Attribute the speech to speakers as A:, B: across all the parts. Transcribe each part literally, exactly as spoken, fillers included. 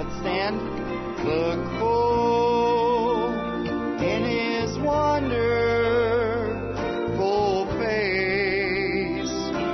A: Stand. Look full in His wonderful face,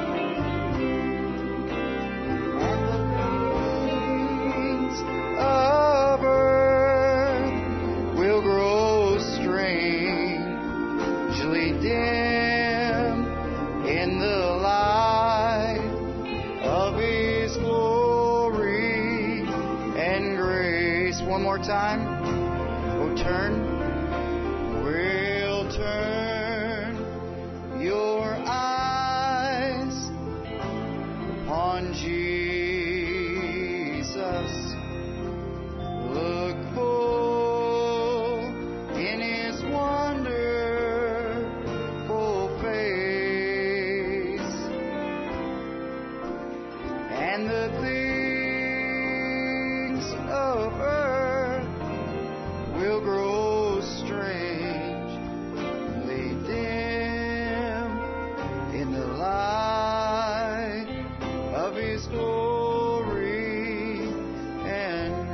A: and the things of earth will grow strangely dim in the light of His glory and grace. One more time. Oh, turn. We'll turn your eyes upon Jesus. Look full in His wonderful face, and the things of earth will grow strangely dim in the light of His glory and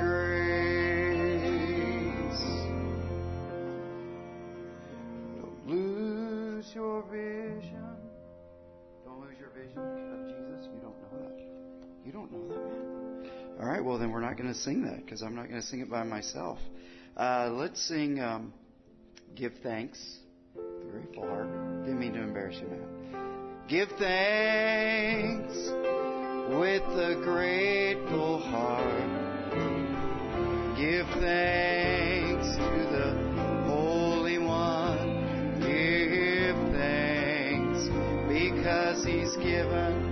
A: grace. Don't lose your vision. Don't lose your vision of Jesus. You don't know that. You don't know that, man. All right, well, then we're not going to sing that because I'm not going to sing it by myself. Uh, let's sing um, Give Thanks. The Grateful Heart. Didn't mean to embarrass you, man. Give thanks with a grateful heart. Give thanks to the Holy One. Give thanks because He's given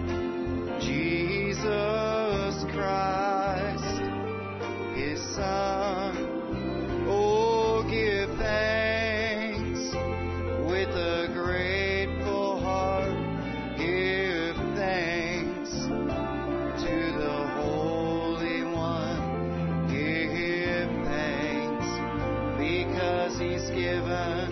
A: Jesus Christ, His Son. Oh, give thanks with a grateful heart. Give thanks to the Holy One. Give thanks because He's given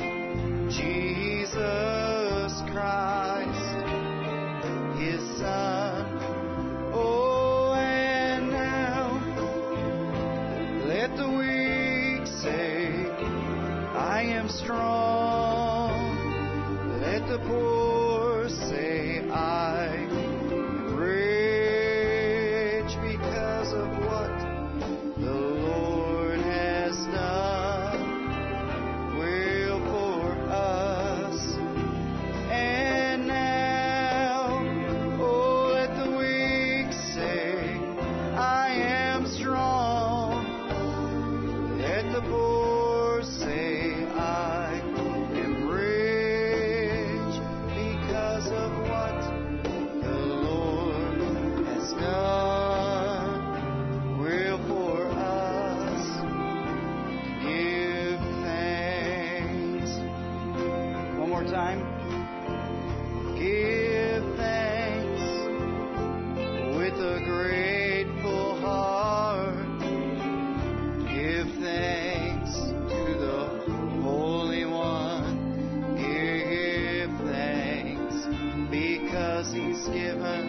A: Jesus Christ, His Son. Oh, and now let the weak say, I am strong. Let the poor say, I am rich because of what the Lord has done. Will for us. And now, oh, let the weak say, I am strong. Let the poor say, I am rich because of what the Lord has done. Will for us give thanks. One more time. Give thanks with a grateful heart. Give thanks to the Holy One. Give thanks because He's given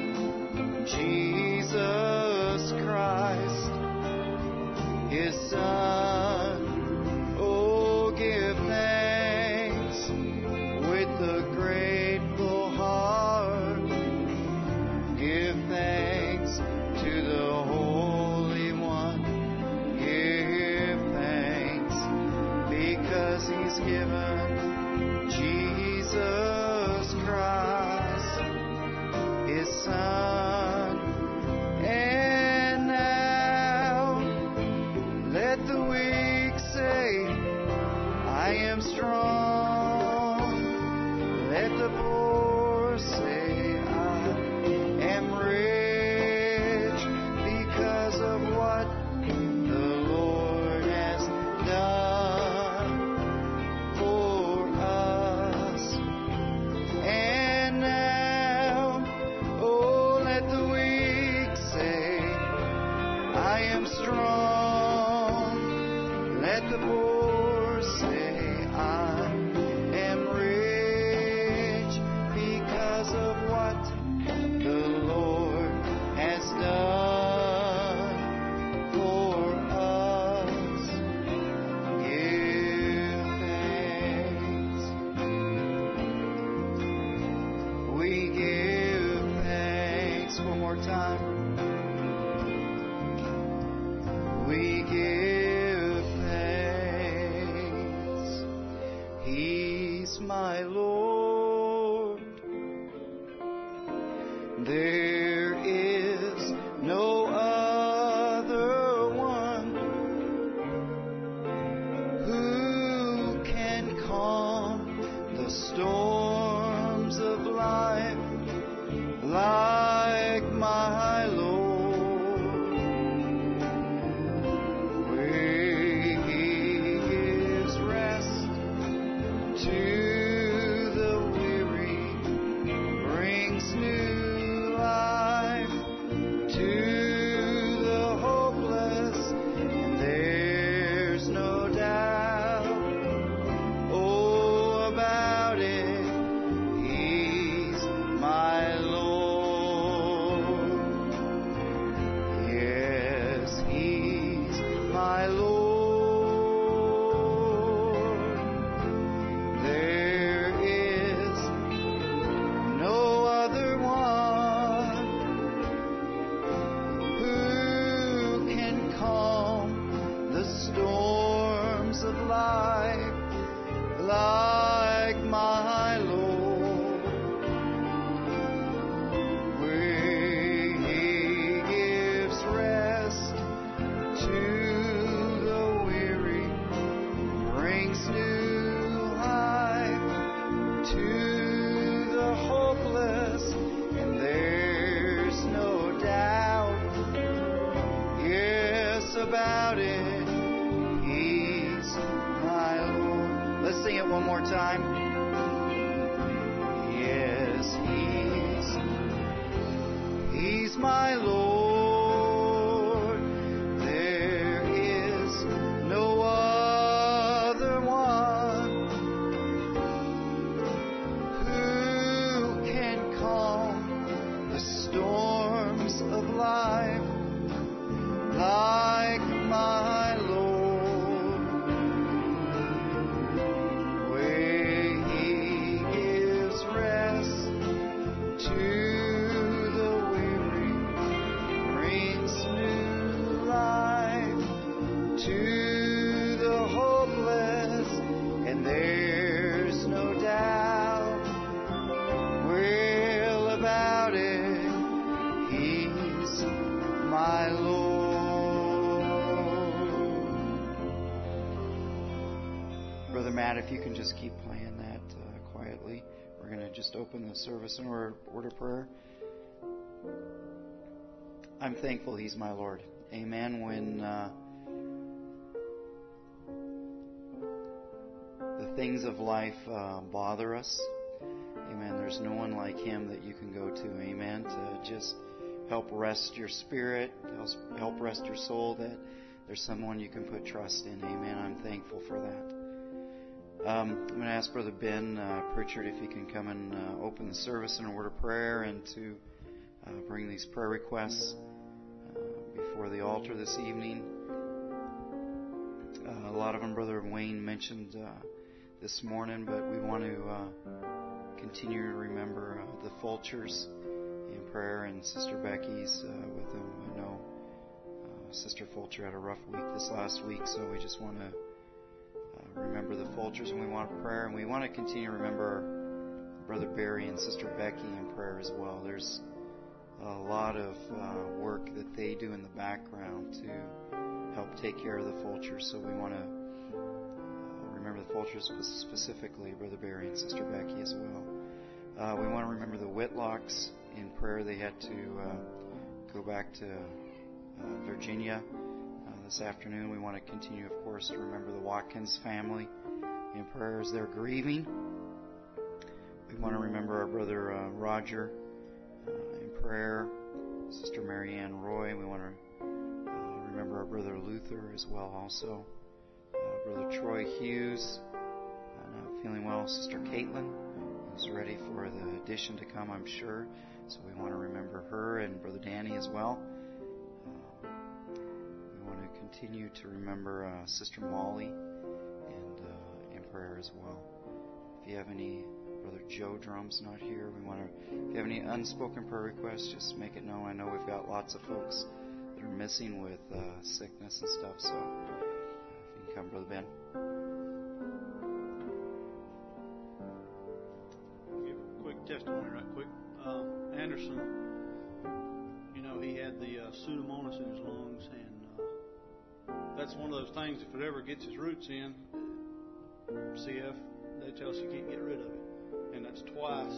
A: Jesus Christ, His Son. Oh, give thanks with a grateful heart. Give thanks to the Holy One. Give thanks because He's given Jesus Christ, His Son. one. We give thanks. He's my Lord. There is no other one who can calm the storms of life like my Lord. Where He gives rest to the weary, brings new life to the hopeless, and there's no doubt, oh, about it. He's my Lord. Yes, He's my Lord. There is no other one who can calm the storms of life like my Lord. Where He gives rest to the weary, brings new life to the hopeless, and there's no doubt, yes, about it. He's my Lord. Let's sing it one more time. Yes, He's He's my Lord. There is no other one who can calm the storms of life like my Lord. Where He gives rest to the weary, brings new life to the hopeless, and there's no doubt, well, about it. He's my Lord. Brother Matt, if you can just keep playing that uh, quietly. We're going to just open the service in order, word of prayer. I'm thankful He's my Lord. Amen. When uh, the things of life uh, bother us, amen, there's no one like Him that you can go to, amen, to just help rest your spirit, help rest your soul, that there's someone you can put trust in, amen. I'm thankful for that. Um, I'm going to ask Brother Ben uh, Pritchard if he can come and uh, open the service in a word of prayer and to uh, bring these prayer requests uh, before the altar this evening. Uh, a lot of them Brother Wayne mentioned uh, this morning, but we want to uh, continue to remember uh, the Fulchers in prayer, and Sister Becky's uh, with them. I know uh, Sister Fulcher had a rough week this last week, so we just want to uh, remember the Fulchers, and we want prayer, and we want to continue to remember Brother Barry and Sister Becky in prayer as well. There's a lot of uh, work that they do in the background to help take care of the Fulchers, so we want to uh, remember the Fulchers specifically, Brother Barry and Sister Becky as well. Uh, we want to remember the Whitlocks in prayer. They had to uh, go back to uh, Virginia uh, this afternoon. We want to continue, of course, to remember the Watkins family in prayer as they're grieving. We want to remember our brother uh, Roger uh, in prayer, Sister Marianne Roy. We want to uh, remember our brother Luther as well also. Uh, brother Troy Hughes, uh, not feeling well. Sister Caitlin, who's ready for the addition to come, I'm sure. So we want to remember her, and Brother Danny as well. Um, we want to continue to remember uh, Sister Molly and uh, in prayer as well. If you have any, Brother Joe Drum's not here. We want to, if you have any unspoken prayer requests, just make it known. I know we've got lots of folks that are missing with uh, sickness and stuff. So if you can come, Brother Ben.
B: I'll give a quick testimony right quick. Uh, Anderson, you know, he had the uh, Pseudomonas in his lungs, and uh, that's one of those things, if it ever gets its roots in, C F, they tell us you can't get rid of it. And that's twice.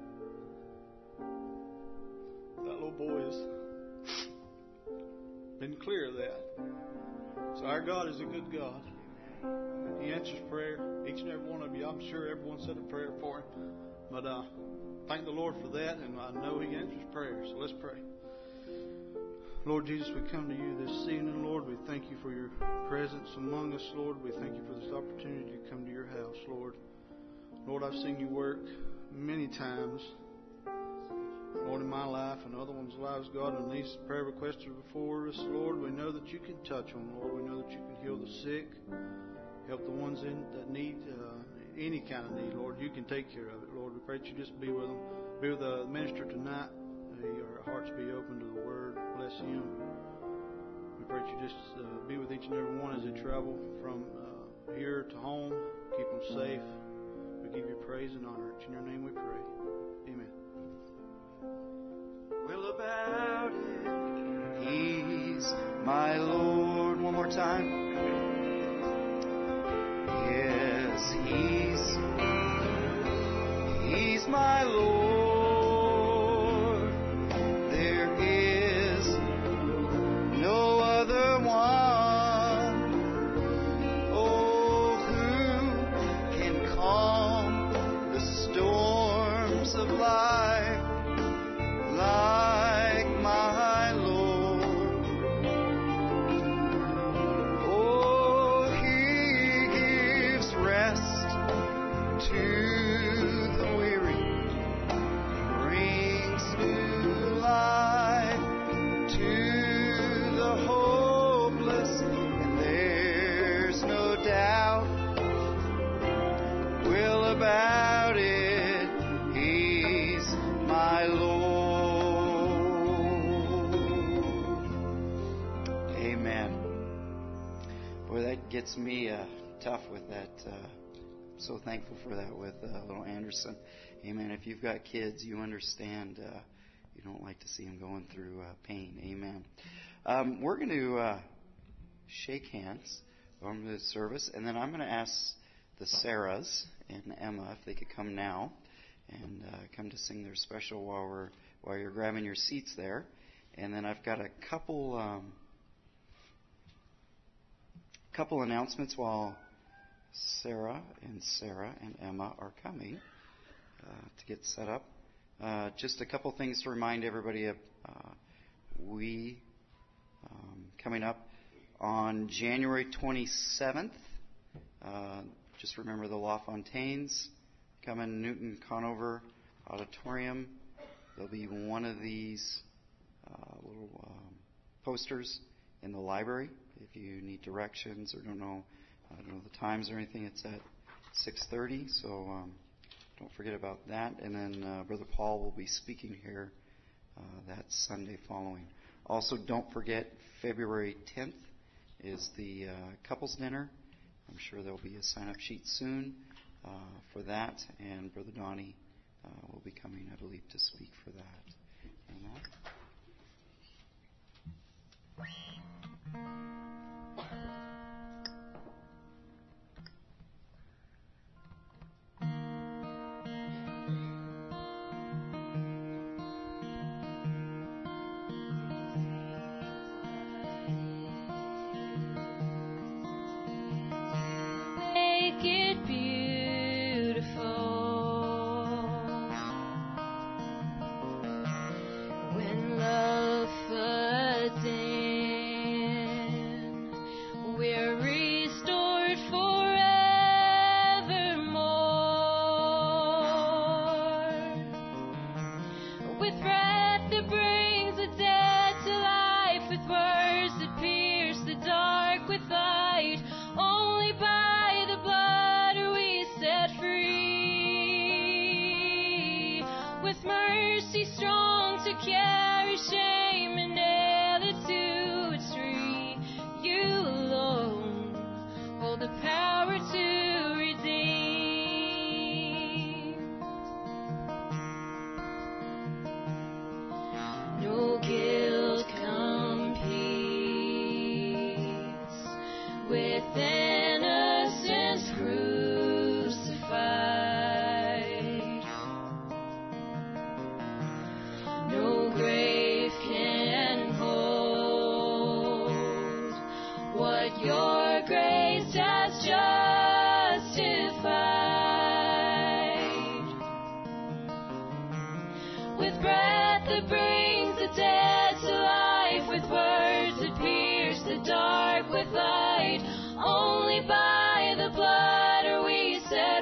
B: That little boy has been clear of that. So our God is a good God. He answers prayer. Each and every one of you, I'm sure everyone said a prayer for him. But uh, thank the Lord for that, and I know He answers prayers. So let's pray. Lord Jesus, we come to you this evening, Lord. We thank you for your presence among us, Lord. We thank you for this opportunity to come to your house, Lord. Lord, I've seen you work many times, Lord, in my life and other ones' lives, God, and these prayer requests are before us, Lord. We know that you can touch them, Lord. We know that you can heal the sick, help the ones in that need uh, any kind of need, Lord. You can take care of it, Lord. We pray that you just be with them. Be with the minister tonight. May our hearts be open to the Word. Bless him. We pray that you just uh, be with each and every one as they travel from uh, here to home. Keep them safe. We give you praise and honor. In your name we pray. Amen.
A: Will about it, He's my Lord. One more time. Yes, He's He's my Lord. There is no other one. Oh, who can calm the storms of life like my Lord? Oh, He gives rest to the weary, brings new life to the hopeless, and there's no doubt, will about it, He's my Lord. Amen. Boy, that gets me uh, tough with that. Uh, so thankful for that with uh, little Anderson. Amen. If you've got kids, you understand. Uh, you don't like to see them going through uh, pain. Amen. Um, we're going to uh, shake hands on the service, and then I'm going to ask the Sarahs and Emma if they could come now and uh, come to sing their special while we're while you're grabbing your seats there. And then I've got a couple um, couple announcements while Sarah and Sarah and Emma are coming uh, to get set up. Uh, just a couple things to remind everybody of. Uh, we um, coming up on January twenty-seventh. Uh, just remember the LaFontaines coming, Newton Conover Auditorium. There'll be one of these uh, little um, posters in the library. If you need directions or don't know, I don't know the times or anything, it's at six thirty. So um, don't forget about that. And then uh, Brother Paul will be speaking here uh, that Sunday following. Also, don't forget February tenth is the uh, couples dinner. I'm sure there'll be a sign-up sheet soon uh, for that, and Brother Donnie uh, will be coming, I believe, to speak for that. Amen.
C: Make it beautiful when love floods in. carry shame and nail it to a tree. You alone hold the power to redeem. No guilt competes with innocence crucified. No grave can hold what your grace has justified. With breath that brings the dead to life, with words that pierce the dark with light, only by the blood are we set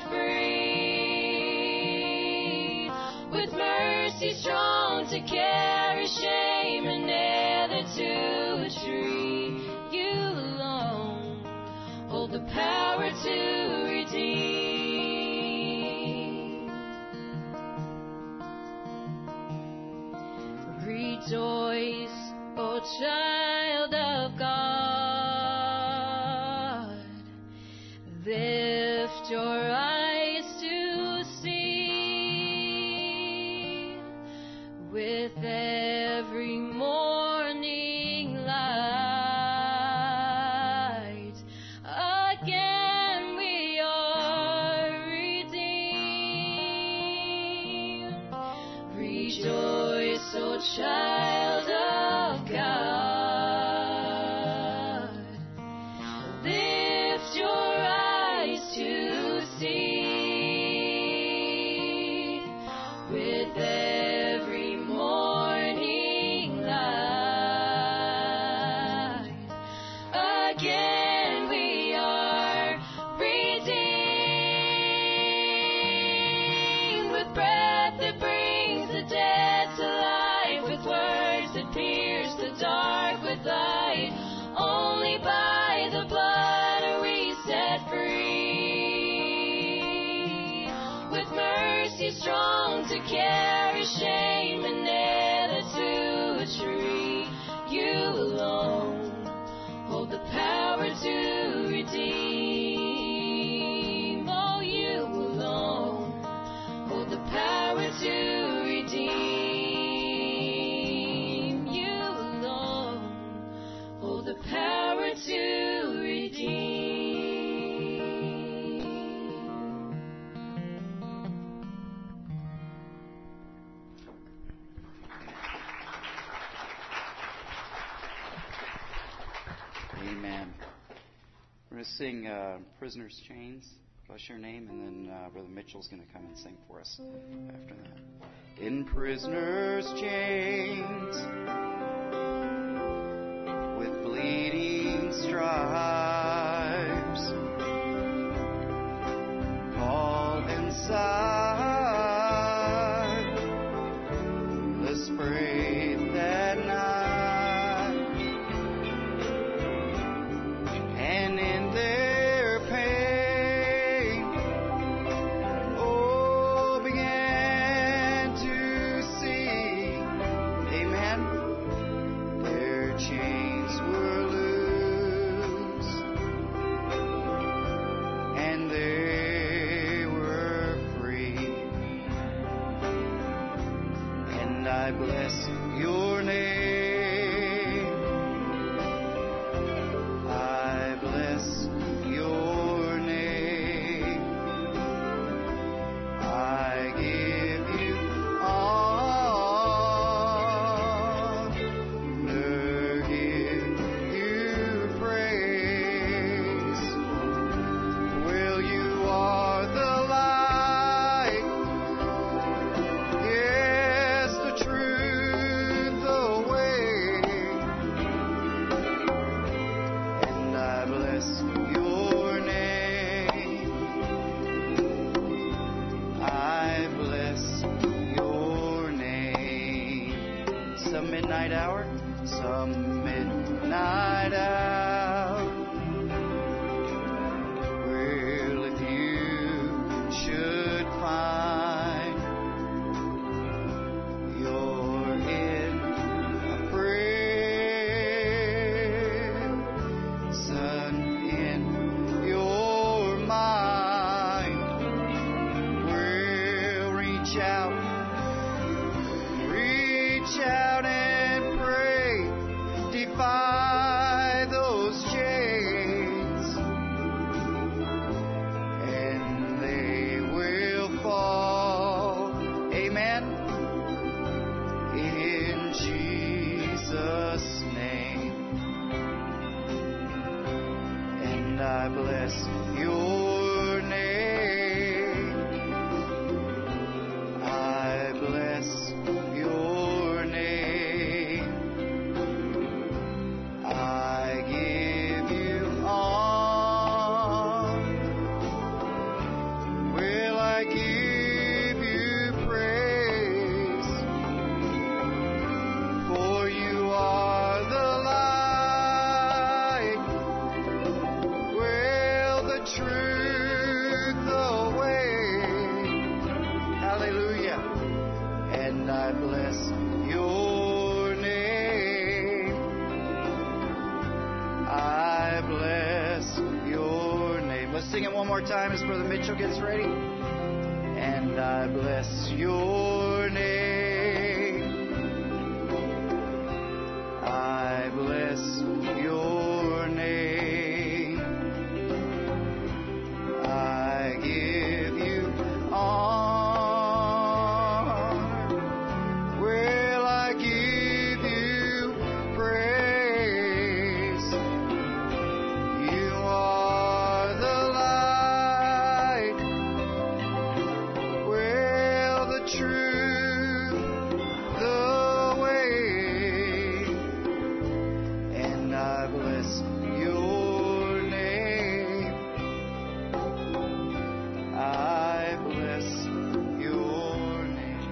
C: free. With mercy strong to carry shame and nail it to a tree. You alone hold the power to redeem. Rejoice, O child of God. Lift your eyes to see. With every morning light, again we are redeemed. Rejoice, O child of God. Lift your eyes to see. With every morning light, again we are redeemed. With breath that brings the dead to life, with words that pierce the dark with light, only by the blood are we set free. With mercy strong to carry shame and nail it to a tree. You alone hold the power to redeem. Oh, you alone hold the power to redeem. You alone hold the power to redeem.
A: Amen. We're going to sing uh, Prisoner's Chains, Bless Your Name, and then uh, Brother Mitchell's going to come and sing for us after that. In prisoner's chains, with bleeding stripes, all inside the spray that night, and in their pain, oh, began to see, amen, their chains were loose, and they were free. And I bless your name. I bless your name. I give you honor, give you praise. Well, you are the light, yes, the truth, the way. And I bless your name. I bless your name. Some midnight hour, some midnight hour. Well, if you should find you're in reach out. Reach out and pray. Defy those chains, and they will fall. Amen. In Jesus' name. And I bless your name. I bless your name. I give you honor. Will I give you praise? For you are the light. Will the truth the way? Hallelujah. And I bless your name. I bless your name. Let's sing it one more time as Brother Mitchell gets ready. And I bless your name. I bless your name. I give you honor. Will I give you praise? You are the light. Will the truth the way? And I bless your name. I bless your name.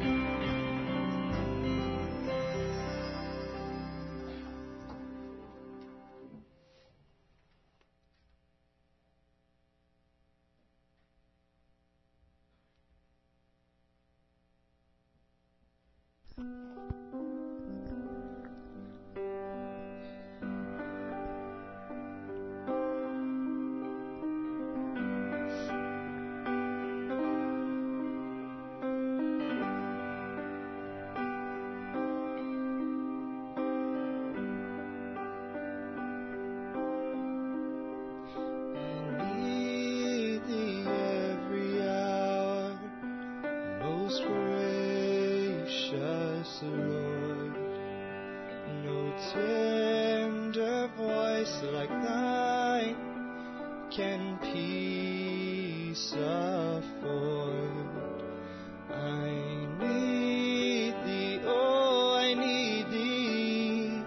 D: I need thee every hour, most gracious Lord. No tender voice like thine can peace afford. I need thee, oh, I need thee.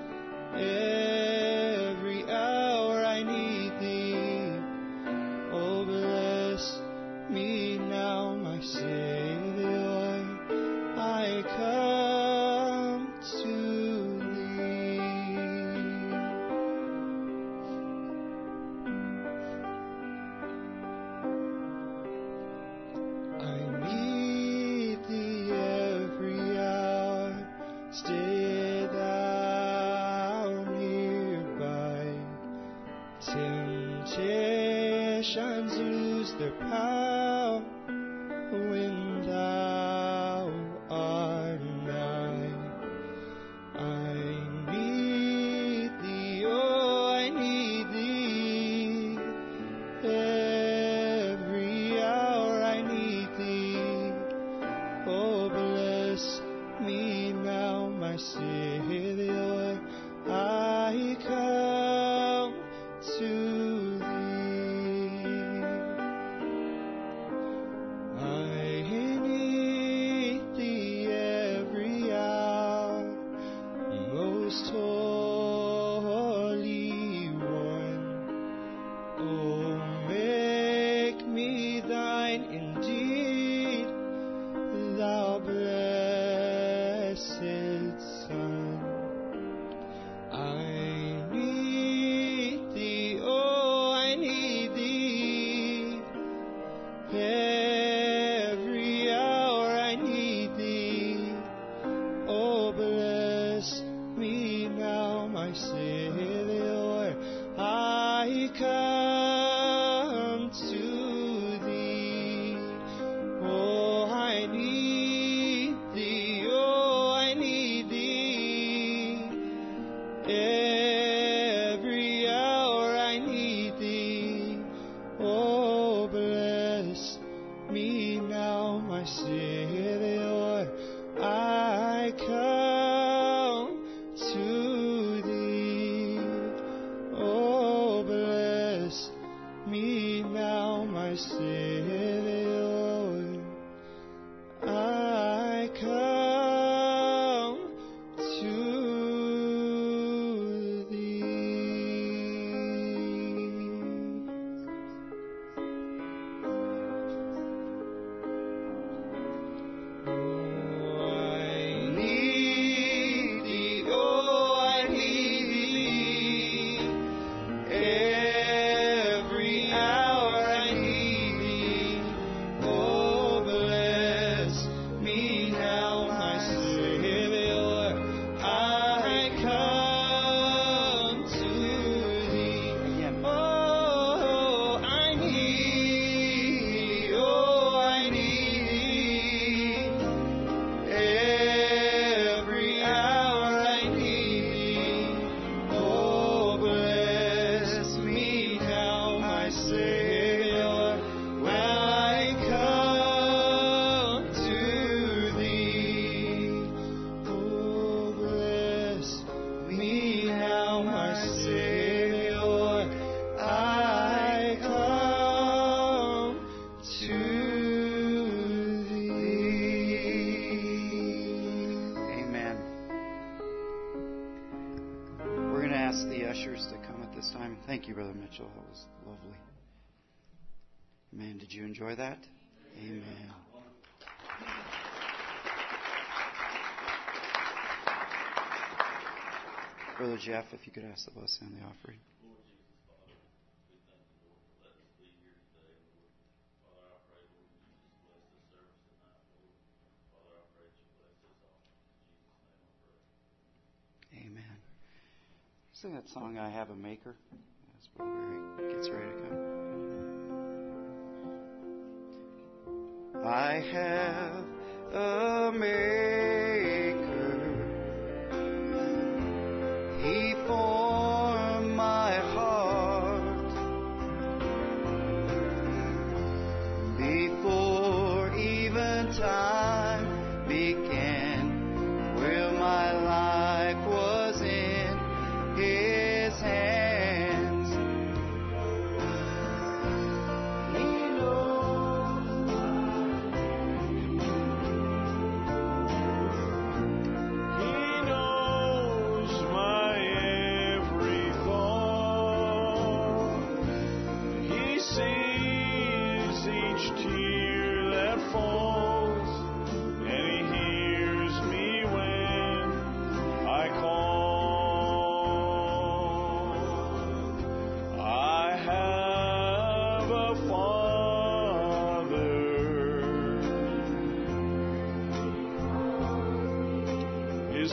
D: Every hour I need thee. Oh, bless me now, my Savior. I come to thee. I need thee every hour. Stay thou nearby. Temptations lose their power when thou art nigh. I need thee, oh, I need thee. Every hour I need thee. Oh, bless me now, my Savior. I come to thee. Savior, I come to Thee. Oh, bless me now, my Savior, I come to
A: Thank you, Brother Mitchell. That was lovely. Man, did you enjoy that? Amen. Brother Jeff, if you could ask the blessing on the offering. Amen. Sing that song, I Have a Maker. As Brother Barry gets ready to come. I have a Maker. He formed my heart before even time began, where my life was in His hands. He knows He knows my every thought. He sees each tear that falls, and He hears me when I call. I have a Father, His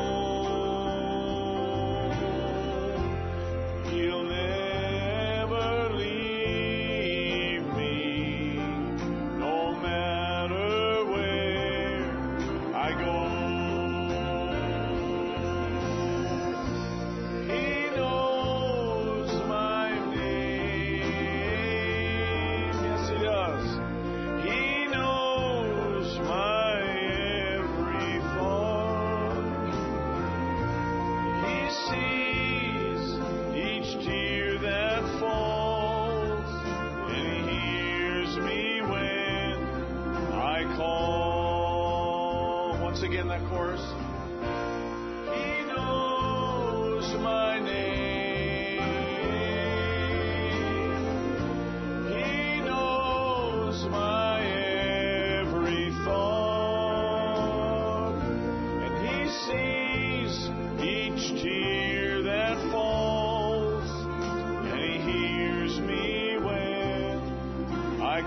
A: own. He'll never leave me, no matter where I go. He knows my name. Yes, He does. He knows my every thought. He sees each tear that falls, and He hears me when I call. Once again, that chorus. He knows my name. He knows my every thought, and He sees each tear that falls, and He hears me when I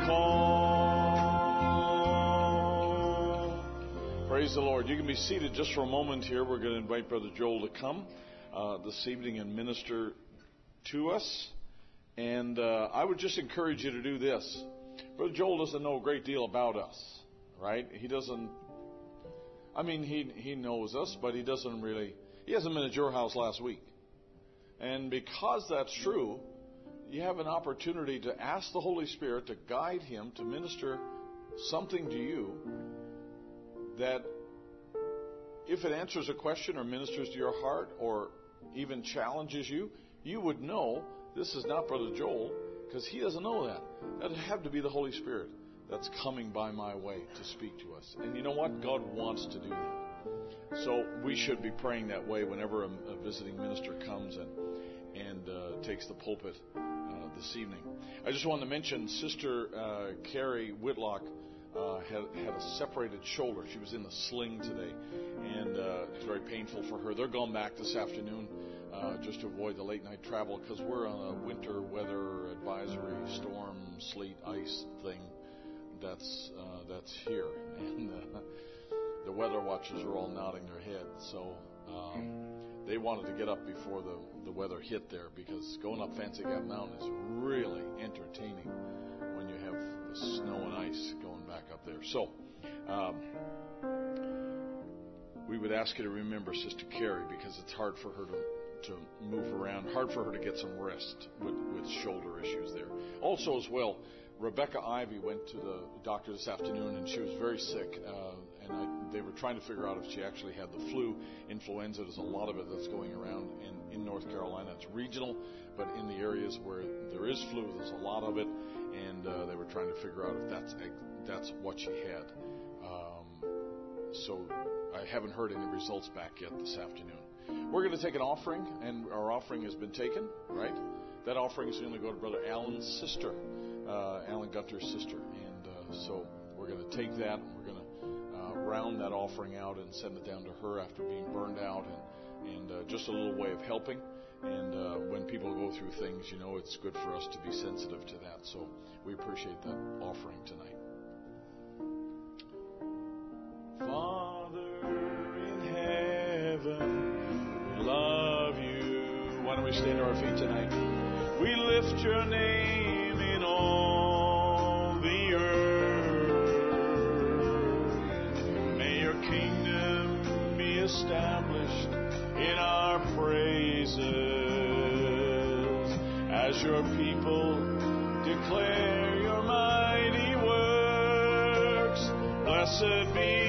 A: call. Praise the Lord. You can be seated just for a moment here. We're going to invite Brother Joel to come uh, this evening and minister to us. And uh, I would just encourage you to do this. Brother Joel doesn't know a great deal about us, right? He doesn't, I mean, he he knows us, but he doesn't really, he hasn't been at your house last week. And because that's true, you have an opportunity to ask the Holy Spirit to guide him to minister
E: something to you that if it answers a question or ministers to your heart or even challenges you, you would know this is not Brother Joel, because he doesn't know that. That would have to be the Holy Spirit that's coming by my way to speak to us. And you know what? God wants to do that. So we should be praying that way whenever a, a visiting minister comes and and uh, takes the pulpit uh, this evening. I just wanted to mention Sister uh, Carrie Whitlock uh, had, had a separated shoulder. She was in the sling today, and uh, it's very painful for her. They're going back this afternoon uh, just to avoid the late night travel because we're on a winter weather advisory, storm, sleet, ice thing that's uh, that's here, and uh, the weather watchers are all nodding their heads. So um, they wanted to get up before the, the weather hit there, because going up Fancy Gap Mountain is really entertaining when you have the snow and ice going back up there. So um, we would ask you to remember Sister Carrie, because it's hard for her to, to move around, hard for her to get some rest with, with shoulder issues there. Also as well, Rebecca Ivy went to the doctor this afternoon, and she was very sick, uh, and I, they were trying to figure out if she actually had the flu, influenza. There's a lot of it that's going around in, in North Carolina. It's regional, but in the areas where there is flu, there's a lot of it, and uh, they were trying to figure out if that's that's what she had. Um, so I haven't heard any results back yet this afternoon. We're going to take an offering, and our offering has been taken, right? That offering is going to go to Brother Alan's sister. Uh, Alan Gunter's sister, and uh, so we're going to take that and we're going to uh, round that offering out and send it down to her after being burned out, and, and uh, just a little way of helping. And uh, when people go through things, you know, it's good for us to be sensitive to that. So we appreciate that offering tonight. Father in heaven, we love you. Why don't we stand to our feet tonight? We lift your name in all the earth. May your kingdom be established in our praises as your people declare your mighty works. Blessed be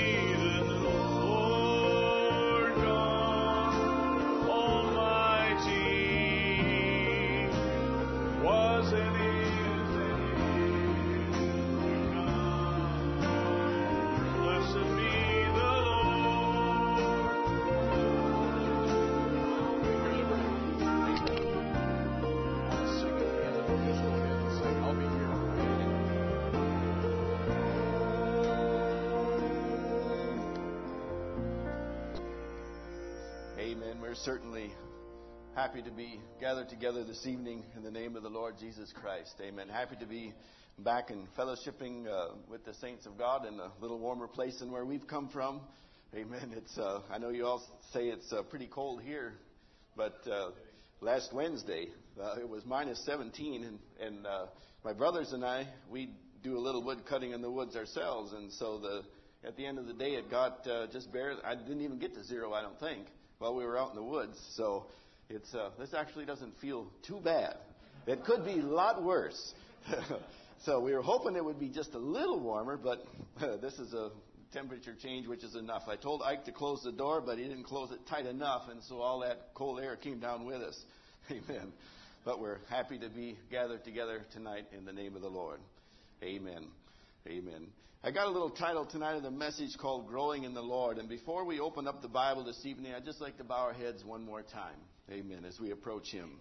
F: certainly happy to be gathered together this evening in the name of the Lord Jesus Christ. Amen. Happy to be back and fellowshipping uh, with the saints of God in a little warmer place than where we've come from. Amen. It's uh, I know you all say it's uh, pretty cold here, but uh, last Wednesday uh, it was minus seventeen, and, and uh, my brothers and I, we do a little wood cutting in the woods ourselves, and so the at the end of the day it got uh, just barely. I didn't even get to zero, I don't think, while we were out in the woods. So it's uh, this actually doesn't feel too bad. It could be a lot worse. So we were hoping it would be just a little warmer, but uh, this is a temperature change which is enough. I told Ike to close the door, but he didn't close it tight enough, and so all that cold air came down with us. Amen. But we're happy to be gathered together tonight in the name of the Lord. Amen. Amen. I got a little title tonight of the message called Growing in the Lord. And before we open up the Bible this evening, I'd just like to bow our heads one more time. Amen. As we approach Him.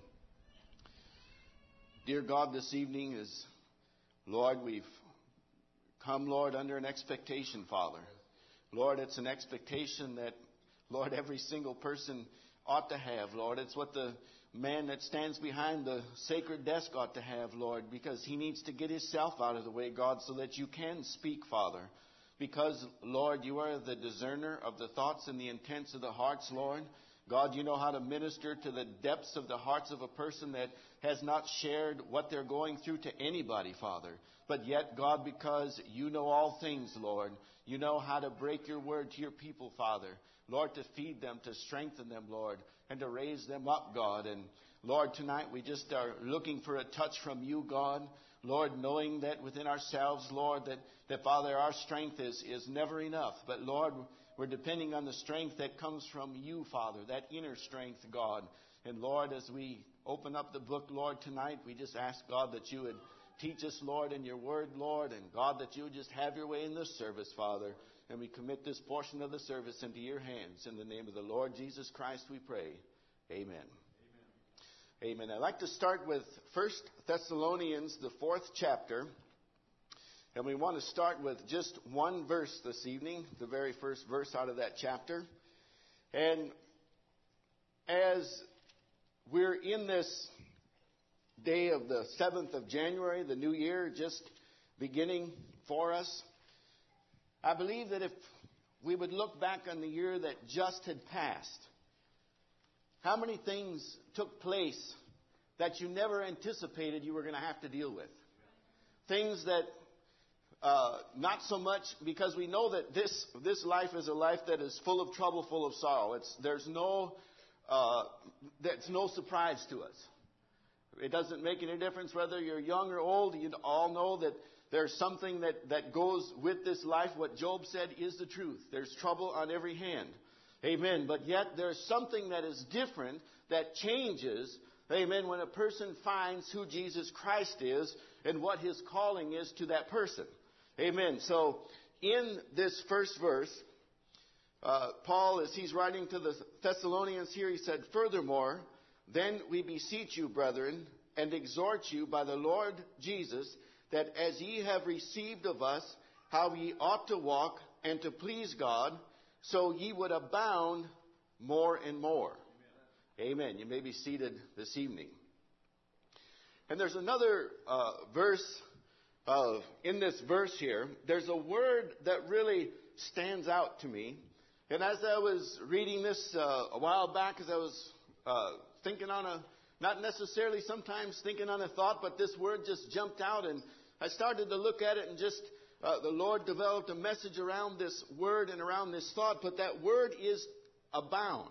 F: Dear God, this evening is, Lord, we've come, Lord, under an expectation, Father. Lord, it's an expectation that, Lord, every single person ought to have, Lord. It's what the man that stands behind the sacred desk ought to have, Lord, because he needs to get himself out of the way, God, so that you can speak, Father. Because, Lord, you are the discerner of the thoughts and the intents of the hearts, Lord. God, you know how to minister to the depths of the hearts of a person that has not shared what they're going through to anybody, Father. But yet, God, because you know all things, Lord, you know how to break your word to your people, Father. Lord, to feed them, to strengthen them, Lord, and to raise them up, God. And Lord, tonight we just are looking for a touch from you, God. Lord, knowing that within ourselves, Lord, that, that Father, our strength is, is never enough. But Lord, we're depending on the strength that comes from you, Father, that inner strength, God. And Lord, as we open up the book, Lord, tonight, we just ask, God, that you would teach us, Lord, in your word, Lord, and God, that you would just have your way in this service, Father. And we commit this portion of the service into your hands. In the name of the Lord Jesus Christ, we pray. Amen. Amen. Amen. I'd like to start with First Thessalonians, the fourth chapter. And we want to start with just one verse this evening, the very first verse out of that chapter. And as we're in this day of the seventh of January, the new year just beginning for us, I believe that if we would look back on the year that just had passed, how many things took place that you never anticipated you were going to have to deal with? Things that, uh, not so much, because we know that this this life is a life that is full of trouble, full of sorrow. It's there's no uh, that's no surprise to us. It doesn't make any difference whether you're young or old. You all know that there's something that, that goes with this life. What Job said is the truth. There's trouble on every hand. Amen. But yet there's something that is different, that changes, amen, when a person finds who Jesus Christ is and what his calling is to that person. Amen. So in this first verse, uh, Paul, as he's writing to the Thessalonians here, he said, "Furthermore, then we beseech you, brethren, and exhort you by the Lord Jesus, that as ye have received of us how ye ought to walk and to please God, so ye would abound more and more." Amen. Amen. You may be seated this evening. And there's another uh, verse of, in this verse here, there's a word that really stands out to me. And as I was reading this uh, a while back, as I was uh, thinking on a, not necessarily sometimes thinking on a thought, but this word just jumped out, and I started to look at it, and just uh, the Lord developed a message around this word and around this thought, but that word is abound.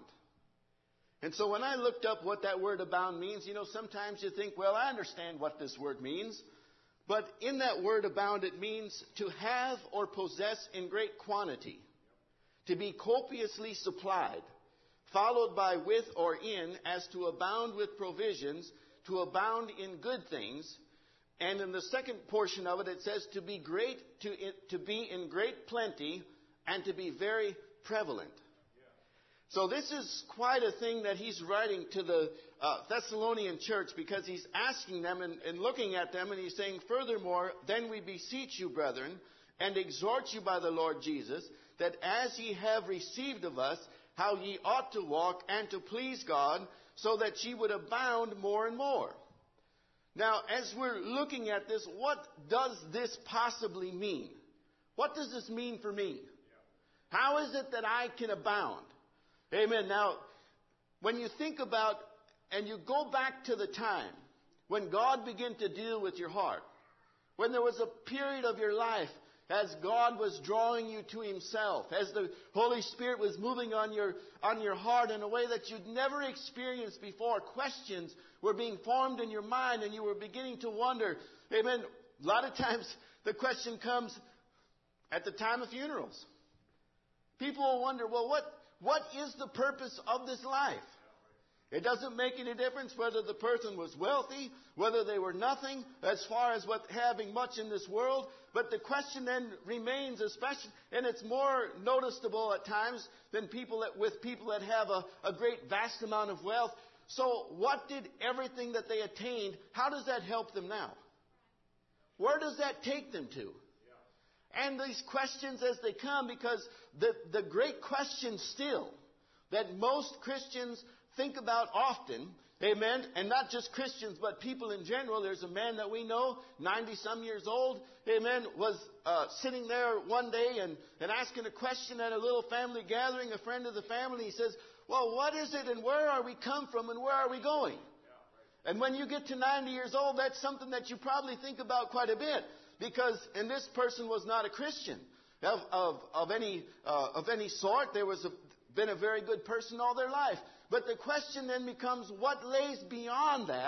F: And so when I looked up what that word abound means, you know, sometimes you think, well, I understand what this word means. But in that word abound, it means to have or possess in great quantity, to be copiously supplied, followed by with or in, as to abound with provisions, to abound in good things. And in the second portion of it, it says to be great, to, to be in great plenty, and to be very prevalent. So this is quite a thing that he's writing to the uh, Thessalonian church, because he's asking them and, and looking at them, and he's saying, "Furthermore, then we beseech you, brethren, and exhort you by the Lord Jesus, that as ye have received of us how ye ought to walk and to please God, so that ye would abound more and more." Now, as we're looking at this, what does this possibly mean? What does this mean for me? How is it that I can abound? Amen. Now, when you think about, and you go back to the time when God began to deal with your heart, when there was a period of your life as God was drawing you to Himself, as the Holy Spirit was moving on your, on your heart in a way that you'd never experienced before, questions were being formed in your mind, and you were beginning to wonder. Amen. A lot of times the question comes at the time of funerals. People will wonder, well, what, what is the purpose of this life? It doesn't make any difference whether the person was wealthy, whether they were nothing, as far as what having much in this world. But the question then remains, especially, and it's more noticeable at times than people that, with people that have a, a great vast amount of wealth. So what did everything that they attained, how does that help them now? Where does that take them to? And these questions as they come, because the, the great question still that most Christians think about often, amen, and not just Christians, but people in general. There's a man that we know, ninety-some years old, amen, was uh, sitting there one day and, and asking a question at a little family gathering, a friend of the family. He says, well, what is it, and where are we come from, and where are we going? And when you get to ninety years old, that's something that you probably think about quite a bit. Because, and this person was not a Christian of, of, of, any, uh, of any sort. There was a, been a very good person all their life. But the question then becomes, what lays beyond that?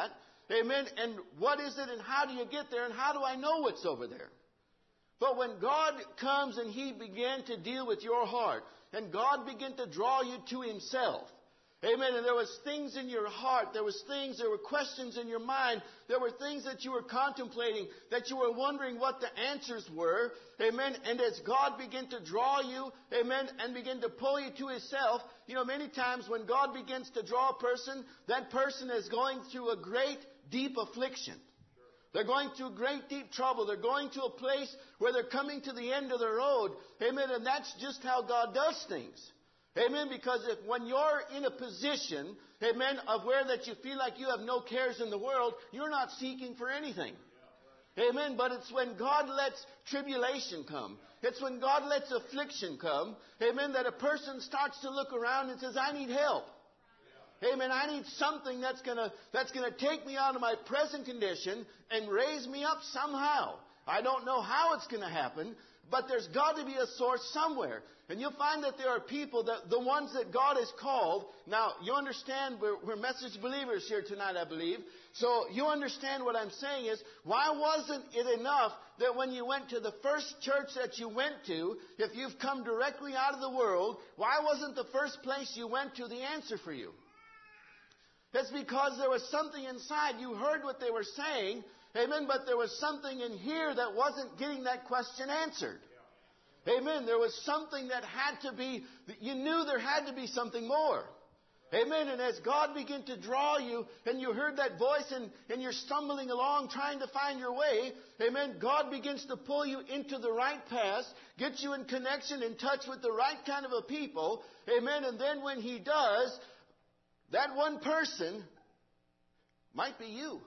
F: Amen. And what is it and how do you get there and how do I know what's over there? But when God comes and He began to deal with your heart and God began to draw you to Himself, amen, and there was things in your heart, there was things, there were questions in your mind, there were things that you were contemplating, that you were wondering what the answers were, amen, and as God began to draw you, amen, and begin to pull you to Himself, you know, many times when God begins to draw a person, that person is going through a great, deep affliction. They're going through great, deep trouble. They're going to a place where they're coming to the end of the road. Amen. And that's just how God does things. Amen. Because if when you're in a position, amen, of where that you feel like you have no cares in the world, you're not seeking for anything. Amen. But it's when God lets tribulation come. It's when God lets affliction come. Amen. That a person starts to look around and says, I need help. Amen. I need something that's gonna, that's gonna take me out of my present condition and raise me up somehow. I don't know how it's gonna happen, but there's got to be a source somewhere. And you'll find that there are people, that the ones that God has called. Now, you understand, we're, we're message believers here tonight, I believe. So you understand what I'm saying is, why wasn't it enough that when you went to the first church that you went to, if you've come directly out of the world, why wasn't the first place you went to the answer for you? It's because there was something inside. You heard what they were saying, amen, but there was something in here that wasn't getting that question answered. Amen. There was something that had to be, you knew there had to be something more. Amen. And as God began to draw you, and you heard that voice, and, and you're stumbling along trying to find your way, amen, God begins to pull you into the right path, get you in connection, in touch with the right kind of a people, amen, and then when He does, that one person might be you.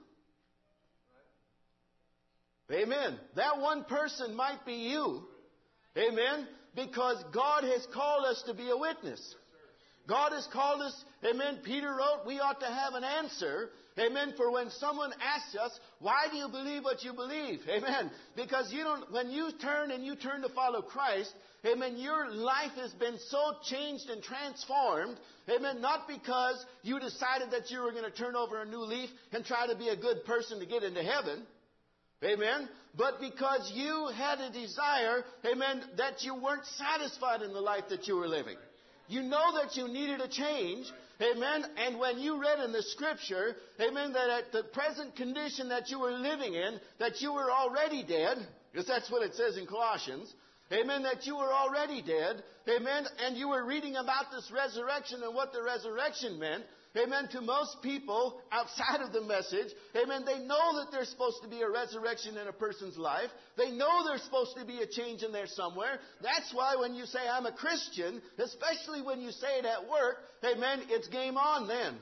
F: Amen. That one person might be you. Amen. Because God has called us to be a witness. God has called us, amen, Peter wrote, we ought to have an answer, amen, for when someone asks us, why do you believe what you believe? Amen. Because you don't, when you turn and you turn to follow Christ, amen, your life has been so changed and transformed, amen, not because you decided that you were going to turn over a new leaf and try to be a good person to get into heaven. Amen. But because you had a desire, amen, that you weren't satisfied in the life that you were living. You know that you needed a change. Amen. And when you read in the scripture, amen, that at the present condition that you were living in, that you were already dead, because that's what it says in Colossians. Amen, that you were already dead. Amen. And you were reading about this resurrection and what the resurrection meant. Amen. To most people outside of the message, amen, they know that there's supposed to be a resurrection in a person's life. They know there's supposed to be a change in there somewhere. That's why when you say, I'm a Christian, especially when you say it at work, amen, it's game on then.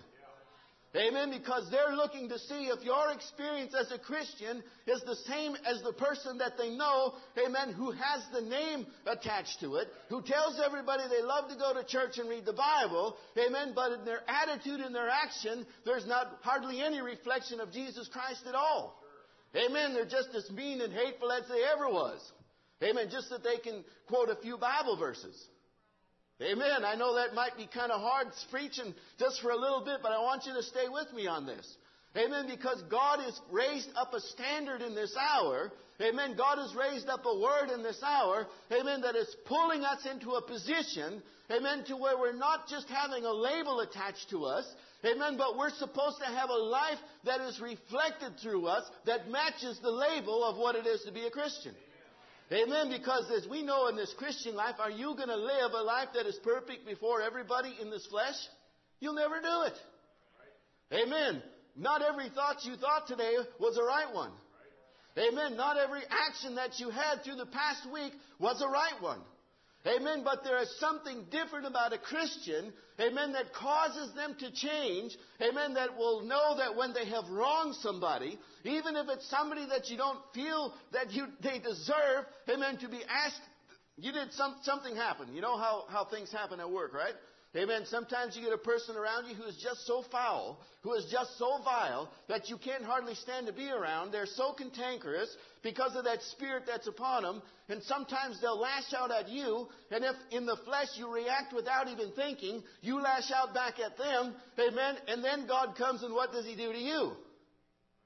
F: Amen, because they're looking to see if your experience as a Christian is the same as the person that they know, amen, who has the name attached to it, who tells everybody they love to go to church and read the Bible, amen, but in their attitude and their action, there's not hardly any reflection of Jesus Christ at all. Amen, they're just as mean and hateful as they ever was. Amen, just that they can quote a few Bible verses. Amen. I know that might be kind of hard preaching just for a little bit, but I want you to stay with me on this. Amen. Because God has raised up a standard in this hour. Amen. God has raised up a word in this hour. Amen. That is pulling us into a position. Amen. To where we're not just having a label attached to us. Amen. But we're supposed to have a life that is reflected through us that matches the label of what it is to be a Christian. Amen. Because as we know in this Christian life, are you going to live a life that is perfect before everybody in this flesh? You'll never do it. Amen. Not every thought you thought today was a right one. Amen. Not every action that you had through the past week was a right one. Amen. But there is something different about a Christian, amen, that causes them to change, amen, that will know that when they have wronged somebody, even if it's somebody that you don't feel that you they deserve, amen, to be asked, you did some, something happen. You know how, how things happen at work, right? Amen. Sometimes you get a person around you who is just so foul, who is just so vile, that you can't hardly stand to be around. They're so cantankerous because of that spirit that's upon them. And sometimes they'll lash out at you. And if in the flesh you react without even thinking, you lash out back at them. Amen. And then God comes and what does He do to you?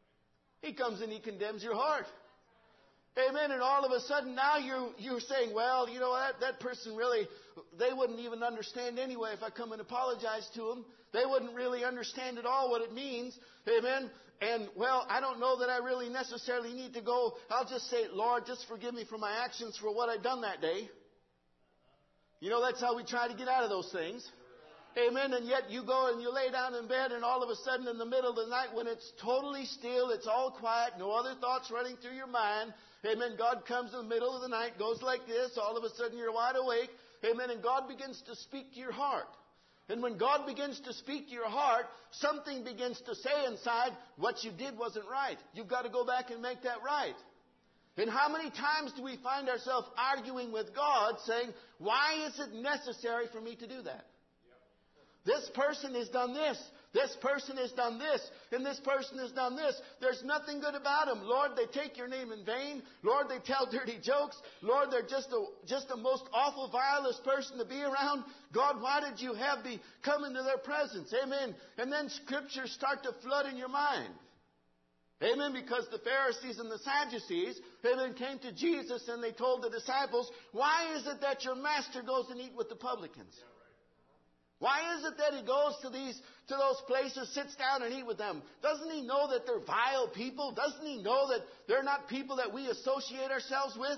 F: He comes and he condemns your heart. Amen. And all of a sudden now you're, you're saying, well, you know, that, that person really, they wouldn't even understand anyway if I come and apologize to them. They wouldn't really understand at all what it means. Amen. And, well, I don't know that I really necessarily need to go. I'll just say, Lord, just forgive me for my actions for what I've done that day. You know, that's how we try to get out of those things. Amen. And yet you go and you lay down in bed, and all of a sudden in the middle of the night when it's totally still, it's all quiet, no other thoughts running through your mind. Amen. God comes in the middle of the night, goes like this. All of a sudden you're wide awake. Amen. And God begins to speak to your heart. And when God begins to speak to your heart, something begins to say inside, what you did wasn't right. You've got to go back and make that right. And how many times do we find ourselves arguing with God saying, why is it necessary for me to do that? This person has done this. This person has done this. And this person has done this. There's nothing good about them. Lord, they take your name in vain. Lord, they tell dirty jokes. Lord, they're just a, just the most awful, vilest person to be around. God, why did you have me come into their presence? Amen. And then scriptures start to flood in your mind. Amen. Because the Pharisees and the Sadducees, amen, came to Jesus and they told the disciples, why is it that your master goes and eat with the publicans? Why is it that he goes to these, to those places, sits down and eat with them? Doesn't he know that they're vile people? Doesn't he know that they're not people that we associate ourselves with?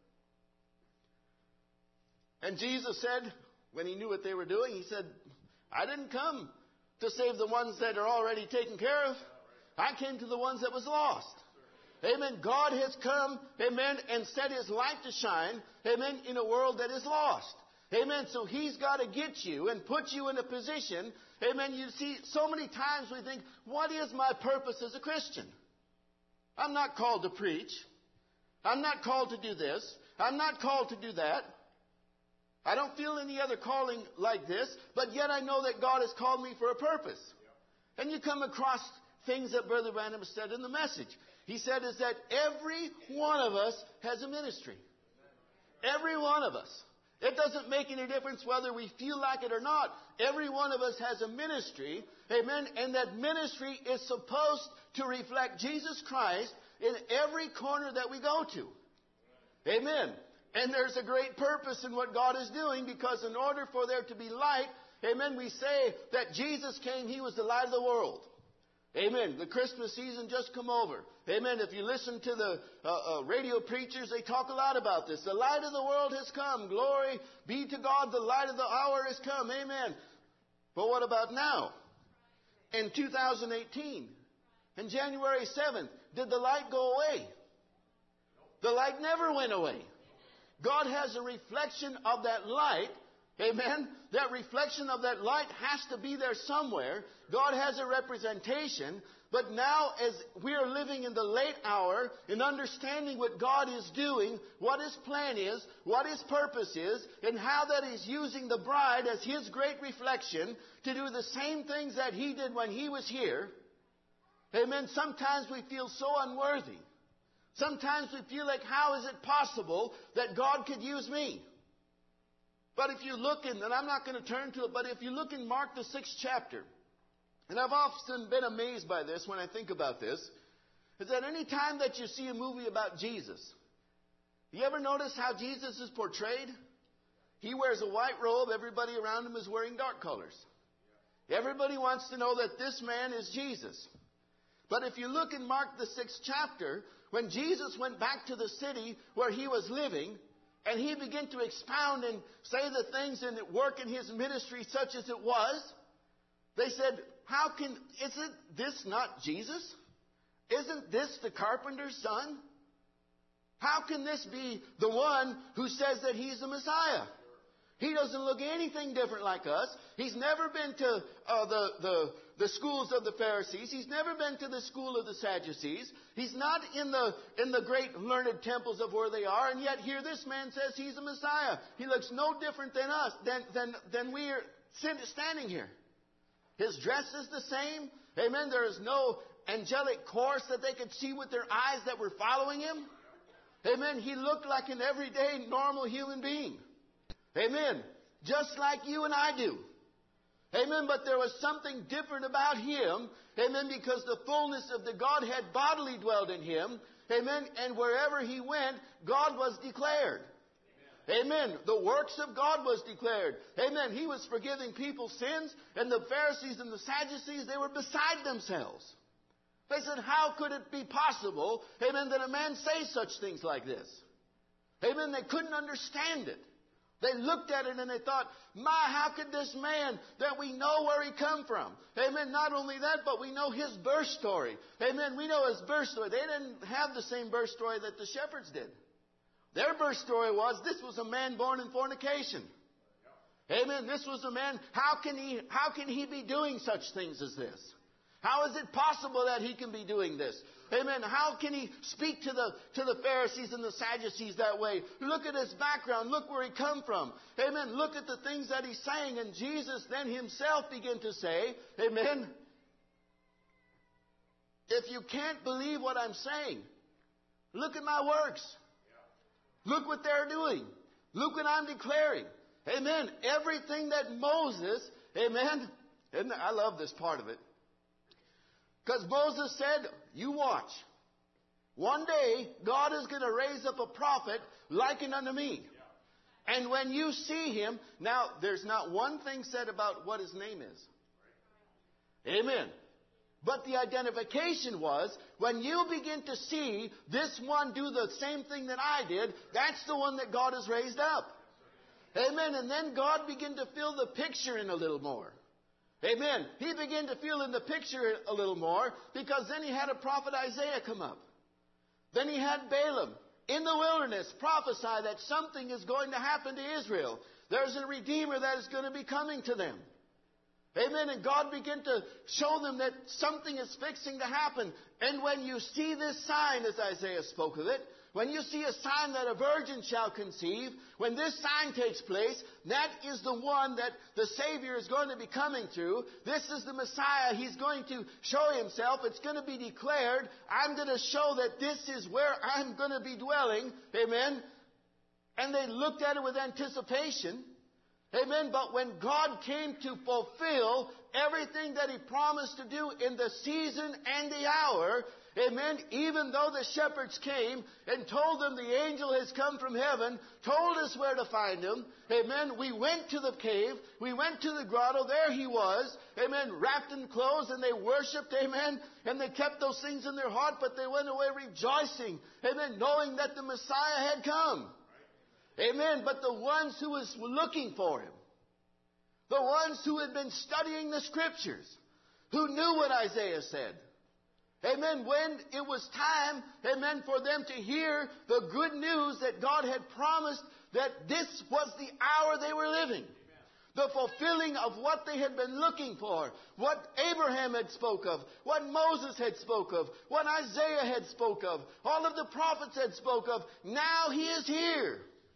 F: And Jesus said, when he knew what they were doing, he said, I didn't come to save the ones that are already taken care of. I came to the ones that was lost. Amen. God has come, amen, and set his light to shine, amen, in a world that is lost. Amen. So he's got to get you and put you in a position. Amen. You see, so many times we think, what is my purpose as a Christian? I'm not called to preach. I'm not called to do this. I'm not called to do that. I don't feel any other calling like this, but yet I know that God has called me for a purpose. And you come across things that Brother Branham said in the message. He said is that every one of us has a ministry. Every one of us. It doesn't make any difference whether we feel like it or not. Every one of us has a ministry, amen, and that ministry is supposed to reflect Jesus Christ in every corner that we go to. Amen. And there's a great purpose in what God is doing, because in order for there to be light, amen, we say that Jesus came, he was the light of the world. Amen. The Christmas season just come over. Amen. If you listen to the uh, uh, radio preachers, they talk a lot about this. The light of the world has come. Glory be to God. The light of the hour has come. Amen. But what about now? In two thousand eighteen, in January seventh, did the light go away? The light never went away. God has a reflection of that light. Amen. That reflection of that light has to be there somewhere. God has a representation. But now as we are living in the late hour, in understanding what God is doing, what his plan is, what his purpose is, and how that he's using the bride as his great reflection to do the same things that he did when he was here. Amen. Sometimes we feel so unworthy. Sometimes we feel like, how is it possible that God could use me? But if you look in, and I'm not going to turn to it, but if you look in Mark the sixth chapter, and I've often been amazed by this when I think about this, is that any time that you see a movie about Jesus, you ever notice how Jesus is portrayed? He wears a white robe, everybody around him is wearing dark colors. Everybody wants to know that this man is Jesus. But if you look in Mark the sixth chapter, when Jesus went back to the city where he was living, and he began to expound and say the things and work in his ministry such as it was, they said, how can, isn't this not Jesus? Isn't this the carpenter's son? How can this be the one who says that he's the Messiah? He doesn't look anything different like us. He's never been to uh, the, the, the schools of the Pharisees. He's never been to the school of the Sadducees. He's not in the, in the great learned temples of where they are. And yet here this man says he's a Messiah. He looks no different than us, than, than, than we are standing here. His dress is the same. Amen. There is no angelic course that they could see with their eyes that were following him. Amen. He looked like an everyday normal human being. Amen. Just like you and I do. Amen. But there was something different about him. Amen. Because the fullness of the Godhead bodily dwelled in him. Amen. And wherever he went, God was declared. Amen. The works of God was declared. Amen. He was forgiving people's sins, and the Pharisees and the Sadducees, they were beside themselves. They said, how could it be possible, amen, that a man say such things like this? Amen. They couldn't understand it. They looked at it and they thought, my, how could this man that we know where he come from? Amen. Not only that, but we know his birth story. Amen. We know his birth story. They didn't have the same birth story that the shepherds did. Their birth story was, this was a man born in fornication. Amen. This was a man, how can he, how can he be doing such things as this? How is it possible that he can be doing this? Amen. How can he speak to the, to the Pharisees and the Sadducees that way? Look at his background. Look where he come from. Amen. Look at the things that he's saying. And Jesus then himself began to say, amen, if you can't believe what I'm saying, look at my works. Look what they're doing. Look what I'm declaring. Amen. Everything that Moses, amen, and I love this part of it. Because Moses said, you watch. One day, God is going to raise up a prophet likened unto me. And when you see him, now there's not one thing said about what his name is. Amen. But the identification was, when you begin to see this one do the same thing that I did, that's the one that God has raised up. Amen. And then God began to fill the picture in a little more. Amen. He began to fill in the picture a little more, because then he had a prophet Isaiah come up. Then he had Balaam in the wilderness prophesy that something is going to happen to Israel. There's a Redeemer that is going to be coming to them. Amen. And God began to show them that something is fixing to happen. And when you see this sign, as Isaiah spoke of it, when you see a sign that a virgin shall conceive, when this sign takes place, that is the one that the Savior is going to be coming through. This is the Messiah. He's going to show himself. It's going to be declared. I'm going to show that this is where I'm going to be dwelling. Amen. And they looked at it with anticipation. Amen. But when God came to fulfill everything that he promised to do in the season and the hour, amen, even though the shepherds came and told them the angel has come from heaven, told us where to find him, amen, we went to the cave, we went to the grotto, there he was, amen, wrapped in clothes, and they worshipped, amen, and they kept those things in their heart, but they went away rejoicing, amen, knowing that the Messiah had come. Amen. But the ones who was looking for him, the ones who had been studying the Scriptures, who knew what Isaiah said, amen, when it was time, amen, for them to hear the good news that God had promised, that this was the hour they were living. The fulfilling of what they had been looking for, what Abraham had spoke of, what Moses had spoke of, what Isaiah had spoke of, all of the prophets had spoke of. Now he is here.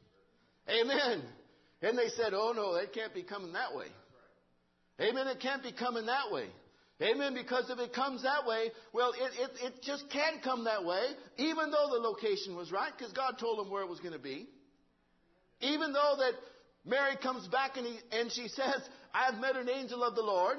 F: Amen. And they said, oh no, it can't be coming that way. Amen. It can't be coming that way. Amen. Because if it comes that way, well, it, it, it just can't come that way, even though the location was right, because God told them where it was going to be. Even though that Mary comes back and, he, and she says, I have met an angel of the Lord.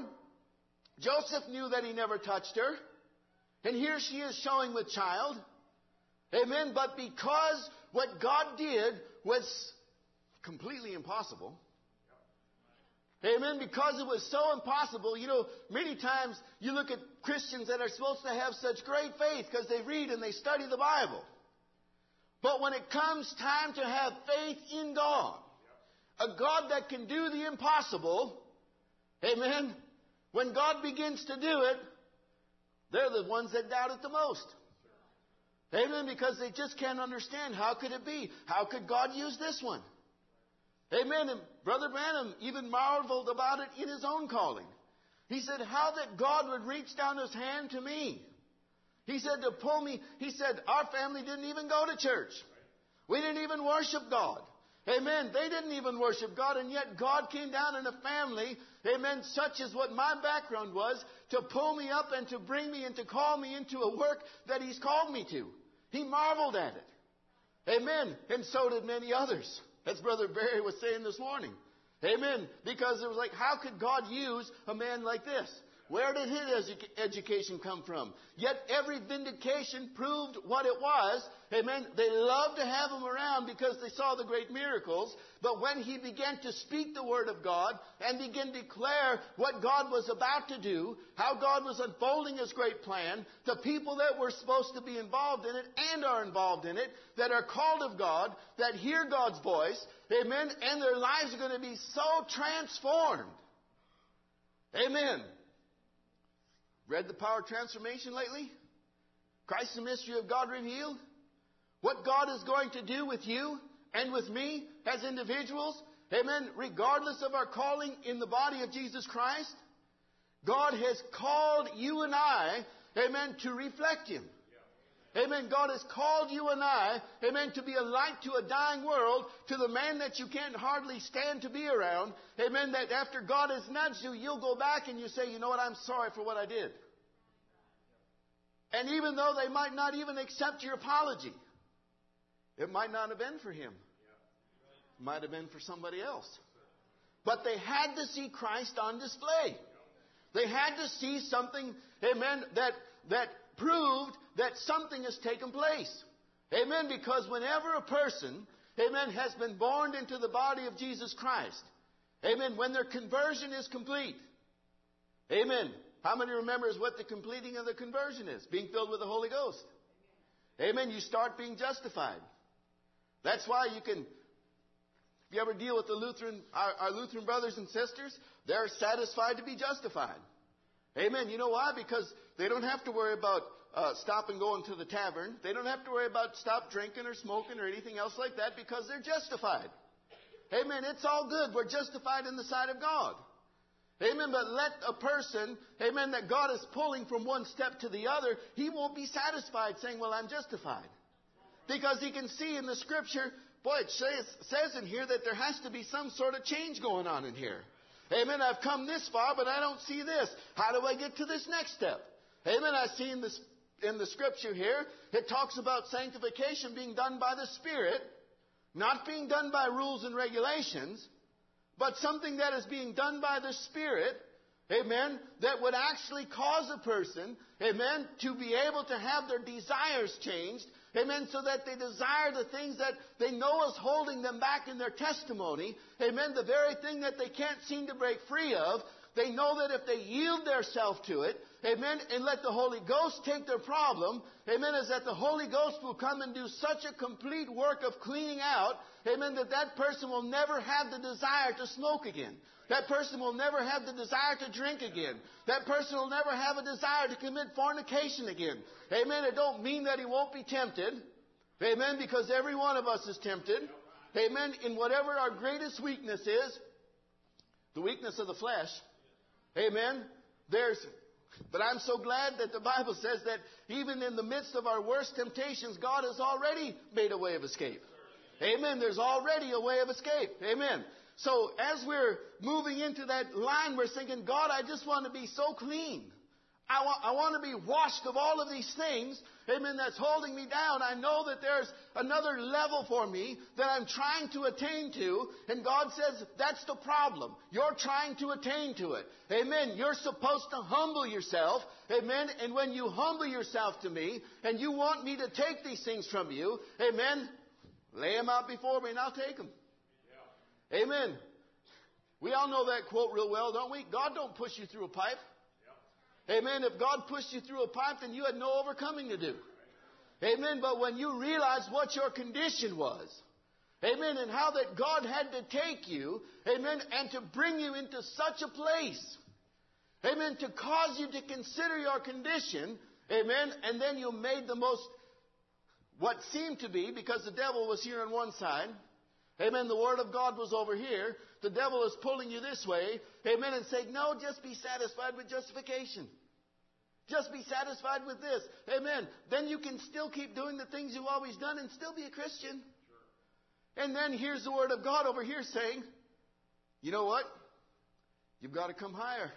F: Joseph knew that he never touched her. And here she is showing with child. Amen. But because what God did was completely impossible. Amen. Because it was so impossible, you know, many times you look at Christians that are supposed to have such great faith because they read and they study the Bible. But when it comes time to have faith in God, a God that can do the impossible, amen, when God begins to do it, they're the ones that doubt it the most. Amen. Because they just can't understand. How could it be? How could God use this one? Amen. And Brother Branham even marveled about it in his own calling. He said, how that God would reach down his hand to me. He said, to pull me. He said, our family didn't even go to church. We didn't even worship God. Amen. They didn't even worship God, and yet God came down in a family, amen, such as what my background was, to pull me up and to bring me and to call me into a work that he's called me to. He marveled at it. Amen. And so did many others. As Brother Barry was saying this morning. Amen. Because it was like, how could God use a man like this? Where did his edu- education come from? Yet every vindication proved what it was. Amen. They loved to have him around because they saw the great miracles. But when he began to speak the word of God and begin to declare what God was about to do, how God was unfolding his great plan, the people that were supposed to be involved in it and are involved in it, that are called of God, that hear God's voice, amen, and their lives are going to be so transformed. Amen. Read the Power of Transformation lately? Christ the Mystery of God Revealed? What God is going to do with you and with me as individuals, amen, regardless of our calling in the body of Jesus Christ. God has called you and I, amen, to reflect Him. Amen. God has called you and I, amen, to be a light to a dying world, to the man that you can't hardly stand to be around. Amen. That after God has nudged you, you'll go back and you say, you know what, I'm sorry for what I did. And even though they might not even accept your apology, it might not have been for him. It might have been for somebody else. But they had to see Christ on display. They had to see something, amen, that, that proved that something has taken place. Amen. Because whenever a person, amen, has been born into the body of Jesus Christ, amen, when their conversion is complete, amen. How many remembers what the completing of the conversion is? Being filled with the Holy Ghost. Amen. You start being justified. That's why you can, if you ever deal with the Lutheran, our, our Lutheran brothers and sisters, they're satisfied to be justified. Amen. You know why? Because they don't have to worry about uh, stop and going to the tavern. They don't have to worry about stop drinking or smoking or anything else like that because they're justified. Amen. It's all good. We're justified in the sight of God. Amen. But let a person, amen, that God is pulling from one step to the other, he won't be satisfied saying, well, I'm justified. Because he can see in the Scripture, boy, it says, says in here that there has to be some sort of change going on in here. Amen. I've come this far, but I don't see this. How do I get to this next step? Amen. I see in, this, in the Scripture here, it talks about sanctification being done by the Spirit, not being done by rules and regulations, but something that is being done by the Spirit, amen, that would actually cause a person, amen, to be able to have their desires changed, amen, so that they desire the things that they know is holding them back in their testimony, amen, the very thing that they can't seem to break free of. They know that if they yield themselves to it, amen, and let the Holy Ghost take their problem, amen, is that the Holy Ghost will come and do such a complete work of cleaning out, amen, that that person will never have the desire to smoke again. That person will never have the desire to drink again. That person will never have a desire to commit fornication again. Amen. It don't mean that he won't be tempted. Amen. Because every one of us is tempted. Amen. In whatever our greatest weakness is, the weakness of the flesh. Amen. There's, but I'm so glad that the Bible says that even in the midst of our worst temptations, God has already made a way of escape. Amen. There's already a way of escape. Amen. So as we're moving into that line, we're thinking, God, I just want to be so clean. I want, I want to be washed of all of these things, amen, that's holding me down. I know that there's another level for me that I'm trying to attain to. And God says, that's the problem. You're trying to attain to it. Amen. You're supposed to humble yourself. Amen. And when you humble yourself to me, and you want me to take these things from you, amen, lay them out before me and I'll take them. Amen. We all know that quote real well, don't we? God don't push you through a pipe. Yep. Amen. If God pushed you through a pipe, then you had no overcoming to do. Right. Amen. But when you realize what your condition was, amen, and how that God had to take you, amen, and to bring you into such a place, amen, to cause you to consider your condition, amen, and then you made the most, what seemed to be, because the devil was here on one side, amen, the Word of God was over here. The devil is pulling you this way. Amen, and saying, no, just be satisfied with justification. Just be satisfied with this. Amen. Then you can still keep doing the things you've always done and still be a Christian. Sure. And then here's the Word of God over here saying, you know what? You've got to come higher.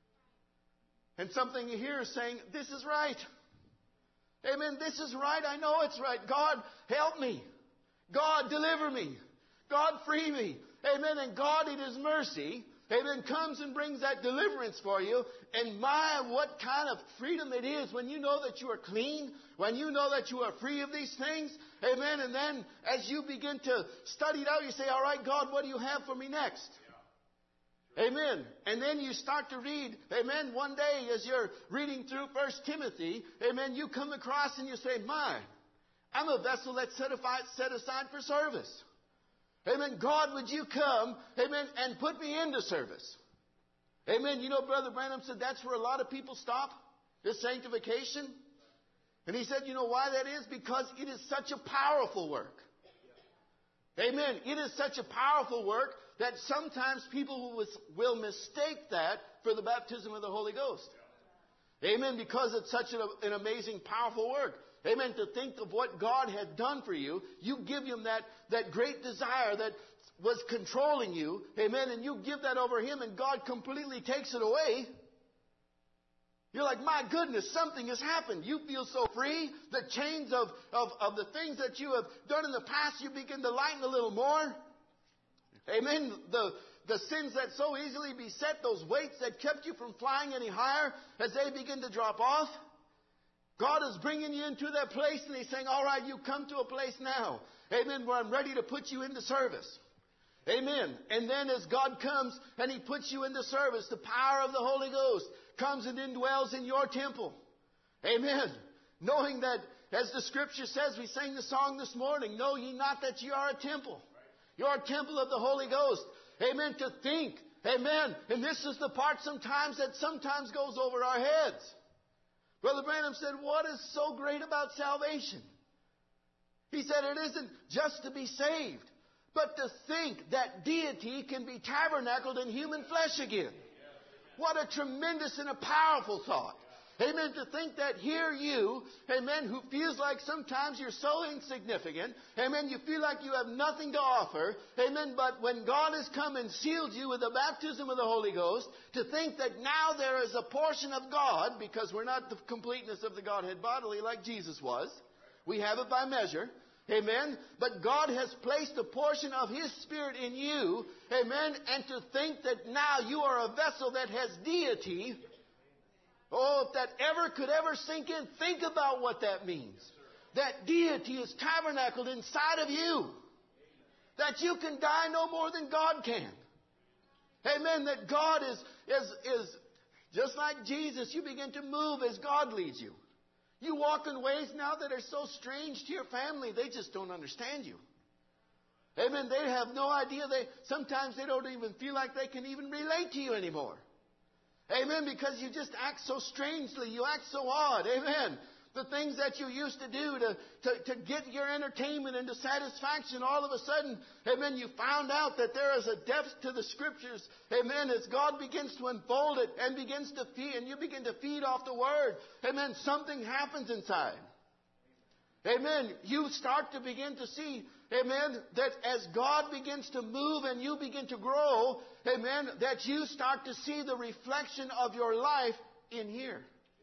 F: And something here is saying, this is right. Amen. This is right. I know it's right. God, help me. God, deliver me. God, free me. Amen. And God in His mercy, amen, comes and brings that deliverance for you. And my, what kind of freedom it is when you know that you are clean, when you know that you are free of these things. Amen. And then as you begin to study it out, you say, all right, God, what do you have for me next? Amen. And then you start to read, amen, one day as you're reading through First Timothy, amen, you come across and you say, my, I'm a vessel that's set aside for service. Amen. God, would you come, amen, and put me into service? Amen. You know, Brother Branham said that's where a lot of people stop, is sanctification. And he said, you know why that is? Because it is such a powerful work. Amen. It is such a powerful work that sometimes people will, will mistake that for the baptism of the Holy Ghost. Amen. Because it's such an, an amazing, powerful work. Amen. To think of what God had done for you, you give Him that, that great desire that was controlling you. Amen. And you give that over Him and God completely takes it away. You're like, my goodness, something has happened. You feel so free. The chains of, of, of the things that you have done in the past, you begin to lighten a little more. Amen. The, the sins that so easily beset, those weights that kept you from flying any higher, as they begin to drop off. God is bringing you into that place and He's saying, all right, you come to a place now. Amen. Where I'm ready to put you into service. Amen. And then as God comes and He puts you into service, the power of the Holy Ghost comes and indwells in your temple. Amen. Knowing that, as the Scripture says, we sang the song this morning, know ye not that ye are a temple. You're a temple of the Holy Ghost. Amen. To think. Amen. And this is the part sometimes that sometimes goes over our heads. Brother Branham said, what is so great about salvation? He said it isn't just to be saved, but to think that deity can be tabernacled in human flesh again. What a tremendous and a powerful thought. Amen. To think that here you, amen, who feels like sometimes you're so insignificant, amen, you feel like you have nothing to offer, amen, but when God has come and sealed you with the baptism of the Holy Ghost, to think that now there is a portion of God, because we're not the completeness of the Godhead bodily like Jesus was. We have it by measure. Amen. But God has placed a portion of His Spirit in you. Amen. And to think that now you are a vessel that has deity. Oh, if that ever could ever sink in, think about what that means. That deity is tabernacled inside of you. That you can die no more than God can. Amen. That God is, is, is just like Jesus, you begin to move as God leads you. You walk in ways now that are so strange to your family, they just don't understand you. Amen. They have no idea. They sometimes they don't even feel like they can even relate to you anymore. Amen. Because you just act so strangely. You act so odd. Amen. The things that you used to do to, to, to get your entertainment and to satisfaction, all of a sudden, amen, you found out that there is a depth to the Scriptures, amen, as God begins to unfold it and begins to feed, and you begin to feed off the Word, amen, something happens inside. Amen. You start to begin to see, amen, that as God begins to move and you begin to grow, amen, that you start to see the reflection of your life in here.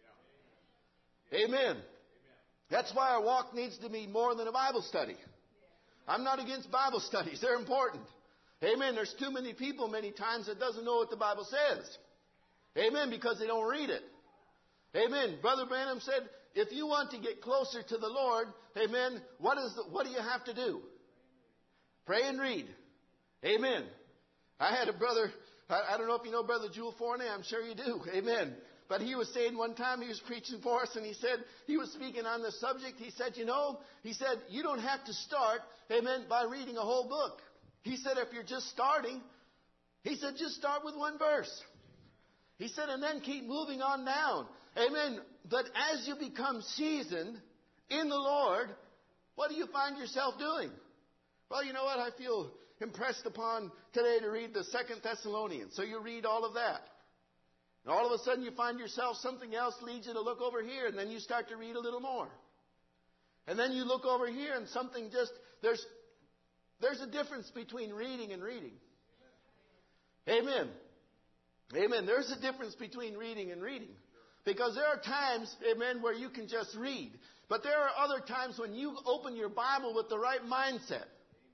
F: Amen. That's why our walk needs to be more than a Bible study. I'm not against Bible studies. They're important. Amen. There's too many people many times that doesn't know what the Bible says. Amen. Because they don't read it. Amen. Brother Branham said, if you want to get closer to the Lord, amen, what is the, what do you have to do? Pray and read. Amen. I had a brother, I, I don't know if you know Brother Jewel Forney. I'm sure you do. Amen. But he was saying one time, he was preaching for us, and he said, he was speaking on the subject. He said, you know, he said, you don't have to start, amen, by reading a whole book. He said, if you're just starting, he said, just start with one verse. He said, and then keep moving on down. Amen. But as you become seasoned in the Lord, what do you find yourself doing? Well, you know what? I feel impressed upon today to read the Second Thessalonians. So you read all of that. And all of a sudden you find yourself, something else leads you to look over here, and then you start to read a little more. And then you look over here and something just, there's, there's a difference between reading and reading. Amen. Amen. There's a difference between reading and reading. Because there are times, amen, where you can just read. But there are other times when you open your Bible with the right mindset.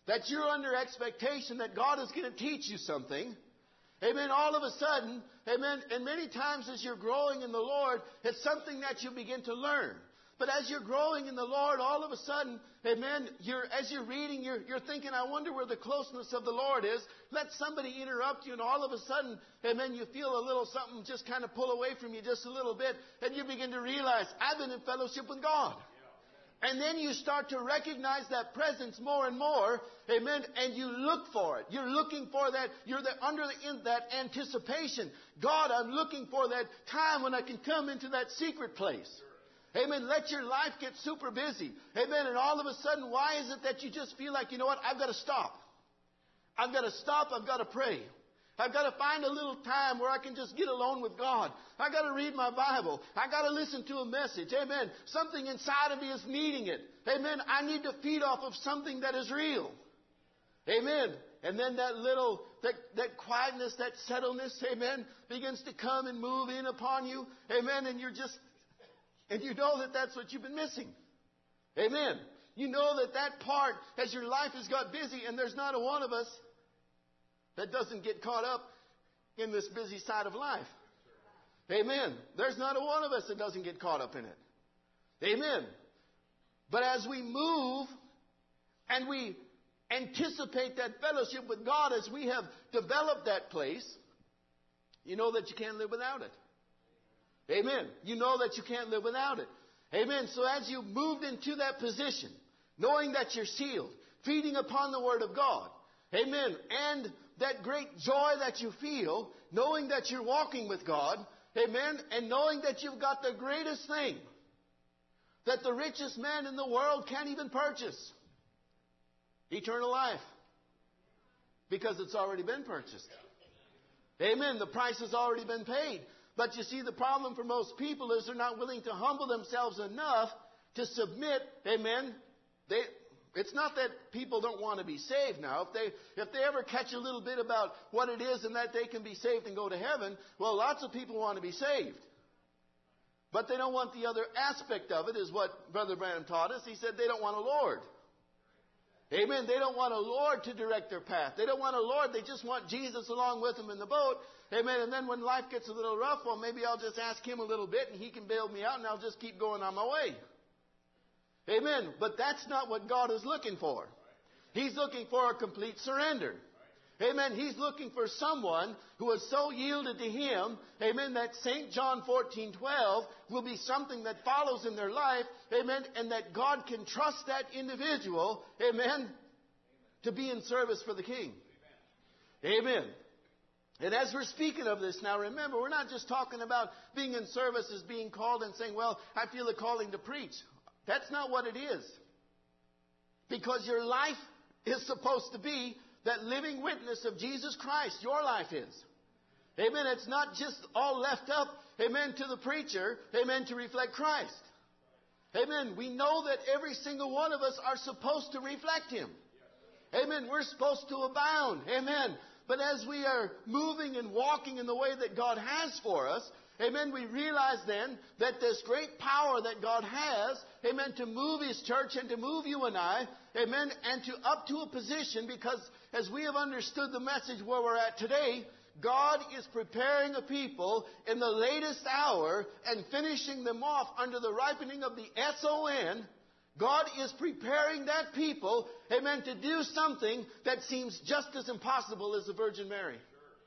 F: that you're under expectation that God is going to teach you something. Amen. All of a sudden, amen, and many times as you're growing in the Lord, it's something that you begin to learn. But as you're growing in the Lord, all of a sudden, amen, you're, as you're reading, you're, you're thinking, I wonder where the closeness of the Lord is. Let somebody interrupt you, and all of a sudden, amen, you feel a little something just kind of pull away from you just a little bit, and you begin to realize, I've been in fellowship with God. And then you start to recognize that presence more and more, amen, and you look for it. You're looking for that, you're the, under the, in that anticipation. God, I'm looking for that time when I can come into that secret place. Amen. Let your life get super busy. Amen. And all of a sudden, why is it that you just feel like, you know what, I've got to stop. I've got to stop. I've got to pray. I've got to find a little time where I can just get alone with God. I've got to read my Bible. I've got to listen to a message. Amen. Something inside of me is needing it. Amen. I need to feed off of something that is real. Amen. And then that little, that, that quietness, that settledness, amen, begins to come and move in upon you. Amen. And you're just, and you know that that's what you've been missing. Amen. You know that that part, as your life has got busy, and there's not a one of us that doesn't get caught up in this busy side of life. Amen. There's not a one of us that doesn't get caught up in it. Amen. But as we move and we anticipate that fellowship with God, as we have developed that place, you know that you can't live without it. Amen. You know that you can't live without it. Amen. So as you moved into that position, knowing that you're sealed, feeding upon the Word of God, amen, and that great joy that you feel, knowing that you're walking with God, amen, and knowing that you've got the greatest thing that the richest man in the world can't even purchase. Eternal life. Because it's already been purchased. Amen. The price has already been paid. But you see, the problem for most people is they're not willing to humble themselves enough to submit. Amen. They, it's not that people don't want to be saved now. If they, if they ever catch a little bit about what it is and that they can be saved and go to heaven, well, lots of people want to be saved. But they don't want the other aspect of it, is what Brother Branham taught us. He said they don't want a Lord. Amen. They don't want a Lord to direct their path. They don't want a Lord. They just want Jesus along with them in the boat. Amen. And then when life gets a little rough, well, maybe I'll just ask Him a little bit and He can bail me out and I'll just keep going on my way. Amen. But that's not what God is looking for. He's looking for a complete surrender. Amen. He's looking for someone who is so yielded to Him, amen, that Saint John fourteen twelve will be something that follows in their life, amen, and that God can trust that individual, amen, to be in service for the King. Amen. And as we're speaking of this now, remember, we're not just talking about being in service as being called and saying, well, I feel a calling to preach. That's not what it is. Because your life is supposed to be that living witness of Jesus Christ. Your life is. Amen. It's not just all left up, amen, to the preacher, amen, to reflect Christ. Amen. We know that every single one of us are supposed to reflect Him. Amen. We're supposed to abound. Amen. But as we are moving and walking in the way that God has for us, amen, we realize then that this great power that God has, amen, to move His church and to move you and I, amen, and to up to a position, because as we have understood the message where we're at today, God is preparing a people in the latest hour and finishing them off under the ripening of the S O N. God is preparing that people, amen, to do something that seems just as impossible as the Virgin Mary.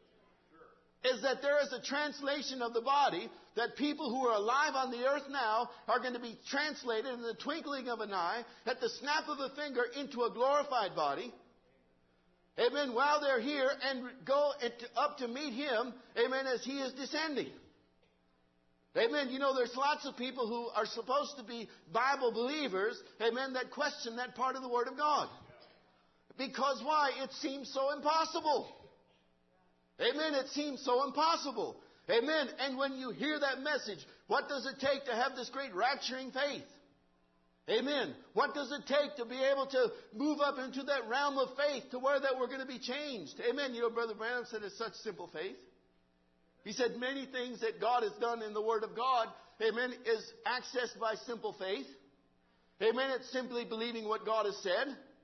F: Is that there is a translation of the body, that people who are alive on the earth now are going to be translated in the twinkling of an eye, at the snap of a finger, into a glorified body. Amen. While they're here and go up to meet Him, amen, as He is descending. Amen. You know, there's lots of people who are supposed to be Bible believers, amen, that question that part of the Word of God. Because why? It seems so impossible. Amen. It seems so impossible. Amen. And when you hear that message, what does it take to have this great rapturing faith? Amen. What does it take to be able to move up into that realm of faith to where that we're going to be changed? Amen. You know, Brother Branham said it's such simple faith. He said many things that God has done in the Word of God, amen, is accessed by simple faith. Amen. It's simply believing what God has said.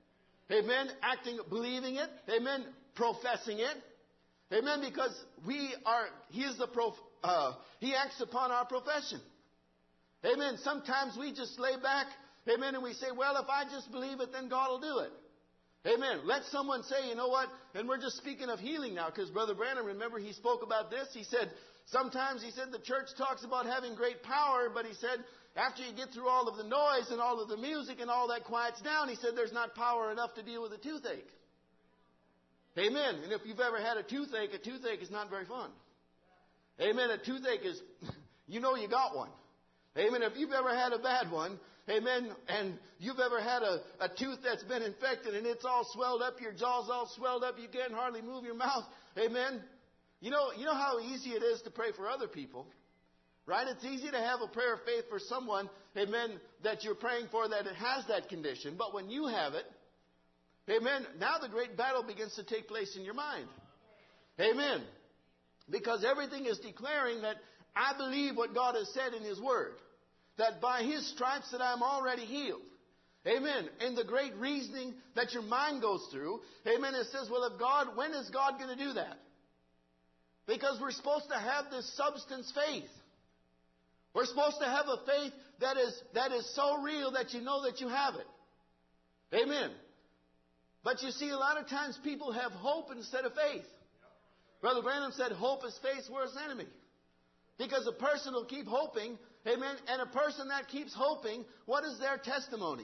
F: Amen. Acting, believing it. Amen. Professing it. Amen. Because we are, He is the prof, uh, He acts upon our profession. Amen. Sometimes we just lay back. Amen. And we say, well, if I just believe it, then God will do it. Amen. Let someone say, you know what? And we're just speaking of healing now, because Brother Branham, remember, he spoke about this. He said, sometimes he said the church talks about having great power, but he said, after you get through all of the noise and all of the music and all that quiets down, he said there's not power enough to deal with a toothache. Amen. And if you've ever had a toothache, a toothache is not very fun. Amen. A toothache is, you know you got one. Amen. If you've ever had a bad one, amen, and you've ever had a, a tooth that's been infected and it's all swelled up, your jaw's all swelled up, you can't hardly move your mouth. Amen. You know, you know how easy it is to pray for other people, right? It's easy to have a prayer of faith for someone, amen, that you're praying for that it has that condition. But when you have it, amen, now the great battle begins to take place in your mind. Amen. Because everything is declaring that I believe what God has said in His Word. That by His stripes that I'm already healed. Amen. And the great reasoning that your mind goes through. Amen. It says, well, if God, when is God going to do that? Because we're supposed to have this substance faith. We're supposed to have a faith that is, that is so real that you know that you have it. Amen. But you see, a lot of times people have hope instead of faith. Brother Branham said, hope is faith's worst enemy. Because a person will keep hoping, amen, and a person that keeps hoping, what is their testimony?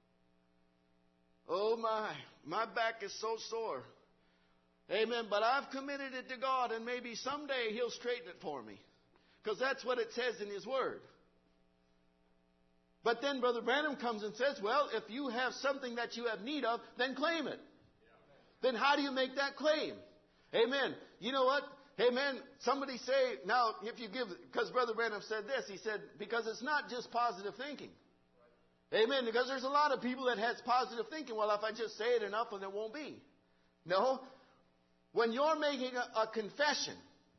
F: Oh my, my back is so sore. Amen, but I've committed it to God and maybe someday He'll straighten it for me. Because that's what it says in His Word. But then Brother Branham comes and says, well, if you have something that you have need of, then claim it. Then how do you make that claim? Amen. You know what? Amen. Somebody say, now, if you give, because Brother Branham said this, he said, because it's not just positive thinking. Amen. Because there's a lot of people that has positive thinking. Well, if I just say it enough, then it won't be. No. When you're making a, a confession,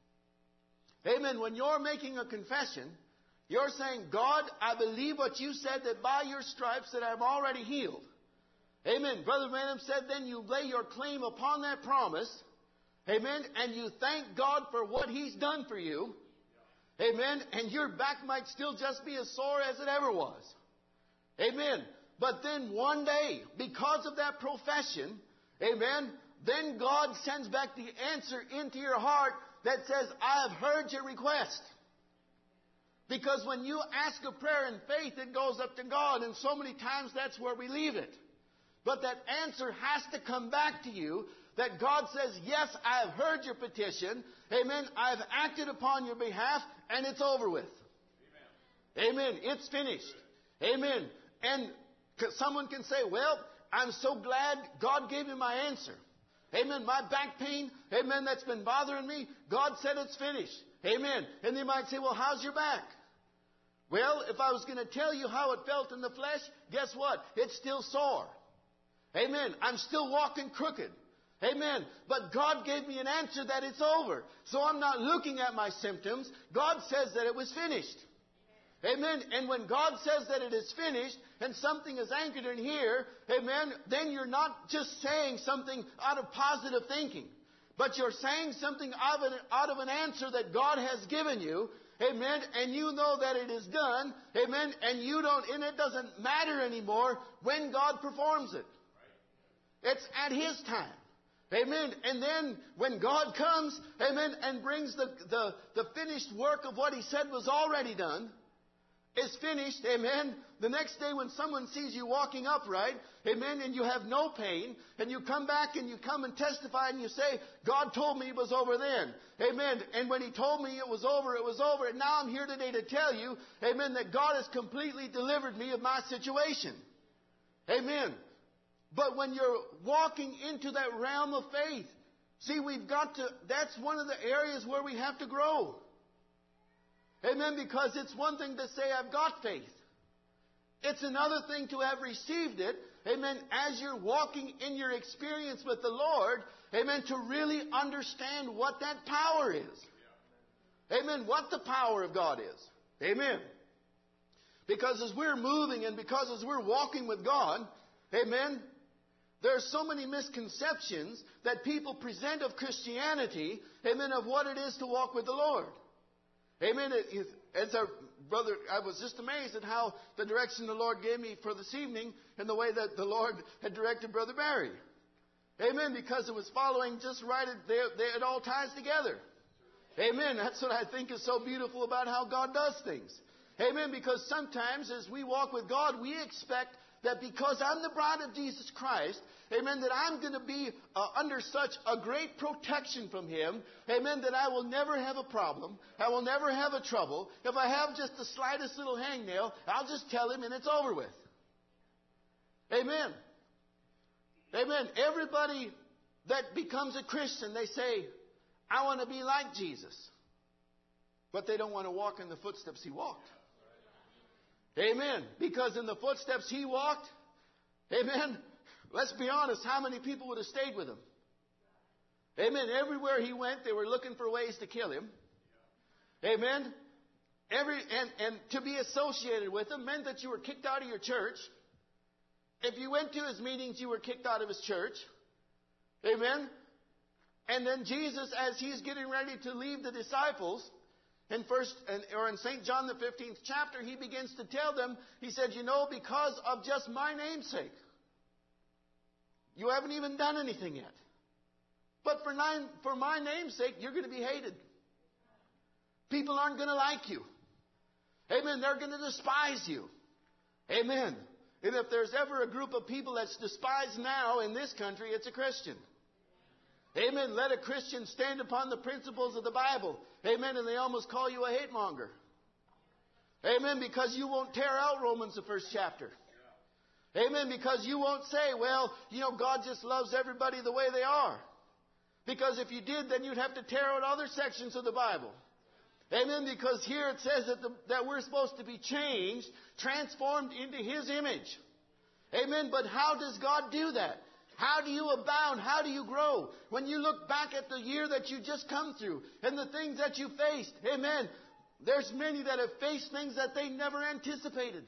F: amen, when you're making a confession, you're saying, God, I believe what you said, that by your stripes that I'm already healed. Amen. Brother Branham said, then you lay your claim upon that promise. Amen. And you thank God for what He's done for you. Amen. And your back might still just be as sore as it ever was. Amen. But then one day, because of that profession, amen, then God sends back the answer into your heart that says, I have heard your request. Because when you ask a prayer in faith, it goes up to God. And so many times that's where we leave it. But that answer has to come back to you. That God says, yes, I have heard your petition. Amen. I've acted upon your behalf, and it's over with. Amen. Amen. It's finished. Amen. And someone can say, well, I'm so glad God gave me my answer. Amen. My back pain, amen, that's been bothering me, God said it's finished. Amen. And they might say, well, how's your back? Well, if I was going to tell you how it felt in the flesh, guess what? It's still sore. Amen. I'm still walking crooked. Amen. But God gave me an answer that it's over. So I'm not looking at my symptoms. God says that it was finished. Amen. And when God says that it is finished and something is anchored in here, amen, then you're not just saying something out of positive thinking, but you're saying something out of an, out of an answer that God has given you. Amen. And you know that it is done. Amen. And you don't, and it doesn't matter anymore when God performs it. It's at His time. Amen. And then when God comes, amen, and brings the, the, the finished work of what He said was already done, is finished, amen. The next day when someone sees you walking upright, amen, and you have no pain, and you come back and you come and testify and you say, God told me it was over then. Amen. And when He told me it was over, it was over. And now I'm here today to tell you, amen, that God has completely delivered me of my situation. Amen. But when you're walking into that realm of faith, see, we've got to, that's one of the areas where we have to grow. Amen. Because it's one thing to say, I've got faith. It's another thing to have received it. Amen. As you're walking in your experience with the Lord, amen, to really understand what that power is. Amen. What the power of God is. Amen. Because as we're moving and because as we're walking with God, amen, There are so many misconceptions that people present of Christianity, amen, of what it is to walk with the Lord. Amen. As our brother, I was just amazed at how the direction the Lord gave me for this evening and the way that the Lord had directed Brother Barry. Amen. Because it was following just right. It, they, they, it all ties together. Amen. That's what I think is so beautiful about how God does things. Amen. Because sometimes as we walk with God, we expect that because I'm the bride of Jesus Christ, amen, that I'm going to be uh, under such a great protection from Him, amen, that I will never have a problem. I will never have a trouble. If I have just the slightest little hangnail, I'll just tell Him and it's over with. Amen. Amen. Everybody that becomes a Christian, they say, I want to be like Jesus. But they don't want to walk in the footsteps He walked. Amen. Because in the footsteps He walked, amen, let's be honest, how many people would have stayed with Him? Amen. Everywhere He went, they were looking for ways to kill Him. Amen. Every and, and to be associated with Him meant that you were kicked out of your church. If you went to His meetings, you were kicked out of His church. Amen. And then Jesus, as He's getting ready to leave the disciples, in first, or in Saint John the fifteenth chapter, He begins to tell them, He said, you know, because of just my name's sake, you haven't even done anything yet. But for, nine, for my name's sake, you're going to be hated. People aren't going to like you. Amen. They're going to despise you. Amen. And if there's ever a group of people that's despised now in this country, it's a Christian. Amen. Let a Christian stand upon the principles of the Bible. Amen. And they almost call you a hate monger. Amen. Because you won't tear out Romans, the first chapter. Amen. Because you won't say, well, you know, God just loves everybody the way they are. Because if you did, then you'd have to tear out other sections of the Bible. Amen. Because here it says that, the, that we're supposed to be changed, transformed into His image. Amen. But how does God do that? How do you abound? How do you grow? When you look back at the year that you just come through and the things that you faced, amen, there's many that have faced things that they never anticipated.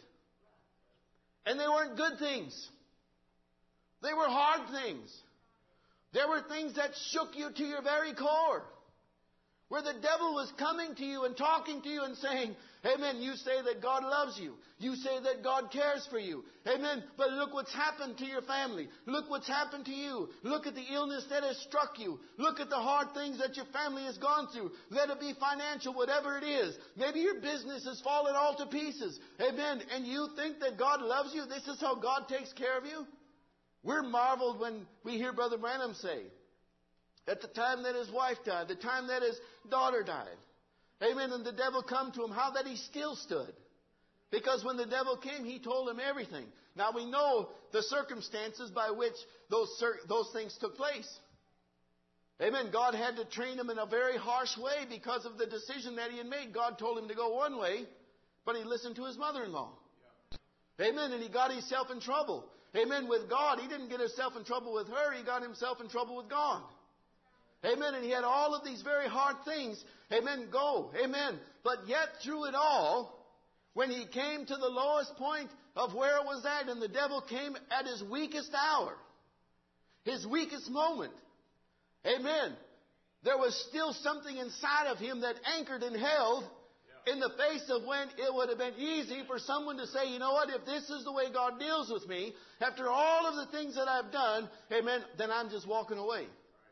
F: And they weren't good things. They were hard things. There were things that shook you to your very core. Where the devil was coming to you and talking to you and saying, amen, you say that God loves you. You say that God cares for you. Amen. But look what's happened to your family. Look what's happened to you. Look at the illness that has struck you. Look at the hard things that your family has gone through. Let it be financial, whatever it is. Maybe your business has fallen all to pieces. Amen. And you think that God loves you? This is how God takes care of you? We're marveled when we hear Brother Branham say, at the time that his wife died, the time that his daughter died. Amen. And the devil come to him, how that he still stood. Because when the devil came, he told him everything. Now we know the circumstances by which those, those things took place. Amen. God had to train him in a very harsh way because of the decision that he had made. God told him to go one way, but he listened to his mother-in-law. Amen. And he got himself in trouble. Amen. With God, he didn't get himself in trouble with her. He got himself in trouble with God. Amen. And he had all of these very hard things. Amen. Go. Amen. But yet through it all, when he came to the lowest point of where it was at, and the devil came at his weakest hour, his weakest moment, amen, there was still something inside of him that anchored and held in the face of when it would have been easy for someone to say, you know what, if this is the way God deals with me, after all of the things that I've done, amen, then I'm just walking away.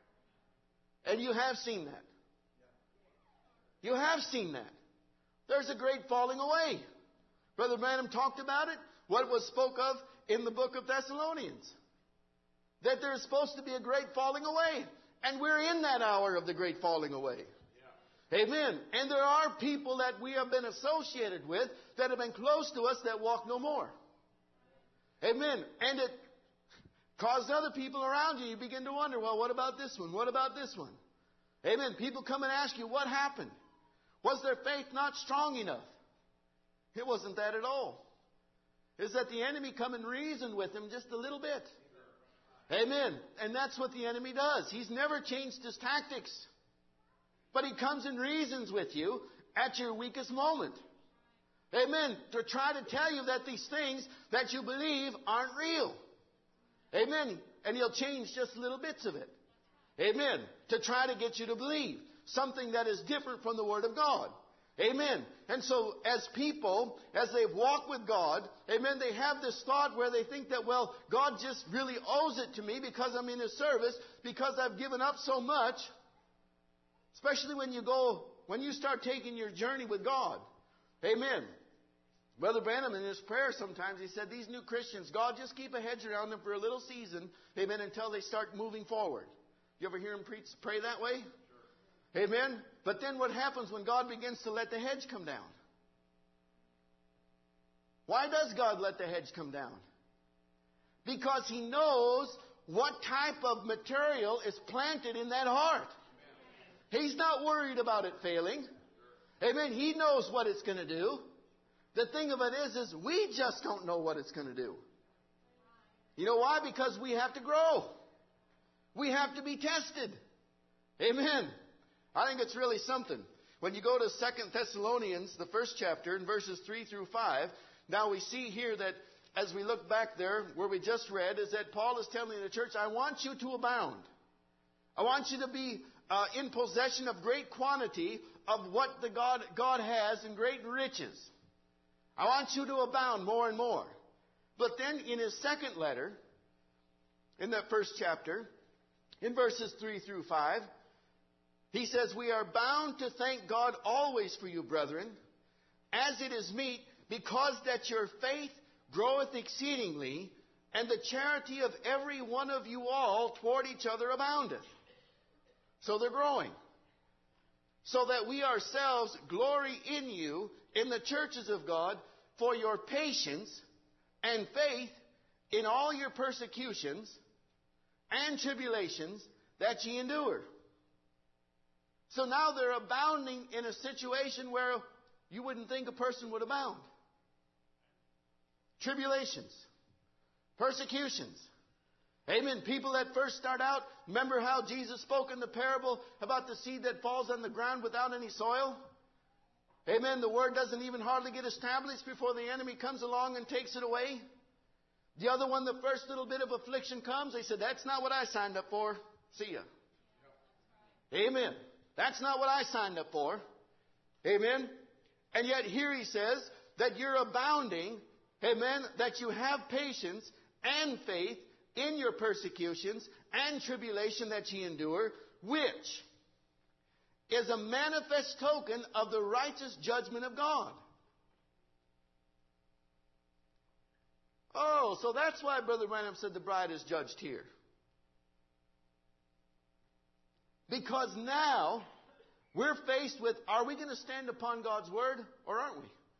F: And you have seen that. You have seen that. There's a great falling away. Brother Branham talked about it. What was spoke of in the book of Thessalonians. That there's supposed to be a great falling away. And we're in that hour of the great falling away. Yeah. Amen. And there are people that we have been associated with that have been close to us that walk no more. Amen. And it caused other people around you. You begin to wonder, well, what about this one? What about this one? Amen. People come and ask you, what happened? Was their faith not strong enough? It wasn't that at all. It's that the enemy come and reason with him just a little bit. Amen. And that's what the enemy does. He's never changed his tactics. But he comes and reasons with you at your weakest moment. Amen. To try to tell you that these things that you believe aren't real. Amen. and He'll change just little bits of it. Amen. To try to get you to believe something that is different from the Word of God. Amen. And so as people, as they've walked with God, amen, they have this thought where they think that, well, God just really owes it to me because I'm in His service, because I've given up so much. Especially when you go, when you start taking your journey with God. Amen. Brother Branham in his prayer sometimes, he said, these new Christians, God, just keep a hedge around them for a little season, amen, until they start moving forward. You ever hear him preach, pray that way? Sure. Amen. But then what happens when God begins to let the hedge come down? Why does God let the hedge come down? Because He knows what type of material is planted in that heart. He's not worried about it failing. Amen. He knows what it's going to do. The thing of it is, is we just don't know what it's going to do. You know why? Because we have to grow. We have to be tested. Amen. I think it's really something. When you go to Second Thessalonians, the first chapter, in verses three through five, now we see here that as we look back there, where we just read, is that Paul is telling the church, I want you to abound. I want you to be uh, in possession of great quantity of what the God, God has in great riches. I want you to abound more and more. But then in his second letter, in that first chapter, in verses three through five, he says, we are bound to thank God always for you, brethren, as it is meet, because that your faith groweth exceedingly, and the charity of every one of you all toward each other aboundeth. So they're growing. So that we ourselves glory in you, in the churches of God, for your patience and faith in all your persecutions and tribulations that ye endure. So now they're abounding in a situation where you wouldn't think a person would abound. Tribulations, persecutions. Amen. People that first start out, remember how Jesus spoke in the parable about the seed that falls on the ground without any soil? Amen. The word doesn't even hardly get established before the enemy comes along and takes it away. The other one, the first little bit of affliction comes, they said, that's not what I signed up for. See ya. Amen. That's not what I signed up for. Amen. And yet here he says that you're abounding, amen, that you have patience and faith in your persecutions and tribulation that ye endure, which is a manifest token of the righteous judgment of God. Oh, so that's why Brother Branham said the bride is judged here. Because now we're faced with, are we going to stand upon God's word or aren't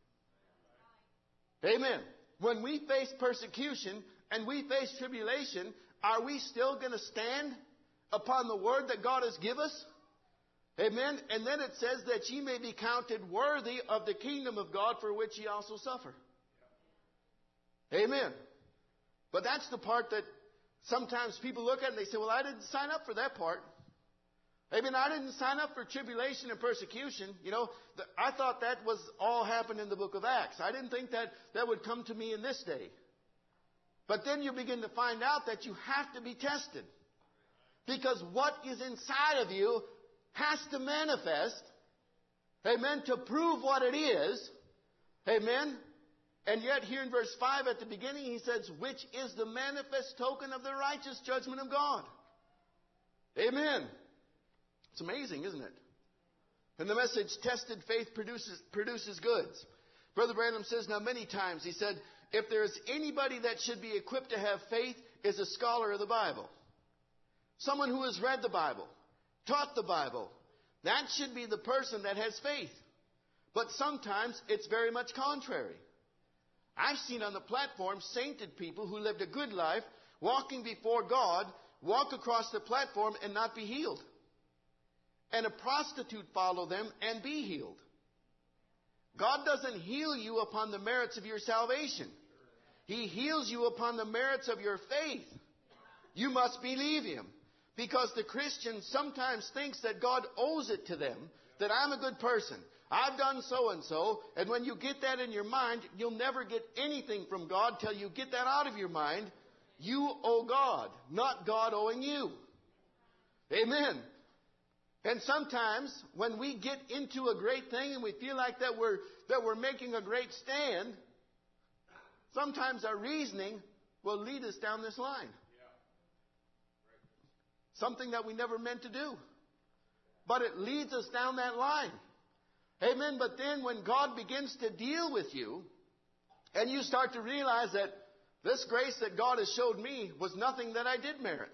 F: we? Amen. When we face persecution and we face tribulation, are we still going to stand upon the word that God has given us? Amen. And then it says that ye may be counted worthy of the kingdom of God for which ye also suffer. Amen. But that's the part that sometimes people look at and they say, well, I didn't sign up for that part. Amen. I didn't sign up for tribulation and persecution. You know, the, I thought that was all happened in the book of Acts. I didn't think that that would come to me in this day. But then you begin to find out that you have to be tested. Because what is inside of you has to manifest, amen, to prove what it is, amen. And yet here in verse five at the beginning he says, which is the manifest token of the righteous judgment of God. Amen. It's amazing, isn't it? And the message, tested faith produces, produces goods. Brother Branham says now many times, he said, if there's anybody that should be equipped to have faith is a scholar of the Bible. Someone who has read the Bible, taught the Bible. That should be the person that has faith. But sometimes it's very much contrary. I've seen on the platform sainted people who lived a good life, walking before God, walk across the platform and not be healed. And a prostitute follow them and be healed. God doesn't heal you upon the merits of your salvation. He heals you upon the merits of your faith. You must believe Him. Because the Christian sometimes thinks that God owes it to them, that I'm a good person. I've done so and so. And when you get that in your mind, you'll never get anything from God till you get that out of your mind You owe God, not God owing you. Amen. And sometimes when we get into a great thing and we feel like that we're, that we're making a great stand, sometimes our reasoning will lead us down this line. Something that we never meant to do. But it leads us down that line. Amen. But then when God begins to deal with you, and you start to realize that this grace that God has showed me was nothing that I did merit.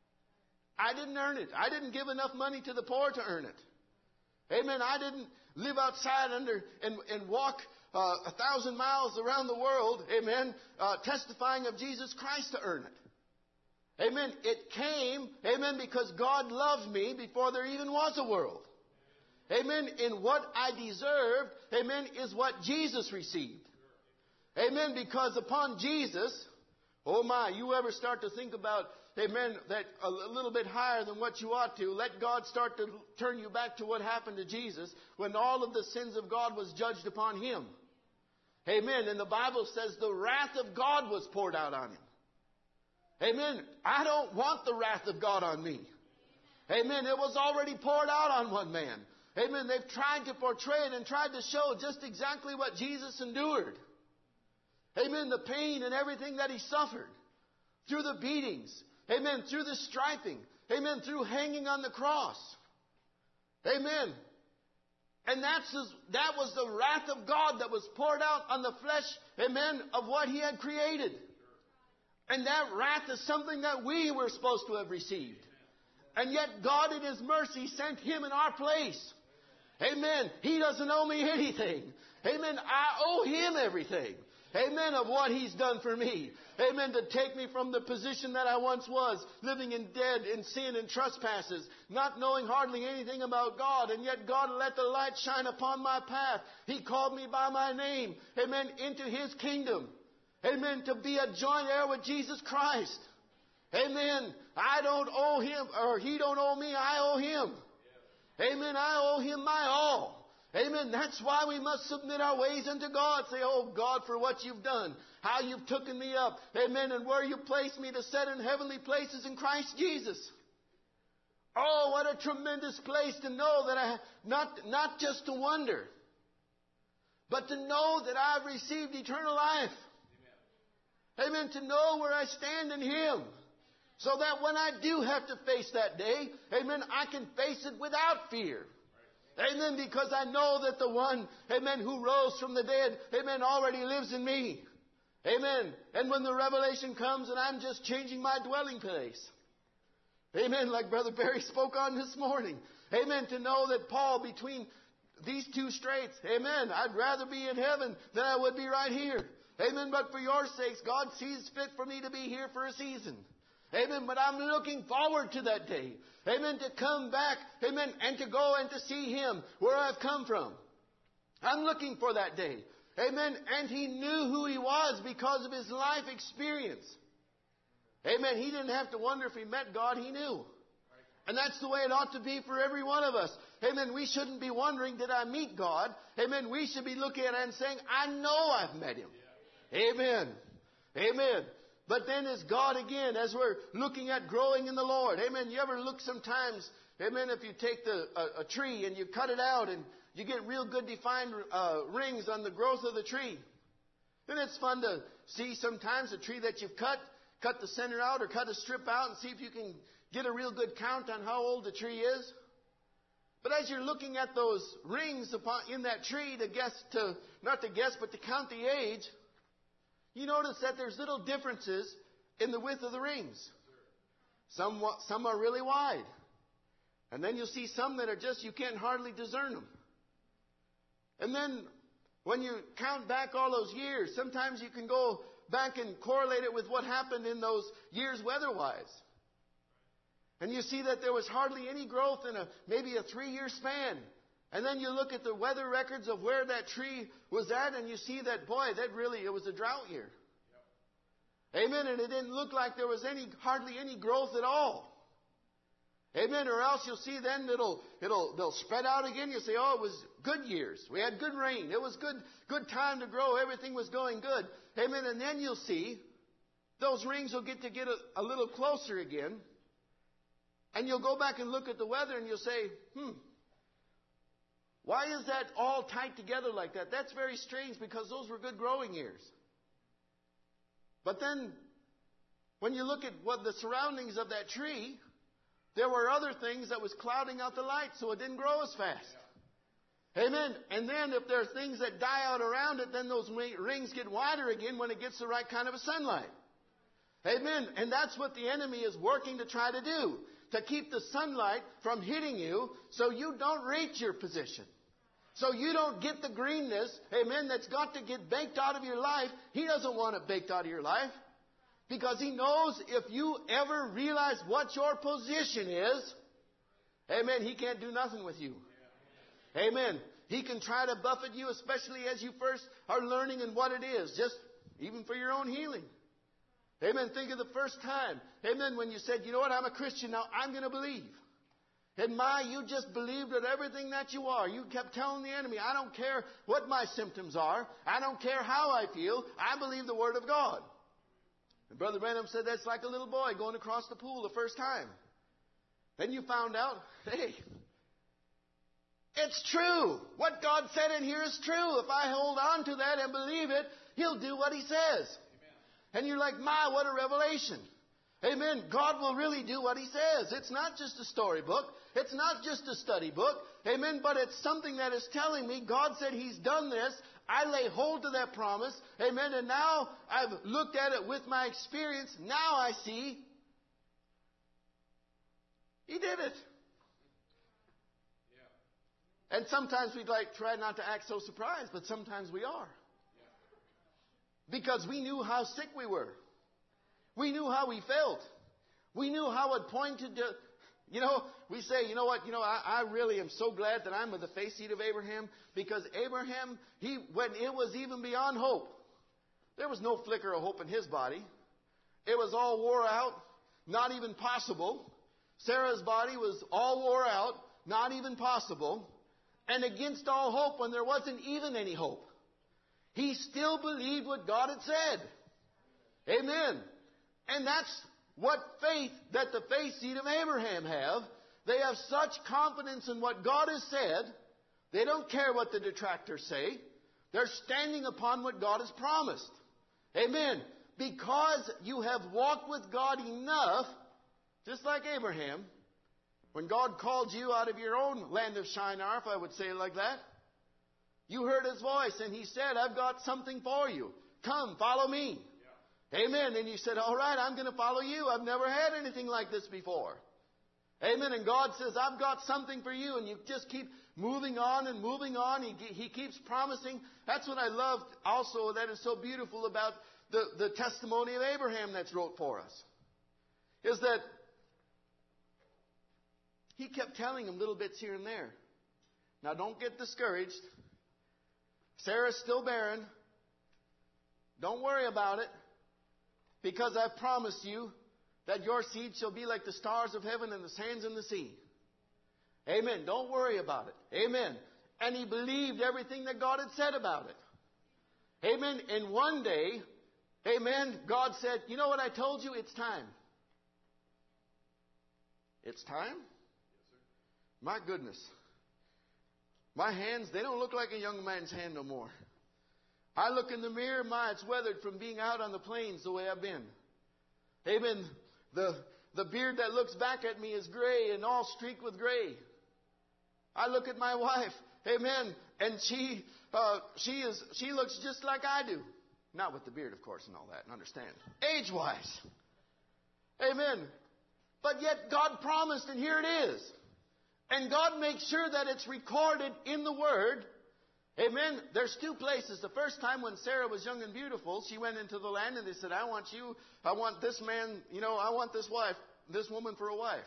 F: I didn't earn it. I didn't give enough money to the poor to earn it. Amen. I didn't live outside under and, and walk uh, a thousand miles around the world, amen, uh, testifying of Jesus Christ to earn it. Amen. It came, amen, because God loved me before there even was a world. Amen. And what I deserved, amen, is what Jesus received. Amen. Because upon Jesus, oh my, you ever start to think about, amen, that a little bit higher than what you ought to, let God start to turn you back to what happened to Jesus when all of the sins of God was judged upon Him. Amen. And the Bible says the wrath of God was poured out on Him. Amen. I don't want the wrath of God on me. Amen. It was already poured out on one man. Amen. They've tried to portray it and tried to show just exactly what Jesus endured. Amen. The pain and everything that He suffered. Through the beatings. Amen. Through the striping. Amen. Through hanging on the cross. Amen. And that's his, that was the wrath of God that was poured out on the flesh. Amen. Of what He had created. And that wrath is something that we were supposed to have received. And yet God in His mercy sent Him in our place. Amen. He doesn't owe me anything. Amen. I owe Him everything. Amen. Of what He's done for me. Amen. To take me from the position that I once was, living in dead in sin and trespasses, not knowing hardly anything about God, and yet God let the light shine upon my path. He called me by my name. Amen. Into His kingdom. Amen. To be a joint heir with Jesus Christ. Amen. I don't owe Him, or He don't owe me, I owe Him. Amen. I owe Him my all. Amen. That's why we must submit our ways unto God. Say, oh God, for what You've done. How You've taken me up. Amen. And where You placed me to set in heavenly places in Christ Jesus. Oh, what a tremendous place to know that I, not, not just to wonder, but to know that I've received eternal life. Amen. To know where I stand in Him. So that when I do have to face that day, amen, I can face it without fear. Amen. Because I know that the one, amen, who rose from the dead, amen, already lives in me. Amen. And when the revelation comes and I'm just changing my dwelling place. Amen. Like Brother Barry spoke on this morning. Amen. To know that Paul, between these two straits, amen, I'd rather be in heaven than I would be right here. Amen. But for your sakes, God sees fit for me to be here for a season. Amen. But I'm looking forward to that day. Amen. To come back. Amen. And to go and to see Him where I've come from. I'm looking for that day. Amen. And He knew who He was because of His life experience. Amen. He didn't have to wonder if He met God. He knew. And that's the way it ought to be for every one of us. Amen. We shouldn't be wondering, did I meet God? Amen. We should be looking at it and saying, I know I've met Him. Amen. Amen. But then as God again, as we're looking at growing in the Lord. Amen. You ever look sometimes, amen, if you take the, a, a tree and you cut it out and you get real good defined uh, rings on the growth of the tree. Then it's fun to see sometimes a tree that you've cut, cut the center out or cut a strip out and see if you can get a real good count on how old the tree is. But as you're looking at those rings upon, in that tree to guess, to not to guess, but to count the age, you notice that there's little differences in the width of the rings. Some, some are really wide. And then you'll see some that are just, you can't hardly discern them. And then when you count back all those years, sometimes you can go back and correlate it with what happened in those years weather-wise. And you see that there was hardly any growth in a maybe a three-year span. And then you look at the weather records of where that tree was at, and you see that, boy, that really, it was a drought year. Yep. Amen. And it didn't look like there was any, hardly any growth at all. Amen. Or else you'll see then it'll, it'll, they'll spread out again. You'll say, oh, it was good years. We had good rain. It was good, good time to grow. Everything was going good. Amen. And then you'll see those rings will get to get a, a little closer again. And you'll go back and look at the weather and you'll say, hmm, why is that all tight together like that? That's very strange because those were good growing years. But then, when you look at what the surroundings of that tree, there were other things that was clouding out the light so it didn't grow as fast. Yeah. Amen. And then if there are things that die out around it, then those rings get wider again when it gets the right kind of a sunlight. Amen. And that's what the enemy is working to try to do. To keep the sunlight from hitting you so you don't reach your position. So you don't get the greenness, amen, that's got to get baked out of your life. He doesn't want it baked out of your life. Because He knows if you ever realize what your position is, amen, He can't do nothing with you. Amen. He can try to buffet you, especially as you first are learning in what it is, just even for your own healing. Amen. Think of the first time. Amen. When you said, you know what, I'm a Christian now, I'm going to believe. And my, you just believed at everything that you are. You kept telling the enemy, I don't care what my symptoms are. I don't care how I feel. I believe the Word of God. And Brother Branham said that's like a little boy going across the pool the first time. Then you found out, hey, it's true. What God said in here is true. If I hold on to that and believe it, He'll do what He says. And you're like, my, what a revelation. Amen. God will really do what He says. It's not just a storybook. It's not just a study book. Amen. But it's something that is telling me God said He's done this. I lay hold to that promise. Amen. And now I've looked at it with my experience. Now I see He did it. Yeah. And sometimes we'd like try not to act so surprised, but sometimes we are. Because we knew how sick we were. We knew how we felt. We knew how it pointed to, you know, we say, you know what, you know, I, I really am so glad that I'm with the face seat of Abraham, because Abraham, he, when it was even beyond hope, there was no flicker of hope in his body. It was all wore out, not even possible. Sarah's body was all wore out, not even possible. And against all hope when there wasn't even any hope. He still believed what God had said. Amen. And that's what faith that the faith seed of Abraham have. They have such confidence in what God has said. They don't care what the detractors say. They're standing upon what God has promised. Amen. Because you have walked with God enough, just like Abraham, when God called you out of your own land of Shinar, if I would say it like that, you heard His voice and He said, I've got something for you. Come, follow me. Yeah. Amen. And you said, all right, I'm going to follow you. I've never had anything like this before. Amen. And God says, I've got something for you. And you just keep moving on and moving on. He, he keeps promising. That's what I love also that is so beautiful about the, the testimony of Abraham that's wrote for us. Is that he kept telling him little bits here and there. Now don't get discouraged. Sarah's still barren. Don't worry about it. Because I've promised you that your seed shall be like the stars of heaven and the sands in the sea. Amen. Don't worry about it. Amen. And he believed everything that God had said about it. Amen. And one day, amen, God said, you know what I told you? It's time. It's time? My goodness. My hands, they don't look like a young man's hand no more. I look in the mirror, my, it's weathered from being out on the plains the way I've been. Amen. The, the beard that looks back at me is gray and all streaked with gray. I look at my wife, amen, and she, uh, she is, she looks just like I do. Not with the beard, of course, and all that, understand. Age-wise. Amen. But yet God promised, and here it is. And God makes sure that it's recorded in the Word. Amen. There's two places. The first time when Sarah was young and beautiful, she went into the land and they said, I want you, I want this man, you know, I want this wife, this woman for a wife.